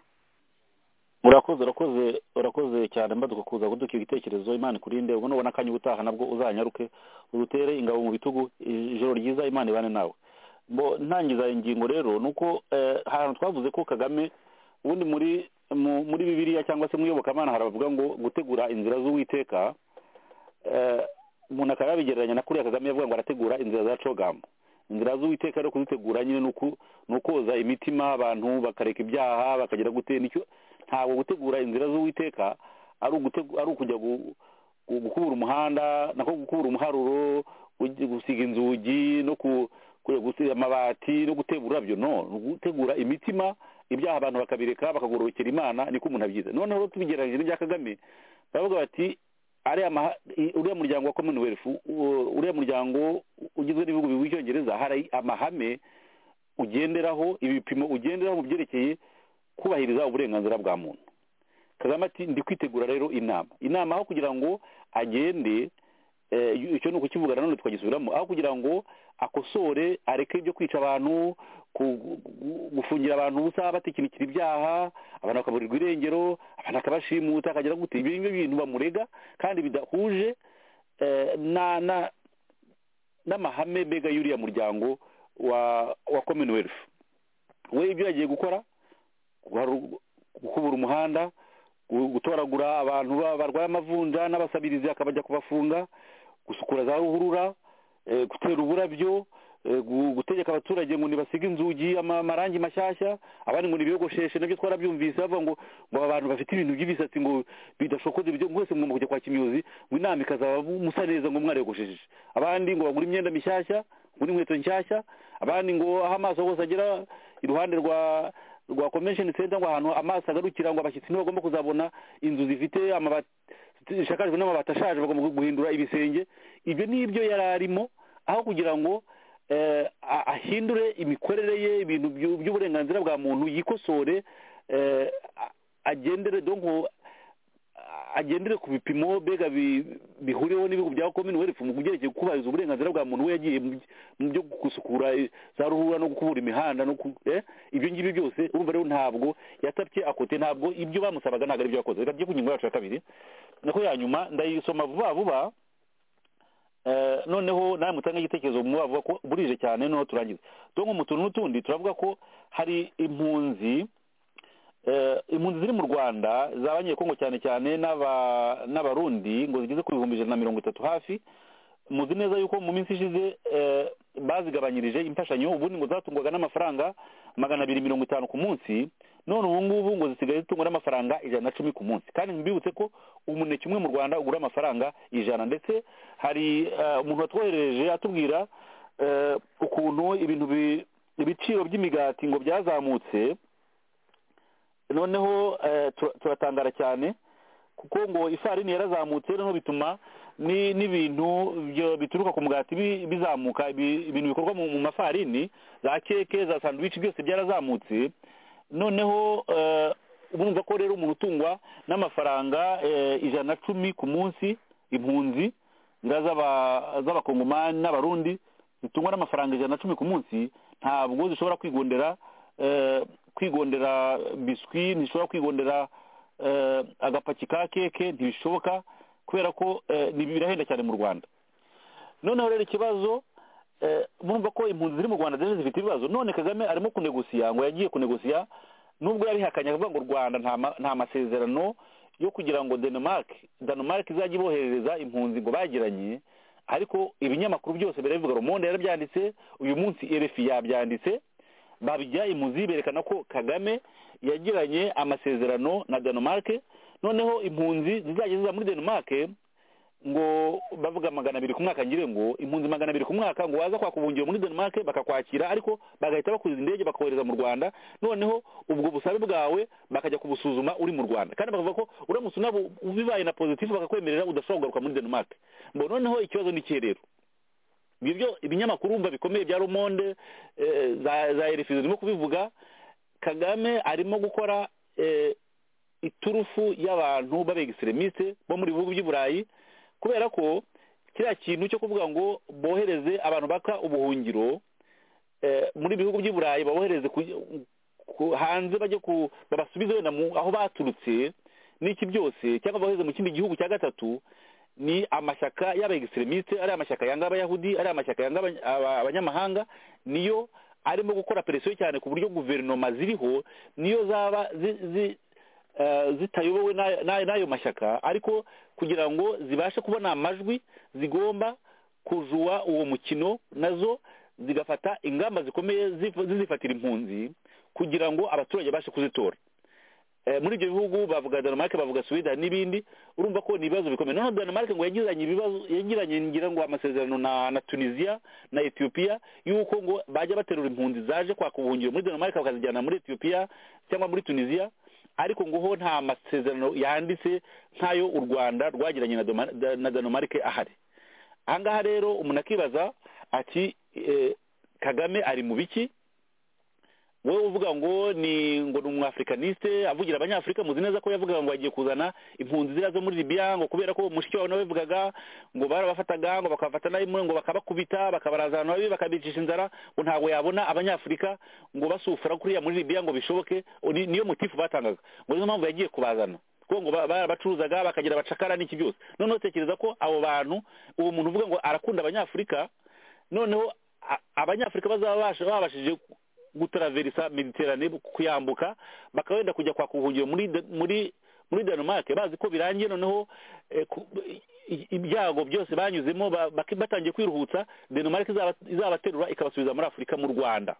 urakoze cyane mbaduka kuza kuduka ibitekerezo. Imana ikurinde, ubwo nubona akanya ubutaha nabwo uzanyaruke urutere ingabo mu bitugu. Ijoro ryiza, Imana ibane nawe. Ntangiza ingingo rero nuko ahantu twavuze ko Kagame ubundi muri Bibiliya cyangwa se mu iyobokamana haravuga ngo gutegura inzira z'Uwiteka. Umuntu akaba yabigereranya na kuriya Kagame yavuga ngo arategura inzira za Cogamu. Inzira z'Uwiteka rero kuzitegura nyine ni ukoza imitima, abantu bakareka ibyaha, bakagira gute. Nicyo ntabwo gutegura inzira z'Uwiteka ari ukujya gukubura umuhanda, nako gukubura umuharuro, gusiga inzugi no gusiga amabati no gutera ururabyo. No, gutegura imitima, ibyaha abantu bakabireka bakagororokera Imana. Niko umuntu abyiza. Noneho tubigereranyije n'ibya Kagame, baravuga bati uriya muryango wa Commonwealth, uriya muryango ugizwe n'ibihugu by'Icyongereza, hari amahame ugenderaho, ibipimo ugenderaho mu byerekeye kubahiriza uburenganzira bwa muntu. Kagame ati ndi kwitegura rero inama aho kugira ngo agende, icyo ni ukukivugana none twagisubiramo, aho kugira ngo akosore, areke ibyo kwica abantu, gufungira abantu ubusa, batekinikira ibyaha, abantu bakaburirwa irengero, abantu akabashimuta, akagira gute. Ibyo ni ibintu bamurega kandi bidahuje n'amahame mbega y'uriya muryango wa Commonwealth. We ibyo yagiye gukora, gukubura umuhanda, gutoragura abantu barwaye amavunja n'abasabirizi akabajya kubafunga, gusukura za ruhurura, gutera uburabyo, gutegeka abaturage ngo nibasiga inzugi amarangi mashyashya, abandi ngo nibiyogosheshe. Nabyo twarabyumvise bavuga ngo aba bantu bafite ibintu by'ibisatsi ngo bidashokoze, ibyo mwese mugomba kujya kwa kimyozi, ngo inama ikazaba musa neza ngo mwaregoshesheje. Abandi ngo bagura imyenda mishyashya, ngo n'inkweto nshyashya. Abandi ngo aho amaso hose agera iruhande rwa convention center, ngo ahantu amaso agarukira, ngo abashyitsi ntibagomba kuzabona inzu zifite amabati zishakajwe n'amabati ashaje, bagomba guhindura ibisenge. Ibyo ni ibyo yari arimo, aho kugira ngo ahindure imikorere ye, ibintu by'uburenganzira bwa muntu yikosore, agendere ku bipimo mbega bihuriweho n'ibihugu bya Commonwealth mu byerekeye kubahiriza uburenganzira bwa muntu. We yagiye mu byo gusukura za ruhurura no gukubura imihanda ibyo ngibyo byose. Urumva rero ntabwo yatabye akote, ntabwo ibyo bamusabaga ntabwo ari byo yakoze. Reka tujye ku ngingo yacu ya kabiri, nako ya nyuma ndayisoma vuba. Noneho nawe mutanga igitekerezo mubavuga ko burije cyane. Noneho turangiza mu tuntu n'utundi turavuga ko hari impunzi impunzi ziri mu Rwanda z'abanyekongo cyane cyane n'abarundi ngo zigeze ku 130 hafi. Muzi neza yuko mu minsi ishize bazigabanyirije imfashanyo, ubundi ngo zatungwaga n'amafaranga 250 ku munsi, none ubu ngubu ngo zisigaye zitungwa n'amafaranga 110 ku munsi. Kandi mbibutse ko umuneke umwe mu Rwanda ugura amafaranga 100. Ndetse hari umuntu watwohereje atubwira ukuntu ibiciro by'imigati ngo byazamutse, noneho turatangara cyane kuko ngo ifarini yarazamutse, noneho bituma n'ibintu bituruka ku mugati bizamuka, ibintu bikorwa mu mafarini, za keke, za sandwich, byose byarazamutse. Noneho urumva ko rero umuntu utungwa n'amafaranga 110 ku munsi, impunzi z'abakongomani n'abarundi zitungwa n'amafaranga 110 ku munsi, ntabwo zishobora kwigondera biswi, ntishobora kwigondera agapaki ka keke, ntibishoboka kubera ko birahenda cyane mu Rwanda. Noneho rero ikibazo murumva ko impunzi ziri mu Rwanda zije zifite ibibazo, none Kagame arimo kunegosiya, ngo yagiye kunegosiya, nubwo yabihakanye avuga ngo u Rwanda nta masezerano yo kugira ngo Denmark izajya iboherereza impunzi ngo bagiranye, ariko ibinyamakuru byose birabivuga. Le Monde yarabyanditse, uyu munsi RFI yabyanditse, babijya impunzi berekana ko Kagame yagiranye amasezerano na Denmark. Noneho impunzi zizajya ziza muri Denmark ngo bavuga 200 ku mwaka, ngire ngo impunzi 200 ku mwaka, ngo waza kwakubungira muri Denmark bakakwakira, ariko bagahita bakuza indege bakohereza mu Rwanda, noneho ubwo busabe bwawe bakajya kubusuzuma uri mu Rwanda, kandi bakavuga ko uramutse unabo ubibaye na positive bakakwemerera udashobora kugaruka muri Denmark. Noneho ikibazo ni kirero ibyo ibinyamakuru umva bikomeye bya Le Monde, za RFI zirimo kubivuga. Kagame arimo gukora iturufu y'abantu b'abextremiste bo muri bihugu by'i Burayi, kubera ko kiriya kintu cyo kuvuga ngo bohereze abantu baka ubuhungiro muri bihugu by'i Burayi, babohereze hanze bajye babasubize wenda aho baturutse n'iki byose, cyangwa bohereze mu kindi gihugu cya gatatu, ni amashyaka y'abextremiste, ari amashyaka yanga abayahudi, ari amashyaka yanga abanyamahanga, niyo arimo gukora presiyo cyane ku buryo guverinoma ziriho niyo zaba zitayobowe n'ayo mashyaka, ariko kugira ngo zibashe kubona amajwi zigomba kujuwa uwo mukino, nazo zigafata ingamba zikomeye zizifatira impunzi kugira ngo abaturage bashe kuzitora. Muri ibyo bihugu bavuga Denmark, bavuga Sweden n'ibindi, urumva ko ni ibibazo bikomeye. Noneho Denmark ngo yagiranye ngira ngo amasezerano na Tunisia na Ethiopia yuko ngo bajya baterura impunzi zaje kwaka ubuhungiro muri Denmark bakazijyana muri Ethiopia cyangwa muri Tunisia, ariko ngo ho nta masezerano yanditse nk'ayo u Rwanda rwagiranye na Denmark ahari. Ahangaha rero umuntu akibaza ati Kagame ari mu biki? Wowe uvuga ngo ni umwafrikaniste avugira abanyafrika, muzi neza ko yavugaga ngo agiye kuzana impunzi zira zo muri Libya, ngo kubera ko mushiki wawe nawe bivugaga ngo barabafataga ngo bakafata nayo ngo bakabakubita bakabarazana nabi bakabicisha inzara, ngo ntago yabona abanyafrika ngo basufura kuriya muri Libya ngo bishoboke. Niyo motifu batangaga, ngo niyo mpamvu yagiye kubazana, kuko ngo bacuruzaga bakagira abacakara n'iki byose. Noneho tekereza ko abo bantu, uwo muntu uvuga ngo arakunda abanyafrika, noneho abanyafrika bazaba babashije gutaraverisa Mediterane, kuyambuka bakawenda kujya kwa kubuhungiro muri Denmark, bazi ko birangiye, noneho ibyago byose banyuzemo batangiye kwiruhutsa, Denmark izabaterura ikabasubiza muri Afurika, mu Rwanda,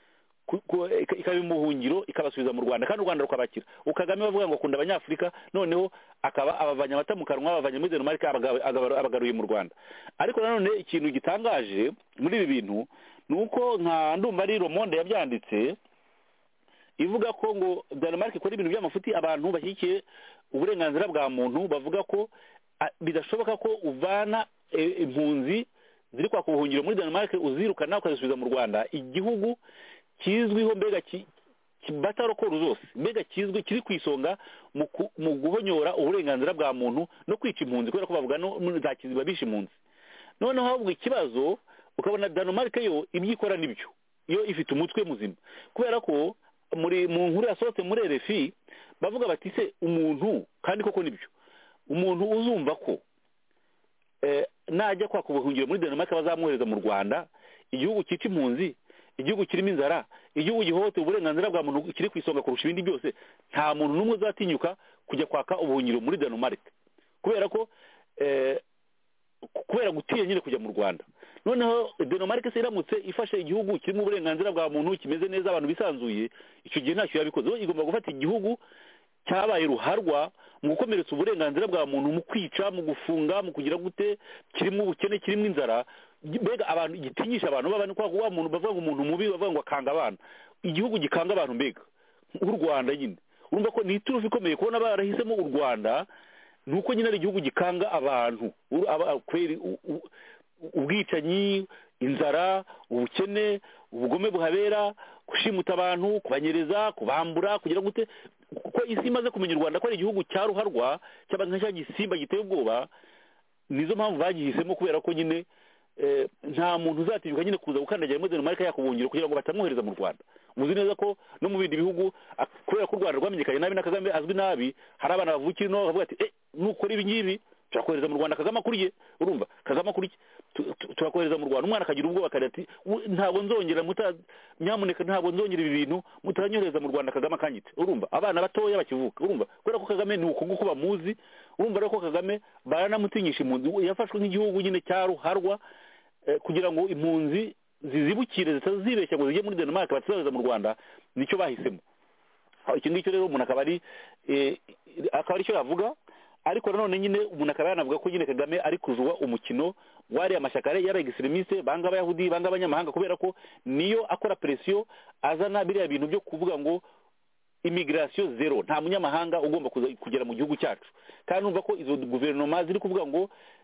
ikabimuhungiro ikabasubiza mu Rwanda, kandi u Rwanda rukabakira. Ukagame bavuga ngo akunda abanyafrika, noneho akaba abavanya amata mu kanwa, abavanya muri Denmark abagaruye mu Rwanda. Ariko nanone ikintu gitangaje muri ibi bintu nuko nka ndumva ari Le Monde yabyanditse, ivuga ko ngo Denmark ikora ibintu by'amafuti, abantu bashyikiye uburenganzira bwa muntu bavuga ko bidashoboka ko uvana impunzi ziri kwa kubuhungiro muri Denmark uzirukana ukazisubiza mu Rwanda, igihugu kizwiho mbega batarokora zose, mbega kiri ku isonga mu guhonyora uburenganzira bwa muntu no kwica impunzi, kubera ko bavuga no za kiziba bishe impunzi. Noneho ahubwo ikibazo ukabona Denmark yo ibyikora nibyo, yo ifite umutwe muzima, kubera ko mu nkuru yasohotse muri RFI bavuga bati se umuntu, kandi koko nibyo, umuntu uzumva ko najya kwa kubuhungiro muri Denmark bazamwohereza mu Rwanda, igihugu cyica impunzi, igihugu kirimo inzara, igihugu gihohotera uburenganzira bwa muntu kiri ku isonga kurusha ibindi byose, nta muntu n'umwe uzatinyuka kujya kwaka ubuhungiro muri Denmark kubera ko kubera gutinya nyine kujya mu Rwanda. Noneho Denmark se iramutse ifashe igihugu kirimo uburenganzira bwa muntu kimeze neza abantu bisanzuye, icyo gihe ntacyo yabikoze. Igomba gufata igihugu cyabaye ruharwa mu gukomeretsa uburenganzira bwa muntu, mu kwica, mu gufunga, mu kugira gute, kirimo ubukene, kirimo inzara, mbega abantu gitinyisha abantu babana kwa wa muntu bavuga ngo umuntu mubi, bavuga ngo akanga abana, igihugu gikanga abantu mbega u Rwanda nyine. Urumva ko ni iturufu ikomeye kubona barahisemo u Rwanda, nuko nyine ari igihugu gikanga abantu, ubwicanyi, inzara, ubukene, ubugome buhabera, gushimuta abantu, kubanyereza, kubambura, kugira gute, kuko isi imaze kumenya u Rwanda ko ari igihugu cya ruharwa cyaba nka gisimba giteye ubwoba. Nizo mpamvu bagihisemo, kubera ko nyine nta muntu uzatinyuka nyine kuza gukandagira muri Denmark yakubungiro kugira ngo batamwohereza mu Rwanda. Muzi neza ko no mu bindi bihugu kubera ko u Rwanda rwamenyekanye nabi na Kagame azwi nabi, hari abana bavukira ino bavuga ati nukora ibi ngibi turakohereza mu Rwanda. Kagame akuriye, urumva Kagame akuriye, turakohereza mu Rwanda. Umwana akagira ubwoba akari ati ntabwo nzongera nyamuneka ntabwo nzongera ibi bintu mutanyohereza mu Rwanda. Kagame akanyite, urumva abana batoya bakivuka, urumva kubera ko Kagame ni uko nguko bamuzi. Urumva rero ko Kagame baranamutinyisha impunzi, yafashwe nk'igihugu nyine cya ruharwa kugira ngo impunzi zizibukire zitazibeshya ngo zijye muri Denmark batazohereza mu Rwanda. Nicyo bahisemo. Iki ngicyo rero umuntu akaba ari cyo yavuga. Ariko nanone nyine umuntu akaba yanavuga ko nyine Kagame ari kujwa umukino wari amashyaka yari extremiste, banga abayahudi, banga abanyamahanga, kubera ko niyo akora presiyo azana biriya bintu byo kuvuga ngo immigration zero, nta munyamahanga ugomba kugera mu gihugu cyacu. Kandi numva ko izo guverinoma ziri kuvuga ngo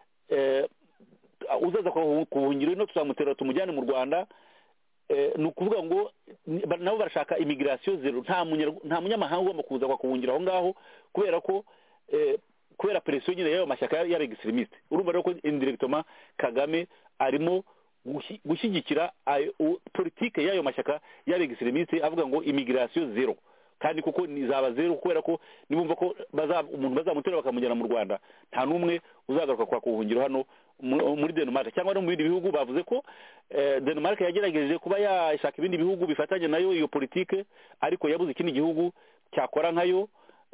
uzaza ku buhungiro ino tuzamutera tumujyane mu Rwanda, ni ukuvuga ngo nabo barashaka immigration zero, nta munyamahanga ugomba kuza kubuhungira aho ngaho, kubera ko kubera presiyo nyine y'ayo mashyaka ya extremiste. Urumva rero ko indirectement Kagame arimo gushyigikira politike y'ayo mashyaka ya extremiste avuga ngo immigration zero, kandi kuko nizaba zero, kubera ko nibumva ko umuntu bazamutera bakamujyana mu Rwanda nta n'umwe uzagaruka kwa kubuhungiro hano muri Denmark cyangwa no mu bindi bihugu. Bavuze ko Denmark yagerageje kuba yashaka ibindi bihugu bifatanye nayo iyo politike, ariko yabuze ikindi gihugu cyakora nkayo,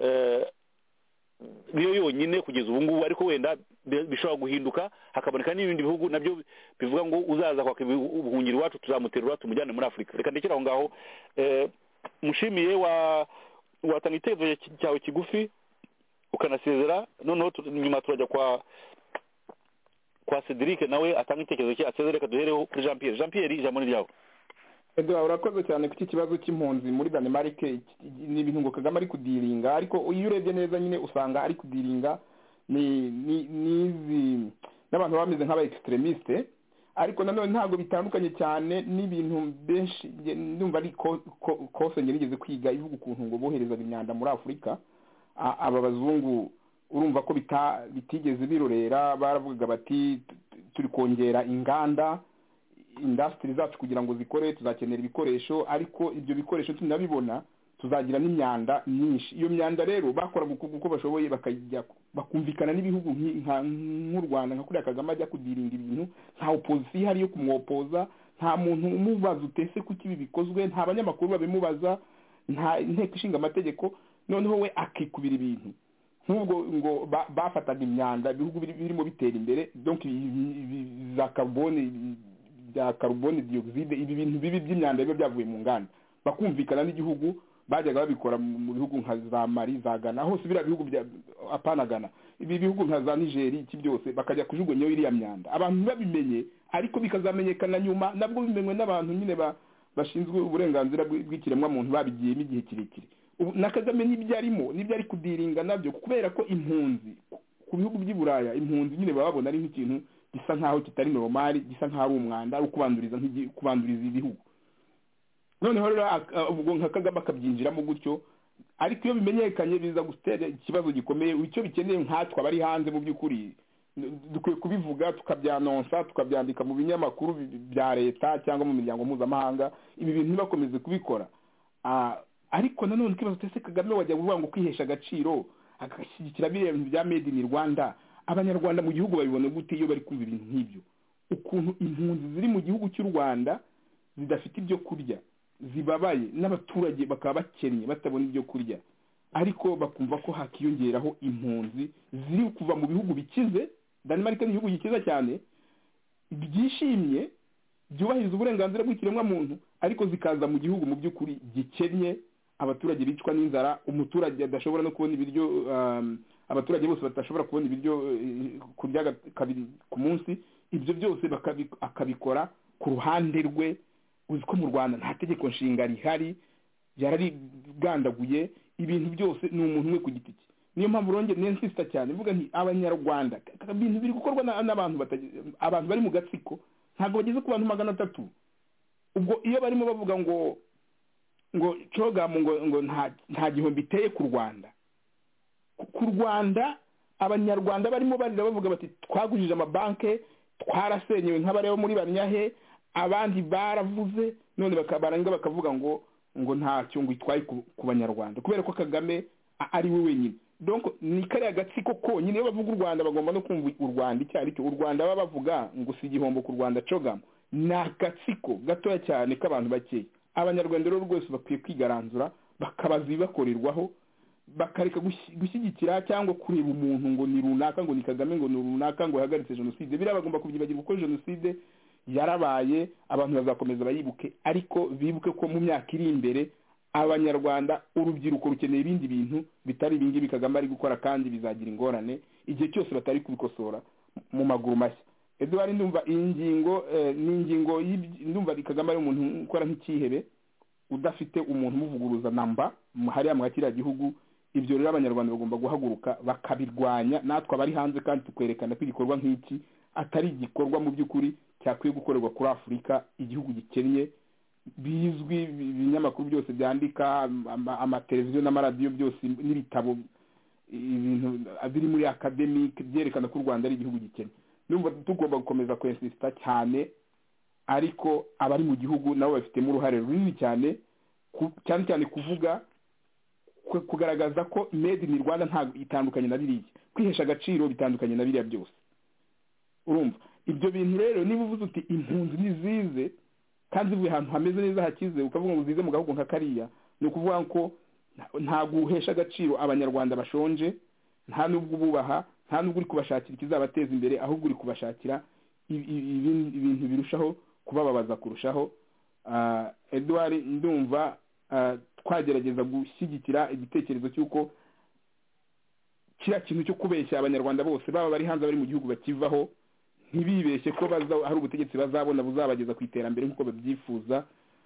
niyo yonyine kugeza ubu ngubu. Ariko wenda bishobora guhinduka hakaboneka n'ibindi bihugu nabyo bivuga ngo uzaza kwaka ubuhungiro iwacu tuzamuterura tumujyane muri Afurika. Reka ndekera aho ngaho. Mushimiye watanga igitekerezo cyawe kigufi ukanasezera. Noneho nyuma turajya kwa Cedric nawe atanga igitekerezo cye asezere. Reka duhereho kuri Jean Pierre, ijambo ni ryawe. Urakoze cyane ku iki kibazo cy'impunzi muri Denmark. Ni ibintu ngo Kagame ari kudiringa, ariko iyo urebye neza nyine usanga ari kudiringa n'izi n'abantu bameze nk'aba extremiste, ariko nanone ntabwo bitandukanye cyane n'ibintu benshi. Ndumva ari kose ngerigeze kwiga ivuga ukuntu ngo boherezaga imyanda muri Afurika. Aba bazungu urumva ko bitigeze birorera, baravugaga bati turi kongera inganda industry zacu kugira ngo zikore, tuzakenera ibikoresho, ariko ibyo bikoresho tunabibona tuzagira n'imyanda myinshi. Iyo myanda rero bakora uko bashoboye bakajya bakumvikana n'ibihugu nk'u Rwanda, nka kuriya Kagame ajya kudiringa ibintu, nta opposition ihari yo kumwopoza, nta muntu umubaza utese kuki ibi bikozwe, nta banyamakuru babimubaza, nta inteko ishinga amategeko. Noneho we akikubira ibintu nk'ubwo ngo bafataga imyanda ibihugu birimo bitera imbere, donc za carbone dioxide, ibi bintu bibi by'imyanda biba byavuye mu nganda, bakumvikana n'igihugu. Bajyaga babikora mu bihugu nka za Mali, za Ghana, hose biriya bihugu bya apana Ghana, ibi bihugu nka za Nigeria, iki byose bakajya kujugunyaho iriya myanda, abantu babimenye, ariko bikazamenyekana nyuma, nabwo bimenywe n'abantu nyine bashinzwe uburenganzira bw'ikiremwa muntu babigiyemo igihe kirekire. Na Kagame n'ibyo ari kudiringa nabyo, kubera ko impunzi ku bihugu by'i Buraya, impunzi nyine baba babona ari nk'ikintu gisa nkaho kitari normal, gisa nkaho ari umwanda, ari kubanduriza ibihugu. Noneho rero ubwo nka Kagame akabyinjiramo gutyo, ariko iyo bimenyekanye biza gutera ikibazo gikomeye. Icyo bikeneye nkatwe abari hanze, mu by'ukuri dukwiye kubivuga, tukabyanonsa, tukabyandika mu binyamakuru bya leta cyangwa mu miryango mpuzamahanga, ibi bintu ntibakomeze kubikora. Ariko nanone ikibazo tese Kagame wajya kuvuga ngo kwihesha agaciro, agashyigikira biriya bintu bya made in Rwanda. Abanyarwanda mu gihugu babibona gute iyo bari kumva ibintu nk'ibyo? Ukuntu impunzi ziri mu gihugu cy'u Rwanda zidafite ibyo kurya zibabaye n'abaturage bakaba bakennye batabona ibyo kurya ariko bakumva ko hakiyongeraho impunzi ziri kuva mu bihugu bikize. Denmark ni igihugu gikiza cyane byishimye byubahiriza uburenganzira bw'ikiremwamuntu ariko zikaza mu gihugu mu by'ukuri gikennye, abaturage bicwa n'inzara, umuturage adashobora no kubona ibiryo, abaturage bose batashobora kubona ibiryo kurya kabiri ku munsi. Ibyo byose akabikora ku ruhande rwe. Uzi ko mu Rwanda nta tegeko nshinga rihari, yararigandaguye ibintu byose, ni umuntu umwe ku giti cye. Niyo mpamvu rongera nensista cyane mvuga nti abanyarwanda ibintu biri gukorwa n'abantu abantu bari mu gatsiko ntabwo bageze ku bantu 300. Ubwo iyo barimo bavuga ngo cogamu ngo nta gihombo biteye ku Rwanda abanyarwanda barimo barira bavuga bati twagujije amabanke, twarasenyewe nk'abareba muri Banyahe, abandi baravuze, none bakabaranga bakavuga ngo nta cyungu itwaye ku banyarwanda kubera ko Kagame ari we wenyine. Donc ni kariya gatsiko konyine iyo bavuga u Rwanda bagomba no kumva u Rwanda icyo ari cyo. U Rwanda baba bavuga ngo si igihombo ku Rwanda cogamu, ni agatsiko gatoya cyane k'abantu bakeya. Abanyarwanda rero rwose bakwiye kwigaranzura bakabaza ibibakorerwaho, bakareka gushyigikira cyangwa kureba umuntu ngo ni runaka, ngo ni Kagame, ngo ni runaka, ngo yahagaritse jenoside. Biriya bagomba kubyibagirwa kuko jenoside yarabaye, abantu bazakomeza bayibuke, ariko bibuke ko mu myaka iri imbere abanyarwanda urubyiruko rukeneye ibindi bintu bitari ibingibi Kagame ari gukora, kandi bizagira ingorane igihe cyose batari kubikosora mu maguru mashya. Edouard, ndumva iyi ngingo n'ingingo ndumva Kagame ari umuntu ukora nk'ikihebe udafite umuntu umuvuguruza namba hariya mu kiriya gihugu. Ibyo rero abanyarwanda bagomba guhaguruka bakabirwanya, natwe abari hanze, kandi tukwerekana ko igikorwa nk'iki atari igikorwa mu by'ukuri cyakwiye gukorerwa kuri Afurika, igihugu gikennye, bizwi, ibinyamakuru byose byandika, amateleviziyo n'amaradiyo byose n'ibitabo, ibintu biri muri academic byerekana ko u Rwanda ari igihugu gikennye. Numva tugomba gukomeza kwensista cyane, ariko abari mu gihugu nabo bafitemo uruhare runini cyane cyane kugaragaza ko made in Rwanda ntabwo itandukanye na biriya, kwihesha agaciro bitandukanye na biriya byose. Urumva ibyo bintu rero, niba uvuze uti impunzi nizize kandi zivuye ahantu hameze neza hakize, ukavuga ngo zize mu gahugu nka kariya, ni ukuvuga ko nta guhesha agaciro abanyarwanda bashonje, nta n'ubwo ububaha, nta n'ubwo uri kubashakira ikizabateza imbere, ahubwo uri kubashakira ibintu birushaho kubababaza kurushaho. Edouard, ndumva twagerageza gushyigikira igitekerezo cy'uko kiriya kintu cyo kubeshya abanyarwanda bose, baba bari hanze bari mu gihugu, bakivaho, ntibibeshye ko hari ubutegetsi bazabona buzabageza ku iterambere nk'uko babyifuza.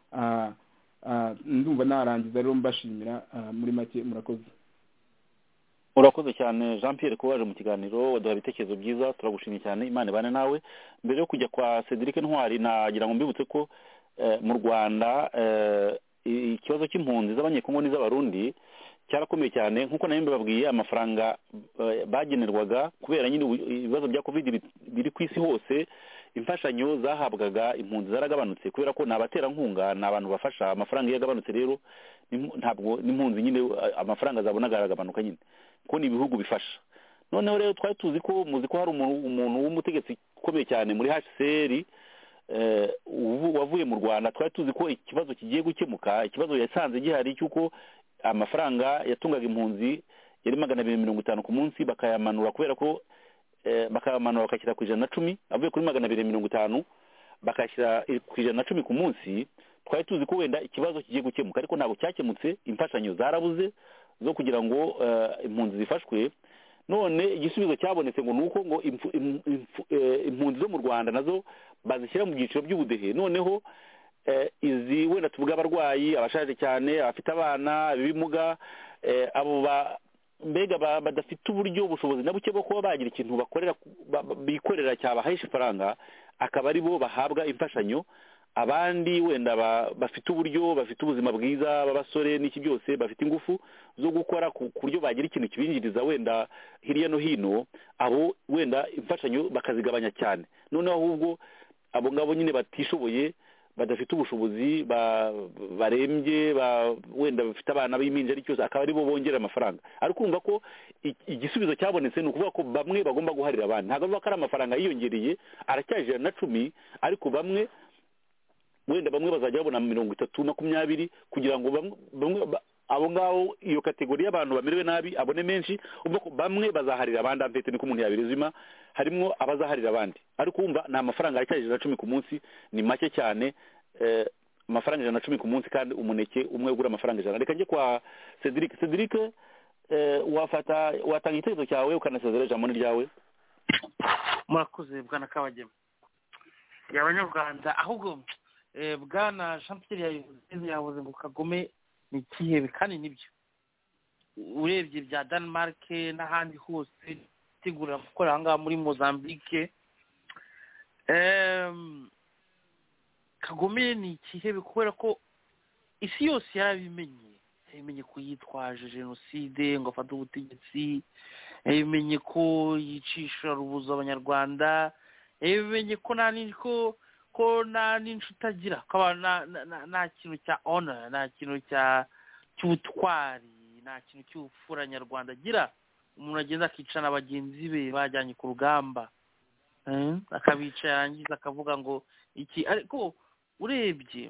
Ndumva narangiza rero mbashimira. Muri make murakoze. Urakoze cyane Jean Pierre ko waje mu kiganiro, waduha ibitekerezo byiza, turagushimiye cyane. Imana ibane nawe. Mbere yo kujya kwa Cedric Ntwari, nagira ngo mbibutse ko mu Rwanda ikibazo cy'impunzi z'abanyekongo n'iz'abarundi cyarakomeye cyane. Nk'uko nayo mbabwiye, amafaranga bagenerwaga kubera nyine ibibazo bya covid biri ku isi hose, imfashanyo zahabwaga impunzi zaragabanutse kubera ko n'abaterankunga, n'abantu bafasha. Amafaranga yagabanutse rero ntabwo n'impunzi nyine amafaranga zabonaga aragabanuka nyine ko ni ibihugu bifasha. Noneho rero twari tuzi ko muzi ko hari umuntu w'umutegetsi ukomeye cyane muri HCR wavuye mu Rwanda. Twari tuzi ko ikibazo kigiye gukemuka. Ikibazo yasanze gihari cy'uko amafaranga yatungaga impunzi yari 250 ku munsi, bakayamanura kubera ko bakayamanura bakashyira ku 110, avuye kuri 250 bakashyira ku 110 ku munsi. Twari tuzi ko wenda ikibazo kigiye gukemuka, ariko ntabwo cyakemutse. Imfashanyo zarabuze zo kugira ngo impunzi zifashwe. None igisubizo cyabonetse ngo nuko ngo impunzi zo mu Rwanda nazo bazishyira mu byiciro by'ubudehe. Noneho izi wenda tuvuga abarwayi, abashaje cyane, abafite abana, ibimuga, abo mbega badafite uburyo ubushobozi na buke bwo kuba bagira ikintu bikorera cyabahesha ifaranga, akaba ari bo bahabwa imfashanyo. Abandi wenda bafite uburyo, bafite ubuzima bwiza, b'abasore n'iki byose, bafite ingufu zo gukora ku buryo bagira ikintu kibinjiriza wenda hirya no hino, abo wenda imfashanyo bakazigabanya cyane. Noneho ahubwo abo ngabo nyine batishoboye, badafite ubushobozi, barembye, wenda bafite abana b'impinja, ari cyose akaba ari bo bongera amafaranga. Ariko kumva ko igisubizo cyabonetse ni ukuvuga ko bamwe bagomba guharira abandi. Ntabwo bavuga ko ari amafaranga yiyongereye, aracyajira na 10, ariko bamwe wenda bamwe bazajya babona 30-20 kugira ngo bamwe abo ngaho iyo kategori y'abantu bamerewe nabi abone menshi, ubwo bamwe bazaharira abandi, ampete niko umuntu yabirezima, harimo abazaharira abandi. Ariko umva ni amafaranga ari 110 ku munsi, ni make cyane, amafaranga 110 ku munsi, kandi umuneke umwe ugura amafaranga 100. Reka njye kwa Cedric watanga igitekerezo cyawe ukanasezera ijambo ryawe. Murakoze bwana Kabagema. Abanyarwanda ahubwo bwana Jean Pierre yavuze ngo Kagome ni ikihebe, kandi nibyo. Urebye bya Denmark n'ahandi hose tegura gukora ahangaha muri Mozambique, Kagome ni ikihebe kubera ko isi yose yabimenye ko yitwaje jenoside ngo afate ubutegetsi, yabimenye ko yicisha rubuza abanyarwanda, yabimenye ko nta n'inshuti agira, ko nta kintu cya honor, nta kintu cy'ubutwari, nta kintu cy'ubupfura nyarwanda agira. Umuntu agenda akicana bagenzi be bajyanye ku rugamba, akabica yarangiza akavuga ngo iki. Ariko urebye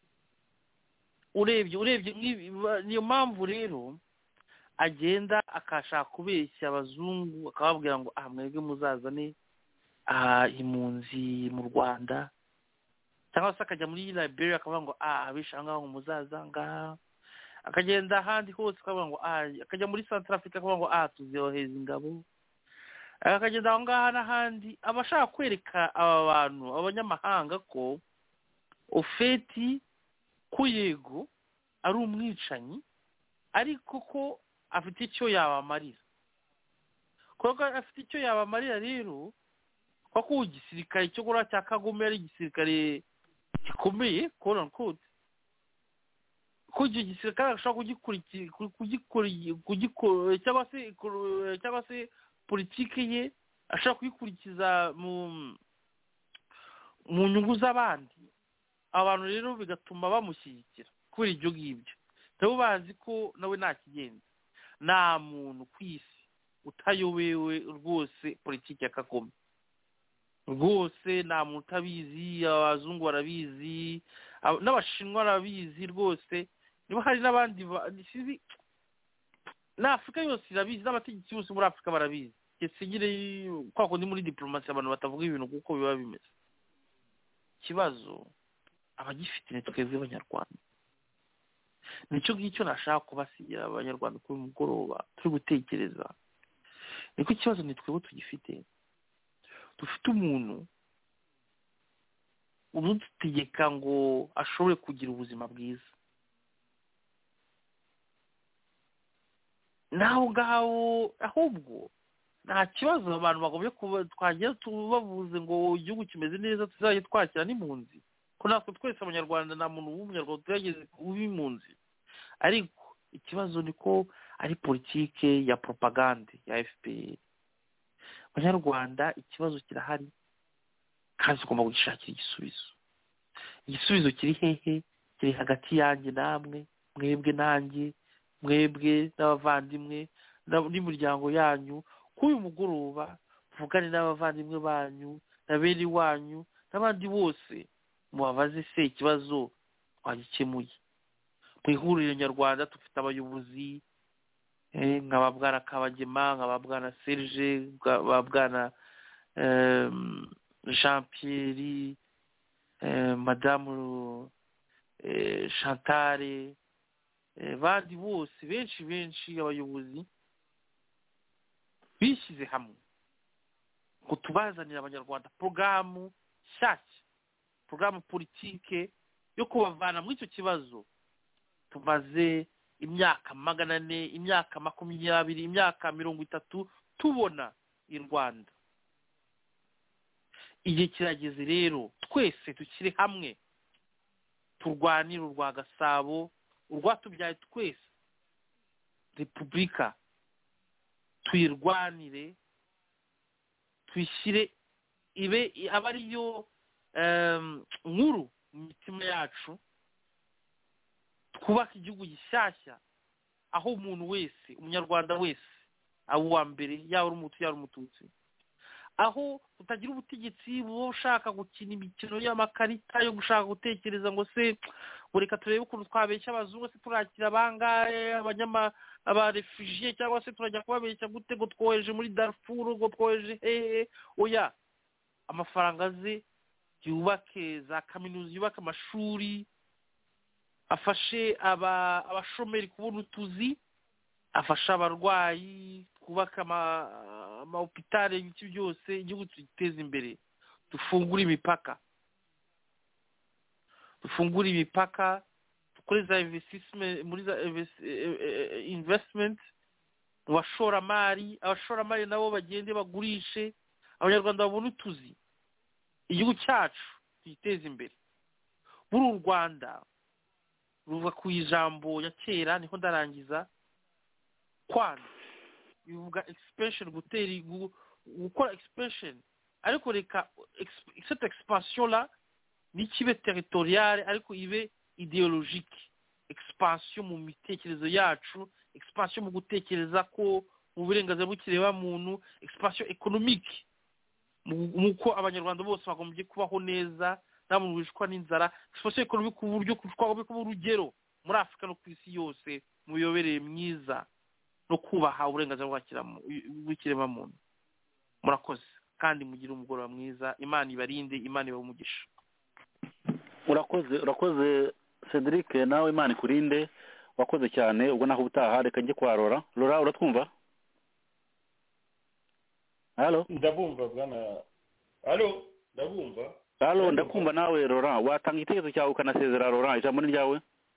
niyo mpamvu rero agenda akashaka kubeshya abazungu, akababwira ngo mwebwe muzazane impunzi mu Rwanda, cyangwa se akajya muri Liberia akavuga ngo abisha ngaho ngo muzaza ngaha, akagenda ahandi hose akavuga ngo akajya muri Central Africa akavuga ngo tuzoheza ingabo, akagenda aho ngaha n'ahandi, abashaka kwereka aba bantu abanyamahanga ko ofeti ko yego ari umwicanyi, ariko ko afite icyo yabamarira. Kuko afite icyo yabamarira rero, kuko igisirikare cyo gura cya Kagome ari igisirikare gikomeye quote unquote, ko igisirikare ashobora kugikora cyangwa se politiki ye ashobora kuyikurikiza mu nyungu z'abandi. Abantu rero bigatuma bamushyigikira kubera ibyo ngibyo, nabo bazi ko nawe nta kigenda. Nta muntu ku isi utayobewe rwose politiki ya Kagome, rwose nta muntu utabizi. Abazungu barabizi, n'abashinwa barabizi rwose, niba hari n'abandi n'Afurika yose irabizi, n'abategetsi bose muri Afurika barabizi. Nyine kwa kundi muri diplomasi abantu batavuga ibintu kuko biba bimeze. Ikibazo abagifite ni twebwe abanyarwanda. Nicyo ngicyo nashaka kubasigira abanyarwanda kuri mugoroba turi gutekereza. Niko ikibazo ni twebwe tugifite. Dufite umuntu udutegeka ngo ashobore kugira ubuzima bwiza. Naho ngaho ahubwo nta kibazo abantu bagomye kuba twagiye tubavuze ngo igihugu kimeze neza tuzajye twakira n'impunzi, ko natwe twese abanyarwanda nta muntu w'umunyarwanda turageze uw'impunzi. Ariko ikibazo niko ari politike ya propagande ya FPR. Abanyarwanda ikibazo kirahari kandi tugomba kugishakira igisubizo. Igisubizo kiri hehe? Kiri hagati yanjye namwe, mwebwe nanjye, mwebwe n'abavandimwe n'imiryango yanyu. Kuri uyu mugoroba muvugane n'abavandimwe banyu na bene wanyu n'abandi bose, mubabaze se ikibazo twagikemuye. Mu ihuriro nyarwanda dufite abayobozi nka Bwana Kabagema, nka Bwana Serge, Bwana Jean Pierre, Madamu Chantal, bandi bose benshi abayobozi bishyize hamwe ngo tubazanire abanyarwanda porogaramu nshyashya, porogaramu politike yo kubavana muri icyo kibazo. Tumaze imyaka 400, imyaka 20, imyaka 30 tubona i Rwanda. Igihe kirageze rero twese tukiri hamwe turwanira urwa Gasabo, urwatubyaye twese, Repubulika tuyirwanire, twishyire ibe aba ariyo nkuru mu mitima yacu. Twubaka igihugu gishyashya aho umuntu wese, umunyarwanda wese, abo wa mbere, yaba ari umutu yaba ari umututsi, aho utagira ubutegetsi buba ushaka gukina imikino y'amakarita yo gushaka gutekereza ngo se reka turebe ukuntu twabeshya abazungu se turakira bangahe abarefugiye cyangwa se turajya kubabeshya gute ngo twoheje muri Darfur ngo twoheje hehe oya amafaranga ze yubake za kaminuza yubake amashuri afashe abashomeri kubona utuzi afasha abarwayi twubaka amahopitali y'ibiti byose igihugu tuteza imbere dufungure imipaka dukore za investment muri za investment mu bashoramari nabo bagende bagurishe abanyarwanda babone utuzi igihugu cyacu tuyiteze imbere muri u Rwanda ruva ku ijambo ya kera niko ndarangiza kwana bivuga expansion gukora expansion ariko reka cette expansion là ni kibe territoriale ariko ibe idéologique expansion mu mitekerezo yacu expansion mu gutekereza ko mu burenganzira bw'ikireba muntu expansion économique muko abanyarwanda bose bagombye kubaho neza nta muntu wishwa n'inzara expansion économique ku buryo twagomba kuba urugero muri Afurika no ku isi yose mu miyoborere myiza no kubaha uburenganzira bw'ikirema muntu. Murakoze kandi mugire umugoroba mwiza, Imana ibarinde, Imana ibahe umugisha. urakoze Cedric, nawe Imana ikurinde, wakoze cyane. ubwo naho ubutaha reka njye kwa Laura. Uratwumva? Halo, ndabumva bwana. Halo, ndakumva nawe Laura. Watanga igitekerezo cyawe ukanasezera Laura, ijambo ni ryawe.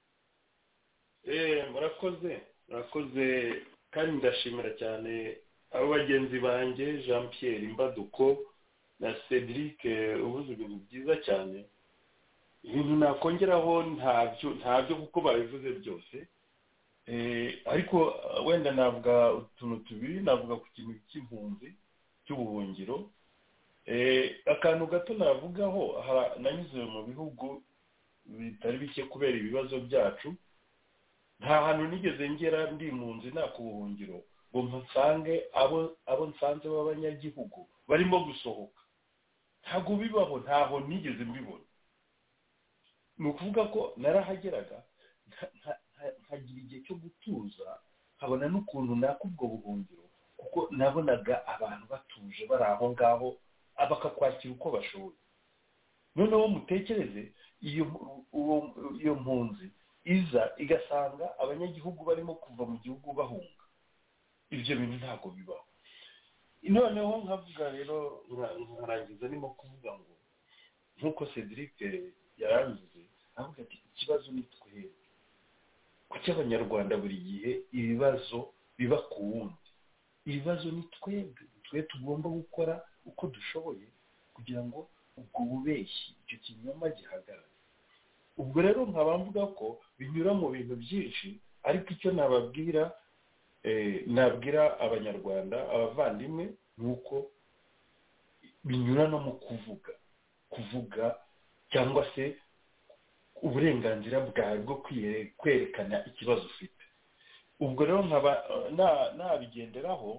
murakoze kandi ndashimira cyane abo bagenzi banjye Jean Pierre Mbaduko na Cedric ubuze ibintu byiza cyane. Ibintu nakongeraho ntabyo kuko babivuze byose, ariko wenda navuga utuntu tubiri. Navuga ku kintu cy'impunzi cy'ubuhungiro. Akantu gato navugaho, nanyuze mu bihugu bitari bike kubera ibibazo byacu. Nta hantu nigeze ngera ndi impunzi nta kubuhungiro ngo nsange abo nsanze b'abanyagihugu barimo gusohoka. Ntabwo bibaho, ntaho nigeze mbibona. Ni ukuvuga ko narahageraga nkagira igihe cyo gutuza, nkabona n'ukuntu nakubwo buhungiro, kuko nabonaga abantu batuje bari aho ngaho bakakwakira uko bashoboye. Noneho mutekereze iyo mpunzi iza igasanga abanyagihugu barimo kuva mu gihugu bahunga. Ibyo bintu ntabwo bibaho. Noneho nkavuga rero nkarangiza nimo kuvuga ngo nk'uko Cedric yarangize avuga ati ikibazo ni twebwe. Kuki abanyarwanda buri gihe ibibazo biba ku wundi? Ibibazo ni twe tugomba gukora uko dushoboye kugira ngo ubwo bubeshyi, icyo kinyoma gihagarare. Ubwo rero nkaba mvuga ko binyura mu bintu byinshi, ariko icyo nababwira nabwira abanyarwanda abavandimwe nuko binyura no mu kuvuga cyangwa se uburenganzira bwawe bwo kwerekana ikibazo ufite. Ubwo rero nkaba nabigenderaho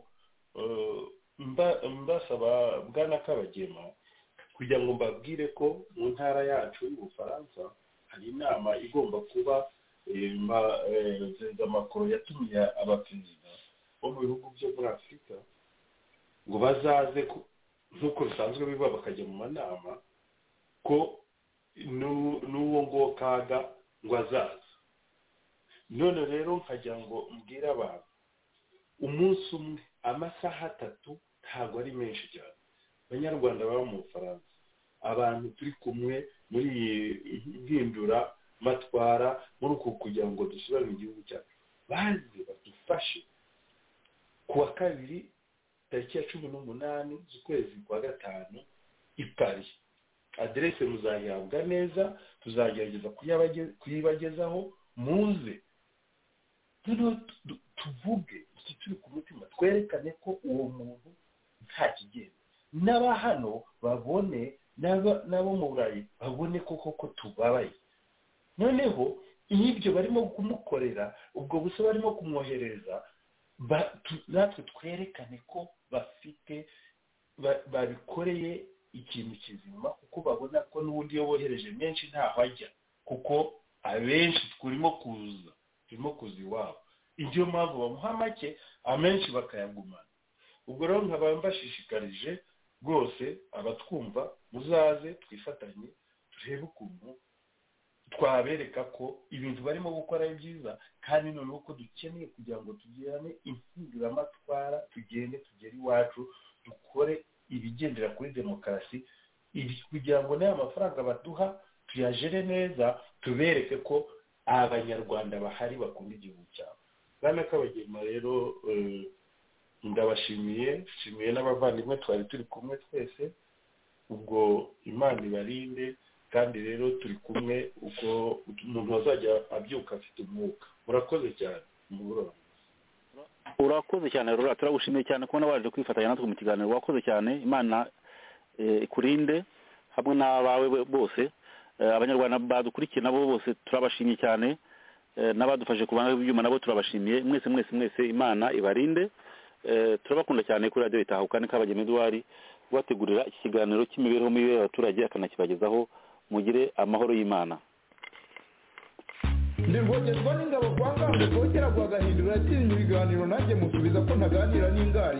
mbasaba bwana Kabagema kugira ngo mbabwire ko mu ntara yacu y'Ubufaransa hari inama igomba kuba. Perezida Macron yatumiye abaperezida bo mu bihugu byo muri Afurika ngo bazaze nk'uko bisanzwe biba bakajya mu manama, ko n'uwo ngo Kaga ngo azaza. None rero nkajya ngo mbwire abantu umunsi umwe amasaha 3 ntabwo ari menshi cyane. Abanyarwanda baba mu Bufaransa, abantu turi kumwe muri ihindura matwara muri uko kugira ngo dusubire mu gihugu cyacu, baze badufashe kuwa 2 tariki ya 18 z'ukwezi kwa 5 i Paris. Adresse muzayihabwa neza, tuzagerageza kuyibagezaho. Muze tuvuge turi ku mutima, twerekane ko uwo muntu nta kigenda. N'aba hano babone, n'abo mu Burayi babone koko tubabaye. Noneho ibyo barimo kumukorera, ubwo busa barimo kumwohereza, natwe twerekane ko bafite babikoreye ikintu kizima kuko babona ko n'ubundi iyo bohereje menshi ntaho ajya kuko abenshi turimo kuza iwabo ibyo mpamvu bamuha make amenshi bakayagumana ubwo rero nkaba mbashishikarije rwose abatwumva muzaze twifatanye turebe ukuntu twabereka ko ibintu barimo gukora ari byiza kandi noneho ko dukeneye kugira ngo tugirane impinduramatwara tugende tugere iwacu dukore ibigendera kuri demokarasi kugira ngo n'aya mafaranga baduha tuyajere neza tubereke ko abanyarwanda bahari bakunda igihugu cyabo bwana Kabagema rero ndabashimiye n'abavandimwe twari turi kumwe twese ubwo Imana ibarinde kandi rero turi kumwe uko umuntu azajya abyuka afite umwuka murakoze cyane urakoze cyane rero turagushimiye cyane kubona waje kwifatanya natwe mu kiganiro wakoze cyane Imana ikurinde hamwe n'abawe bose abanyarwanda badukurikiye nabo bose turabashimiye cyane n'abadufashe kubanga ibyuma nabo turabashimiye mwese Imana ibarinde turabakunda cyane kuri radio Itahuka ni Kabagema Edouard wategurira iki kiganiro cy'imibereho mibi y'abaturage akanakibagezaho mugire amahoro y'Imana ndivogezwa n'ingabo kwa ngango kongera guhagahindura atinya ibiganiro nanjye musubiza ko ntaganira n'ingari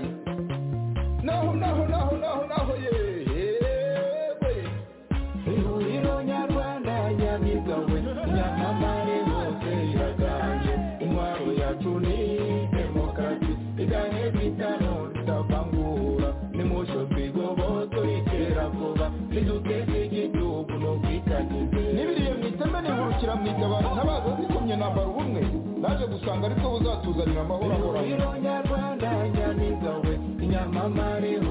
naho yewe ihuriro nyarwanda nyamigawe nyamamare hose iraganje intwaro yacu ni demokarasi igane bitano tutavangura nimusho twigoboto itera vuba niduteze igihugu no kwikanyize n'ibiriye mwiteme nihurukira mwitabara ntabaza zikomye nambara ubumwe naje gusanga ariko buzatuzanira amahoro ahoraho ihuriro nyarwanda nyamigawe nyamamare